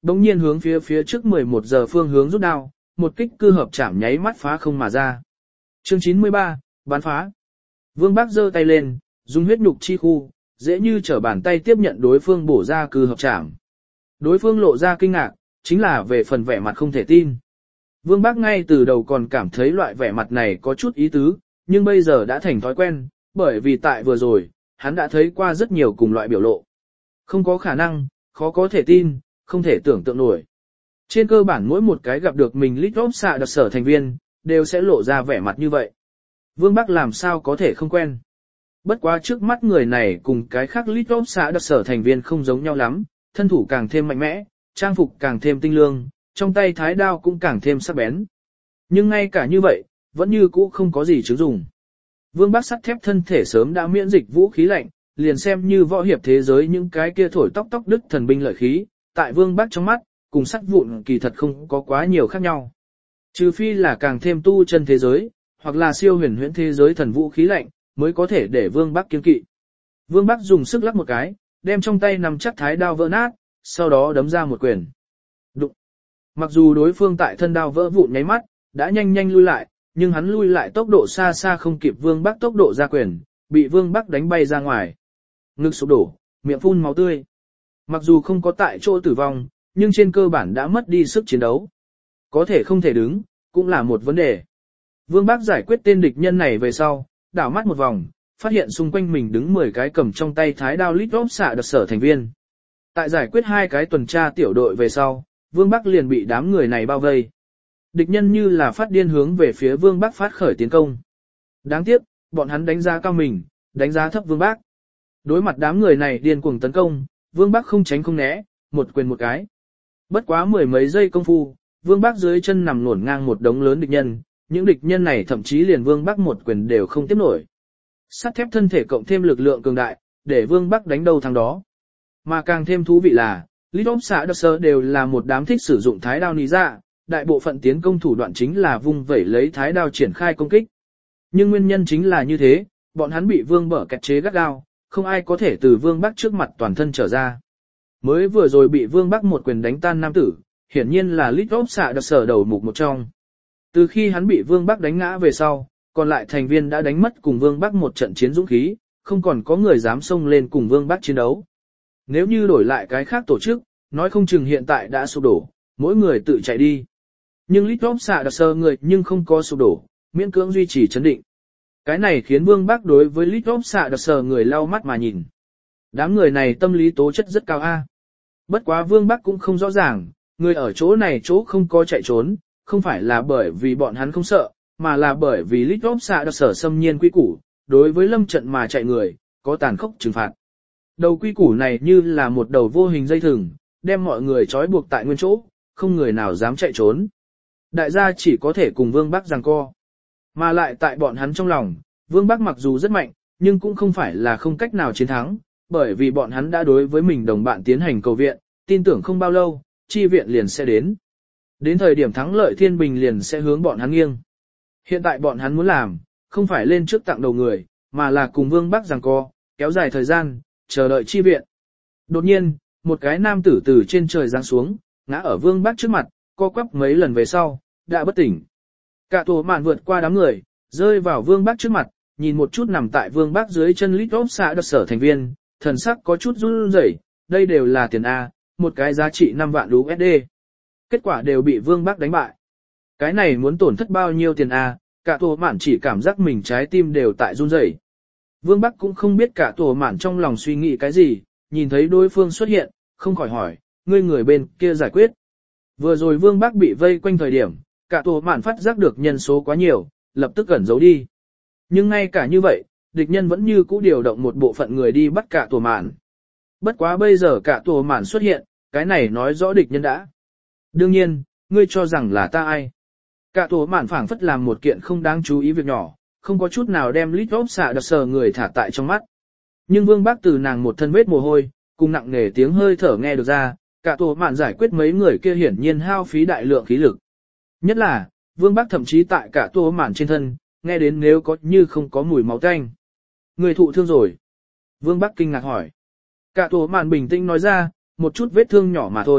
đống nhiên hướng phía phía trước mười một giờ phương hướng rút đao, một kích cư hợp chạm nháy mắt phá không mà ra. Chương chín mươi ba, bán phá. Vương Bắc giơ tay lên, dùng huyết nhục chi khu, dễ như trở bàn tay tiếp nhận đối phương bổ ra cư hợp chạm. Đối phương lộ ra kinh ngạc, chính là về phần vẻ mặt không thể tin. Vương Bắc ngay từ đầu còn cảm thấy loại vẻ mặt này có chút ý tứ, nhưng bây giờ đã thành thói quen, bởi vì tại vừa rồi, hắn đã thấy qua rất nhiều cùng loại biểu lộ. Không có khả năng, khó có thể tin, không thể tưởng tượng nổi. Trên cơ bản mỗi một cái gặp được mình lít ốp xạ đặc sở thành viên, đều sẽ lộ ra vẻ mặt như vậy. Vương Bắc làm sao có thể không quen. Bất quá trước mắt người này cùng cái khác lít ốp xạ đặc sở thành viên không giống nhau lắm, thân thủ càng thêm mạnh mẽ, trang phục càng thêm tinh lương, trong tay thái đao cũng càng thêm sắc bén. Nhưng ngay cả như vậy, vẫn như cũ không có gì chứng dùng. Vương Bắc sắt thép thân thể sớm đã miễn dịch vũ khí lạnh, liền xem như võ hiệp thế giới những cái kia thổi tóc tóc đứt thần binh lợi khí, tại Vương Bắc trong mắt, cùng sắt vụn kỳ thật không có quá nhiều khác nhau. Trừ phi là càng thêm tu chân thế giới, hoặc là siêu huyền huyễn thế giới thần vũ khí lạnh, mới có thể để Vương Bắc kiên kỵ. Vương Bắc dùng sức lắc một cái, đem trong tay nằm chắc thái đao vỡ nát, sau đó đấm ra một quyền. Đụng. Mặc dù đối phương tại thân đao vỡ vụn nháy mắt, đã nhanh nhanh lui lại, nhưng hắn lui lại tốc độ xa xa không kịp Vương Bắc tốc độ ra quyền, bị Vương Bắc đánh bay ra ngoài. Ngực sụp đổ, miệng phun máu tươi. Mặc dù không có tại chỗ tử vong, nhưng trên cơ bản đã mất đi sức chiến đấu. Có thể không thể đứng, cũng là một vấn đề. Vương Bắc giải quyết tên địch nhân này về sau, đảo mắt một vòng, phát hiện xung quanh mình đứng mười cái cầm trong tay thái đao lít ốp xạ đặc sở thành viên. Tại giải quyết hai cái tuần tra tiểu đội về sau, Vương Bắc liền bị đám người này bao vây. Địch nhân như là phát điên hướng về phía Vương Bắc phát khởi tiến công. Đáng tiếc, bọn hắn đánh giá cao mình, đánh giá thấp Vương Bắc. Đối mặt đám người này điên cuồng tấn công, Vương Bắc không tránh không né, một quyền một cái. Bất quá mười mấy giây công phu, Vương Bắc dưới chân nằm ngổn ngang một đống lớn địch nhân, những địch nhân này thậm chí liền Vương Bắc một quyền đều không tiếp nổi. Sắt thép thân thể cộng thêm lực lượng cường đại, để Vương Bắc đánh đâu thắng đó. Mà càng thêm thú vị là, Lít ốp xạ đặc sở đều là một đám thích sử dụng thái đao nì dạ, đại bộ phận tiến công thủ đoạn chính là vung vẩy lấy thái đao triển khai công kích. Nhưng nguyên nhân chính là như thế, bọn hắn bị Vương Bở kẹt chế gắt gao, không ai có thể từ Vương Bắc trước mặt toàn thân trở ra. Mới vừa rồi bị Vương Bắc một quyền đánh tan nam tử, hiển nhiên là Lít ốp xạ đặc sở đầu mục một trong. Từ khi hắn bị Vương Bắc đánh ngã về sau, còn lại thành viên đã đánh mất cùng Vương Bắc một trận chiến dũng khí, không còn có người dám xông lên cùng Vương Bắc chiến đấu. Nếu như đổi lại cái khác tổ chức, nói không chừng hiện tại đã sụp đổ, mỗi người tự chạy đi. Nhưng Lít ốp xạ đặc sở người nhưng không có sụp đổ, miễn cưỡng duy trì chấn định. Cái này khiến Vương Bắc đối với Lít ốp xạ đặc sở người lau mắt mà nhìn. Đám người này tâm lý tố chất rất cao a. Bất quá Vương Bắc cũng không rõ ràng, người ở chỗ này chỗ không có chạy trốn, không phải là bởi vì bọn hắn không sợ, mà là bởi vì Lít ốp xạ đặc sở xâm nhiên quy củ, đối với lâm trận mà chạy người, có tàn khốc trừng phạt. Đầu quy củ này như là một đầu vô hình dây thừng, đem mọi người trói buộc tại nguyên chỗ, không người nào dám chạy trốn. Đại gia chỉ có thể cùng Vương Bắc giằng co. Mà lại tại bọn hắn trong lòng, Vương Bắc mặc dù rất mạnh, nhưng cũng không phải là không cách nào chiến thắng, bởi vì bọn hắn đã đối với mình đồng bạn tiến hành cầu viện, tin tưởng không bao lâu, chi viện liền sẽ đến. Đến thời điểm thắng lợi thiên bình liền sẽ hướng bọn hắn nghiêng. Hiện tại bọn hắn muốn làm, không phải lên trước tặng đầu người, mà là cùng Vương Bắc giằng co, kéo dài thời gian, chờ đợi chi viện. Đột nhiên, một cái nam tử từ trên trời giáng xuống, ngã ở Vương Bắc trước mặt, co quắp mấy lần về sau, đã bất tỉnh. Cả tổ mạn vượt qua đám người, rơi vào Vương Bắc trước mặt, nhìn một chút nằm tại Vương Bắc dưới chân Lít ốp xạ đặc sở thành viên, thần sắc có chút run rẩy, đây đều là tiền A, một cái giá trị năm vạn u ét đê. Kết quả đều bị Vương Bắc đánh bại. Cái này muốn tổn thất bao nhiêu tiền A, cả tổ mạn chỉ cảm giác mình trái tim đều tại run rẩy. Vương Bắc cũng không biết cả tổ mạn trong lòng suy nghĩ cái gì, nhìn thấy đối phương xuất hiện, không khỏi hỏi, ngươi người bên kia giải quyết. Vừa rồi Vương Bắc bị vây quanh thời điểm, cả tổ mạn phát giác được nhân số quá nhiều, lập tức ẩn giấu đi. Nhưng ngay cả như vậy, địch nhân vẫn như cũ điều động một bộ phận người đi bắt cả tổ mạn. Bất quá bây giờ cả tổ mạn xuất hiện, cái này nói rõ địch nhân đã. Đương nhiên, ngươi cho rằng là ta ai. Cả tổ mạn phảng phất làm một kiện không đáng chú ý việc nhỏ, không có chút nào đem Lít ốp xạ đặc sở người thả tại trong mắt. Nhưng Vương Bắc từ nàng một thân vết mồ hôi, cùng nặng nề tiếng hơi thở nghe được ra, cả tổ mạn giải quyết mấy người kia hiển nhiên hao phí đại lượng khí lực. Nhất là, Vương Bắc thậm chí tại cả tổ mạn trên thân, nghe đến nếu có như không có mùi máu tanh. Người thụ thương rồi. Vương Bắc kinh ngạc hỏi. Cả tổ mạn bình tĩnh nói ra, một chút vết thương nhỏ mà thôi,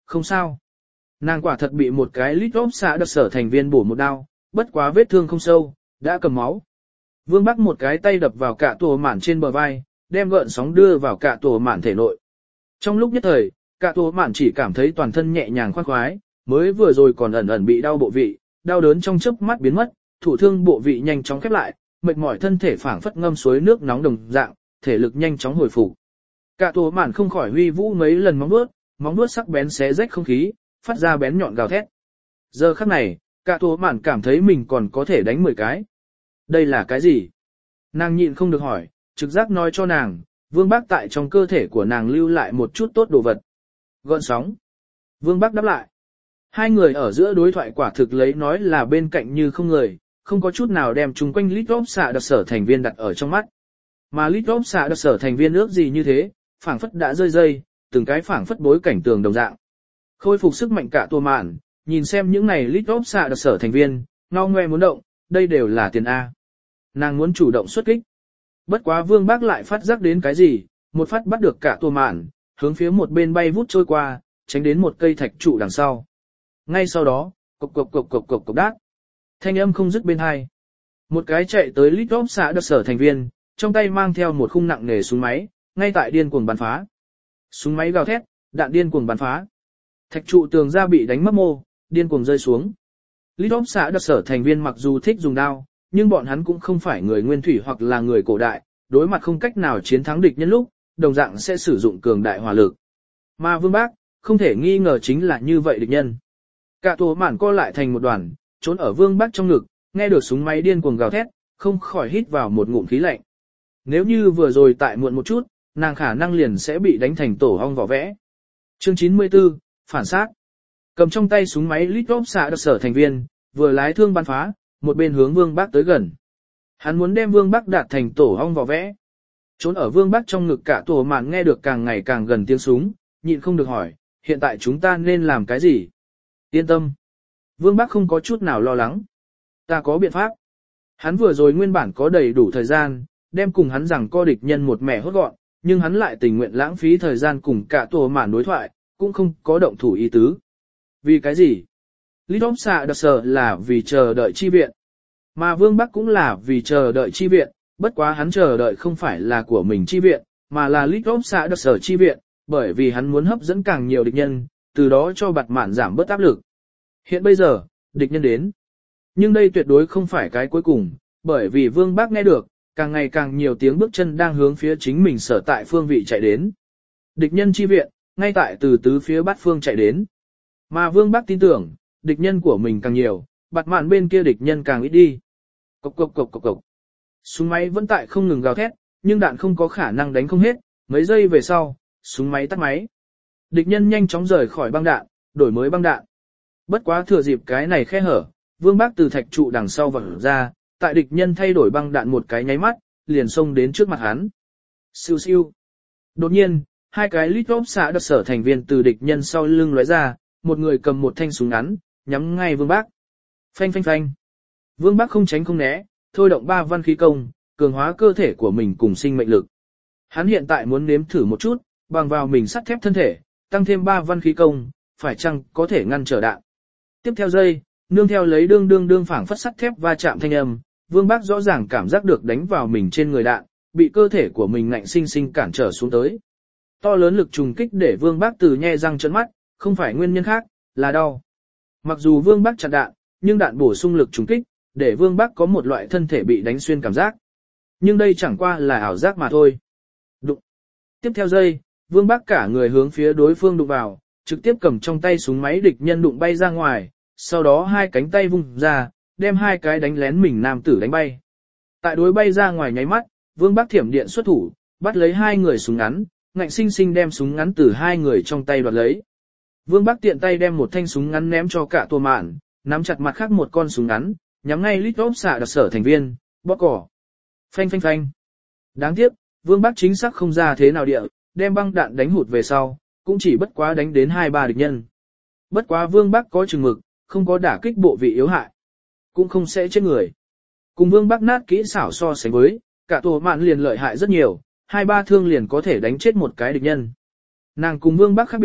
không sao. Nàng quả thật bị một cái lít ốp xạ đặc sở thành viên bổ một đao, bất quá vết thương không sâu, đã cầm máu. Vương Bắc một cái tay đập vào cả tổ mạn trên bờ vai, đem gợn sóng đưa vào cả tổ mạn thể nội. Trong lúc nhất thời, cả tổ mạn chỉ cảm thấy toàn thân nhẹ nhàng khoan khoái, mới vừa rồi còn ẩn ẩn bị đau bộ vị, đau đớn trong chớp mắt biến mất, thủ thương bộ vị nhanh chóng khép lại, mệt mỏi thân thể phảng phất ngâm suối nước nóng đồng dạng, thể lực nhanh chóng hồi phục. Cả tổ mạn không khỏi huy vũ mấy lần móng vuốt, móng vuốt sắc bén xé rách không khí, phát ra bén nhọn gào thét. Giờ khắc này, cả tổ mạn cảm thấy mình còn có thể đánh mười cái. Đây là cái gì? Nàng nhịn không được hỏi, trực giác nói cho nàng, Vương Bắc tại trong cơ thể của nàng lưu lại một chút tốt đồ vật. Gợn sóng. Vương Bắc đáp lại. Hai người ở giữa đối thoại quả thực lấy nói là bên cạnh như không người, không có chút nào đem chung quanh lít ốp xạ đặc sở thành viên đặt ở trong mắt. Mà lít ốp xạ đặc sở thành viên ước gì như thế, phảng phất đã rơi dây, từng cái phảng phất bối cảnh tường đồng dạng. Khôi phục sức mạnh cả tua mạn, nhìn xem những này lít ốp xạ đặc sở thành viên, ngao ngoe muốn động, đây đều là tiền A. Nàng muốn chủ động xuất kích. Bất quá Vương Bác lại phát giác đến cái gì, một phát bắt được cả tua mạn, hướng phía một bên bay vút trôi qua, tránh đến một cây thạch trụ đằng sau. Ngay sau đó, cộc cộc cộc cộc cộc cộc đát. Thanh âm không dứt bên hai. Một cái chạy tới lít ốp xạ đặc sở thành viên, trong tay mang theo một khung nặng nề súng máy, ngay tại điên cuồng bắn phá. Súng máy gào thét, đạn điên cuồng bắn phá. Thạch trụ tường ra bị đánh mất mô, điên cuồng rơi xuống. Lít ốp xạ đặc sở thành viên mặc dù thích dùng đao, nhưng bọn hắn cũng không phải người nguyên thủy hoặc là người cổ đại, đối mặt không cách nào chiến thắng địch nhân lúc, đồng dạng sẽ sử dụng cường đại hỏa lực. Mà Vương Bác, không thể nghi ngờ chính là như vậy địch nhân. Cả tổ mạn co lại thành một đoàn, trốn ở Vương Bác trong ngực, nghe được súng máy điên cuồng gào thét, không khỏi hít vào một ngụm khí lạnh. Nếu như vừa rồi tại muộn một chút, nàng khả năng liền sẽ bị đánh thành tổ ong vỏ vẽ. Chương chín mươi tư, phản sát. Cầm trong tay súng máy lít ốp xạ đặc sở thành viên, vừa lái thương bắn phá, một bên hướng Vương Bác tới gần. Hắn muốn đem Vương Bác đạt thành tổ ong vỏ vẽ. Trốn ở Vương Bác trong ngực cả tổ mạn nghe được càng ngày càng gần tiếng súng, nhịn không được hỏi, hiện tại chúng ta nên làm cái gì? Yên tâm. Vương Bác không có chút nào lo lắng. Ta có biện pháp. Hắn vừa rồi nguyên bản có đầy đủ thời gian, đem cùng hắn rằng co địch nhân một mẻ hốt gọn, nhưng hắn lại tình nguyện lãng phí thời gian cùng cả tổ mạn đối thoại, cũng không có động thủ ý tứ. Vì cái gì? Lít ốp xạ đặc sở là vì chờ đợi chi viện. Mà Vương Bắc cũng là vì chờ đợi chi viện, bất quá hắn chờ đợi không phải là của mình chi viện, mà là lít ốp xạ đặc sở chi viện, bởi vì hắn muốn hấp dẫn càng nhiều địch nhân, từ đó cho bạt mạn giảm bớt áp lực. Hiện bây giờ, địch nhân đến. Nhưng đây tuyệt đối không phải cái cuối cùng, bởi vì Vương Bắc nghe được, càng ngày càng nhiều tiếng bước chân đang hướng phía chính mình sở tại phương vị chạy đến. Địch nhân chi viện, ngay tại từ tứ phía bát phương chạy đến. Mà Vương Bắc tin tưởng, địch nhân của mình càng nhiều, bạt mạn bên kia địch nhân càng ít đi. Cộc cộc cộc cộc cộc. Súng máy vẫn tại không ngừng gào thét, nhưng đạn không có khả năng đánh không hết, mấy giây về sau, súng máy tắt máy. Địch nhân nhanh chóng rời khỏi băng đạn, đổi mới băng đạn. Bất quá thừa dịp cái này khe hở, Vương Bác từ thạch trụ đằng sau vọt ra, tại địch nhân thay đổi băng đạn một cái nháy mắt, liền xông đến trước mặt hắn. Siêu siêu. Đột nhiên, hai cái lít ốp xạ đặc sở thành viên từ địch nhân sau lưng lóe ra, một người cầm một thanh súng ngắn, nhắm ngay Vương Bác. Phanh phanh phanh. Vương Bác không tránh không né, thôi động ba văn khí công, cường hóa cơ thể của mình cùng sinh mệnh lực. Hắn hiện tại muốn nếm thử một chút, bằng vào mình sắt thép thân thể, tăng thêm ba văn khí công, phải chăng có thể ngăn trở đạn. Tiếp theo giây, nương theo lấy đương đương đương phảng phất sắt thép va chạm thanh âm, Vương Bác rõ ràng cảm giác được đánh vào mình trên người đạn, bị cơ thể của mình ngạnh sinh sinh cản trở xuống tới. To lớn lực trùng kích để Vương Bác từ nhe răng trợn mắt, không phải nguyên nhân khác, là đau. Mặc dù Vương Bác chặn đạn, nhưng đạn bổ sung lực trùng kích, để Vương Bác có một loại thân thể bị đánh xuyên cảm giác. Nhưng đây chẳng qua là ảo giác mà thôi. Đụng. Tiếp theo giây, Vương Bác cả người hướng phía đối phương đụng vào, trực tiếp cầm trong tay súng máy địch nhân đụng bay ra ngoài, sau đó hai cánh tay vung ra, đem hai cái đánh lén mình nam tử đánh bay. Tại đối bay ra ngoài nháy mắt, Vương Bác thiểm điện xuất thủ, bắt lấy hai người súng ngắn, ngạnh sinh sinh đem súng ngắn từ hai người trong tay đoạt lấy. Vương Bác tiện tay đem một thanh súng ngắn ném cho cả tua mạn, nắm chặt mặt khác một con súng ngắn, nhắm ngay lít ốp xạ đặc sở thành viên, bóp cỏ. Phanh phanh phanh. Đáng tiếc, Vương Bác chính xác không ra thế nào địa, đem băng đạn đánh hụt về sau, cũng chỉ bất quá đánh đến hai ba địch nhân. Bất quá Vương Bác có chừng mực, không có đả kích bộ vị yếu hại, cũng không sẽ chết người. Cùng Vương Bác nát kỹ xảo so sánh với, cả tổ mạn liền lợi hại rất nhiều, hai ba thương liền có thể đánh chết một cái địch nhân. Nàng cùng Vương Bác khác biệt,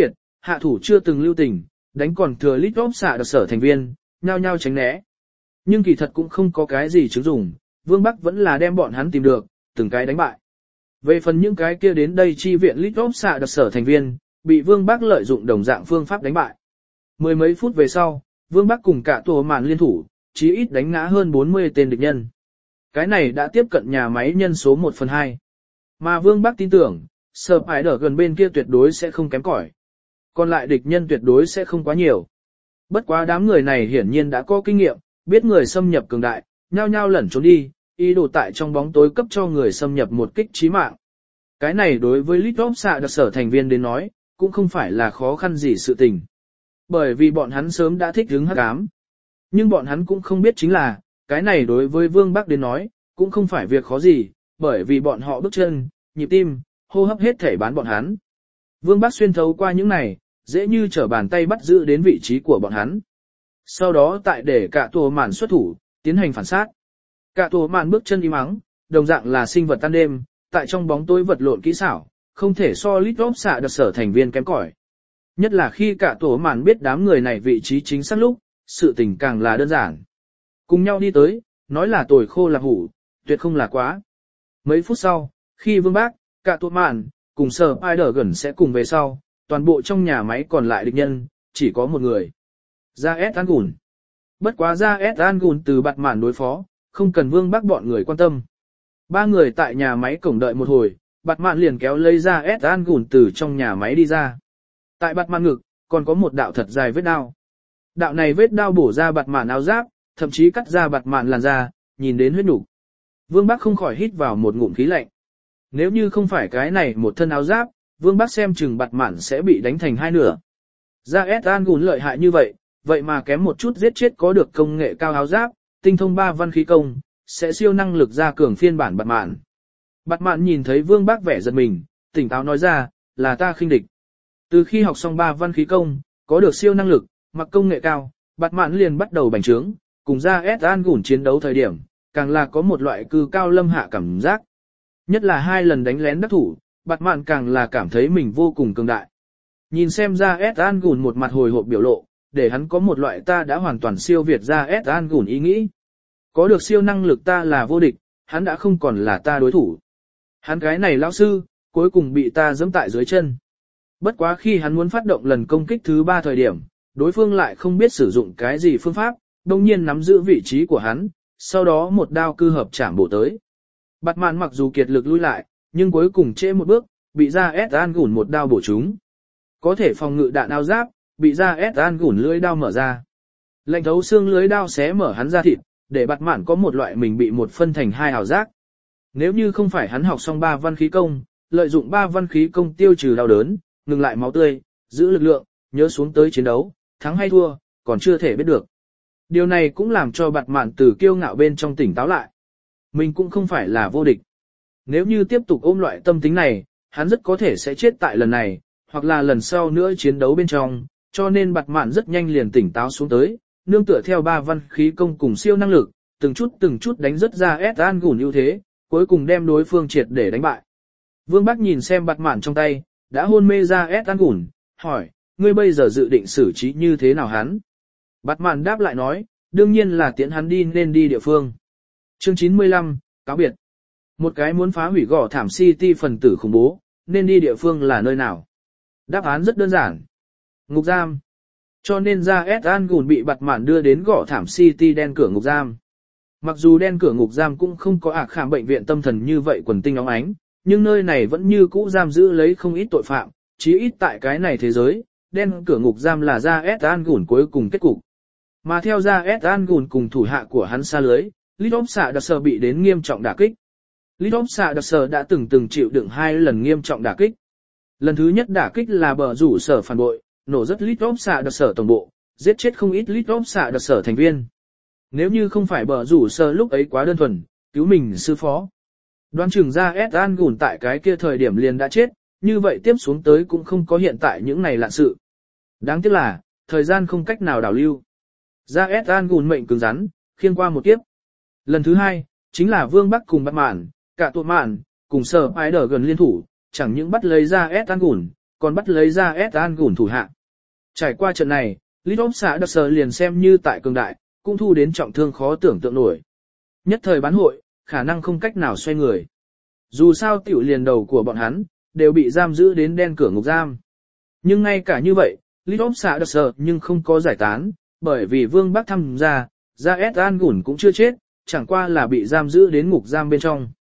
hạ thủ chưa từng lưu tình, đánh còn thừa lít ốp xạ đặc sở thành viên, nhao nhao tránh né. Nhưng kỳ thật cũng không có cái gì chứng dùng, Vương Bắc vẫn là đem bọn hắn tìm được, từng cái đánh bại. Về phần những cái kia đến đây chi viện lít ốp xạ đặc sở thành viên, bị Vương Bắc lợi dụng đồng dạng phương pháp đánh bại. Mười mấy phút về sau, Vương Bắc cùng cả tổ màn liên thủ, chí ít đánh ngã hơn bốn mươi tên địch nhân. Cái này đã tiếp cận nhà máy nhân số một phần hai. Mà Vương Bắc tin tưởng, Sở Ái Đở gần bên kia tuyệt đối sẽ không kém cỏi. Còn lại địch nhân tuyệt đối sẽ không quá nhiều. Bất quá đám người này hiển nhiên đã có kinh nghiệm, biết người xâm nhập cường đại, nhao nhao lẩn trốn đi, ý đồ tại trong bóng tối cấp cho người xâm nhập một kích chí mạng. Cái này đối với Lít Ốp Xạ đặc sở thành viên đến nói, cũng không phải là khó khăn gì sự tình. Bởi vì bọn hắn sớm đã thích hứng hắc ám. Nhưng bọn hắn cũng không biết chính là, cái này đối với Vương Bắc đến nói, cũng không phải việc khó gì, bởi vì bọn họ bước chân, nhịp tim, hô hấp hết thể bán bọn hắn. Vương Bắc xuyên thấu qua những này, dễ như trở bàn tay bắt giữ đến vị trí của bọn hắn. Sau đó tại để cả tổ màn xuất thủ, tiến hành phản sát. Cả tổ màn bước chân im ắng, đồng dạng là sinh vật tan đêm, tại trong bóng tối vật lộn kỹ xảo, không thể so Lít Ốp Xạ đặc sở thành viên kém cỏi. Nhất là khi cả tổ màn biết đám người này vị trí chính xác lúc, sự tình càng là đơn giản. Cùng nhau đi tới, nói là tồi khô là hủ, tuyệt không là quá. Mấy phút sau, khi Vương Bác, cả tổ màn, cùng Sở Ai Đở gần sẽ cùng về sau, toàn bộ trong nhà máy còn lại địch nhân, chỉ có một người. Ra S An Gùn. Bất quá ra S An Gùn từ bạt màn đối phó, không cần Vương Bác bọn người quan tâm. Ba người tại nhà máy cổng đợi một hồi, bạt màn liền kéo lấy ra S An Gùn từ trong nhà máy đi ra. Tại bạt màn ngực, còn có một đạo thật dài vết đao. Đạo này vết đao bổ ra bạt màn áo giáp, thậm chí cắt ra bạt màn làn da, nhìn đến huyết nhục. Vương Bắc không khỏi hít vào một ngụm khí lạnh. Nếu như không phải cái này một thân áo giáp, Vương Bắc xem chừng bạt màn sẽ bị đánh thành hai nửa. Ra S An Gùn lợi hại như vậy, vậy mà kém một chút giết chết có được công nghệ cao áo giáp, tinh thông ba văn khí công, sẽ siêu năng lực ra cường phiên bản bạt màn. Bạt màn nhìn thấy Vương Bắc vẻ giật mình, tỉnh táo nói ra, là ta khinh địch. Từ khi học xong ba văn khí công, có được siêu năng lực, mặc công nghệ cao, bạt mạn liền bắt đầu bành trướng, cùng ra S An Gùn chiến đấu thời điểm, càng là có một loại cư cao lâm hạ cảm giác. Nhất là hai lần đánh lén đắc thủ, bạt mạn càng là cảm thấy mình vô cùng cường đại. Nhìn xem ra S An Gùn một mặt hồi hộp biểu lộ, để hắn có một loại ta đã hoàn toàn siêu việt ra S An Gùn ý nghĩ. Có được siêu năng lực ta là vô địch, hắn đã không còn là ta đối thủ. Hắn cái này lão sư, cuối cùng bị ta giẫm tại dưới chân. Bất quá khi hắn muốn phát động lần công kích thứ ba thời điểm, đối phương lại không biết sử dụng cái gì phương pháp, đồng nhiên nắm giữ vị trí của hắn, sau đó một đao cư hợp chạm bổ tới. Bạt mạn mặc dù kiệt lực lui lại, nhưng cuối cùng trễ một bước, bị ra S An Gùn một đao bổ trúng. Có thể phòng ngự đạn áo giáp, bị ra S An Gùn lưỡi đao mở ra. Lạnh thấu xương lưỡi đao xé mở hắn ra thịt, để bạt mạn có một loại mình bị một phân thành hai ảo giác. Nếu như không phải hắn học xong ba văn khí công, lợi dụng ba văn khí công tiêu trừ đau đớn, ngừng lại máu tươi, giữ lực lượng, nhớ xuống tới chiến đấu, thắng hay thua, còn chưa thể biết được. Điều này cũng làm cho bạt mạn từ kiêu ngạo bên trong tỉnh táo lại. Mình cũng không phải là vô địch. Nếu như tiếp tục ôm loại tâm tính này, hắn rất có thể sẽ chết tại lần này, hoặc là lần sau nữa chiến đấu bên trong, cho nên bạt mạn rất nhanh liền tỉnh táo xuống tới, nương tựa theo ba văn khí công cùng siêu năng lực, từng chút từng chút đánh rất ra S An Gùn ưu thế, cuối cùng đem đối phương triệt để đánh bại. Vương Bắc nhìn xem bạt mạn trong tay, đã hôn mê ra S An Gùn, hỏi, ngươi bây giờ dự định xử trí như thế nào hắn? Bạt mạn đáp lại nói, đương nhiên là tiễn hắn đi nên đi địa phương. Chương chín mươi lăm, cáo biệt. Một cái muốn phá hủy gò thảm City phần tử khủng bố, nên đi địa phương là nơi nào? Đáp án rất đơn giản. Ngục giam. Cho nên ra S An Gùn bị bạt mạn đưa đến gò thảm City đen cửa ngục giam. Mặc dù đen cửa ngục giam cũng không có ạc khảm bệnh viện tâm thần như vậy quần tinh óng ánh, nhưng nơi này vẫn như cũ giam giữ lấy không ít tội phạm, chí ít tại cái này thế giới, đen cửa ngục giam là ra S An Gùn cuối cùng kết cục. Mà theo ra S An Gùn cùng thủ hạ của hắn xa lưới, Lít Ốp Xạ đặc sở bị đến nghiêm trọng đả kích. Lít Ốp Xạ đặc sở đã từng từng chịu đựng hai lần nghiêm trọng đả kích. Lần thứ nhất đả kích là bờ rủ sở phản bội, nổ rất Lít Ốp Xạ đặc sở tổng bộ, giết chết không ít Lít Ốp Xạ đặc sở thành viên. Nếu như không phải bờ rủ sở lúc ấy quá đơn thuần, cứu mình sư phó, đoán chừng ra S An Gùn tại cái kia thời điểm liền đã chết, như vậy tiếp xuống tới cũng không có hiện tại những này lạn sự. Đáng tiếc là, thời gian không cách nào đảo lưu. Ra S An Gùn mệnh cứng rắn, khiêng qua một kiếp. Lần thứ hai, chính là Vương Bắc cùng bạt mạn, cả tụi mạn, cùng Sở Ai Đở gần liên thủ, chẳng những bắt lấy ra S An Gùn, còn bắt lấy ra S An gùn thủ hạ. Trải qua trận này, Little xã đặc sở liền xem như tại cường đại, cũng thu đến trọng thương khó tưởng tượng nổi. Nhất thời bán hội, khả năng không cách nào xoay người. Dù sao tiểu liền đầu của bọn hắn, đều bị giam giữ đến đen cửa ngục giam. Nhưng ngay cả như vậy, Little xã đặc sở nhưng không có giải tán, bởi vì Vương Bắc tham gia, ra S An gùn cũng chưa chết, chẳng qua là bị giam giữ đến ngục giam bên trong.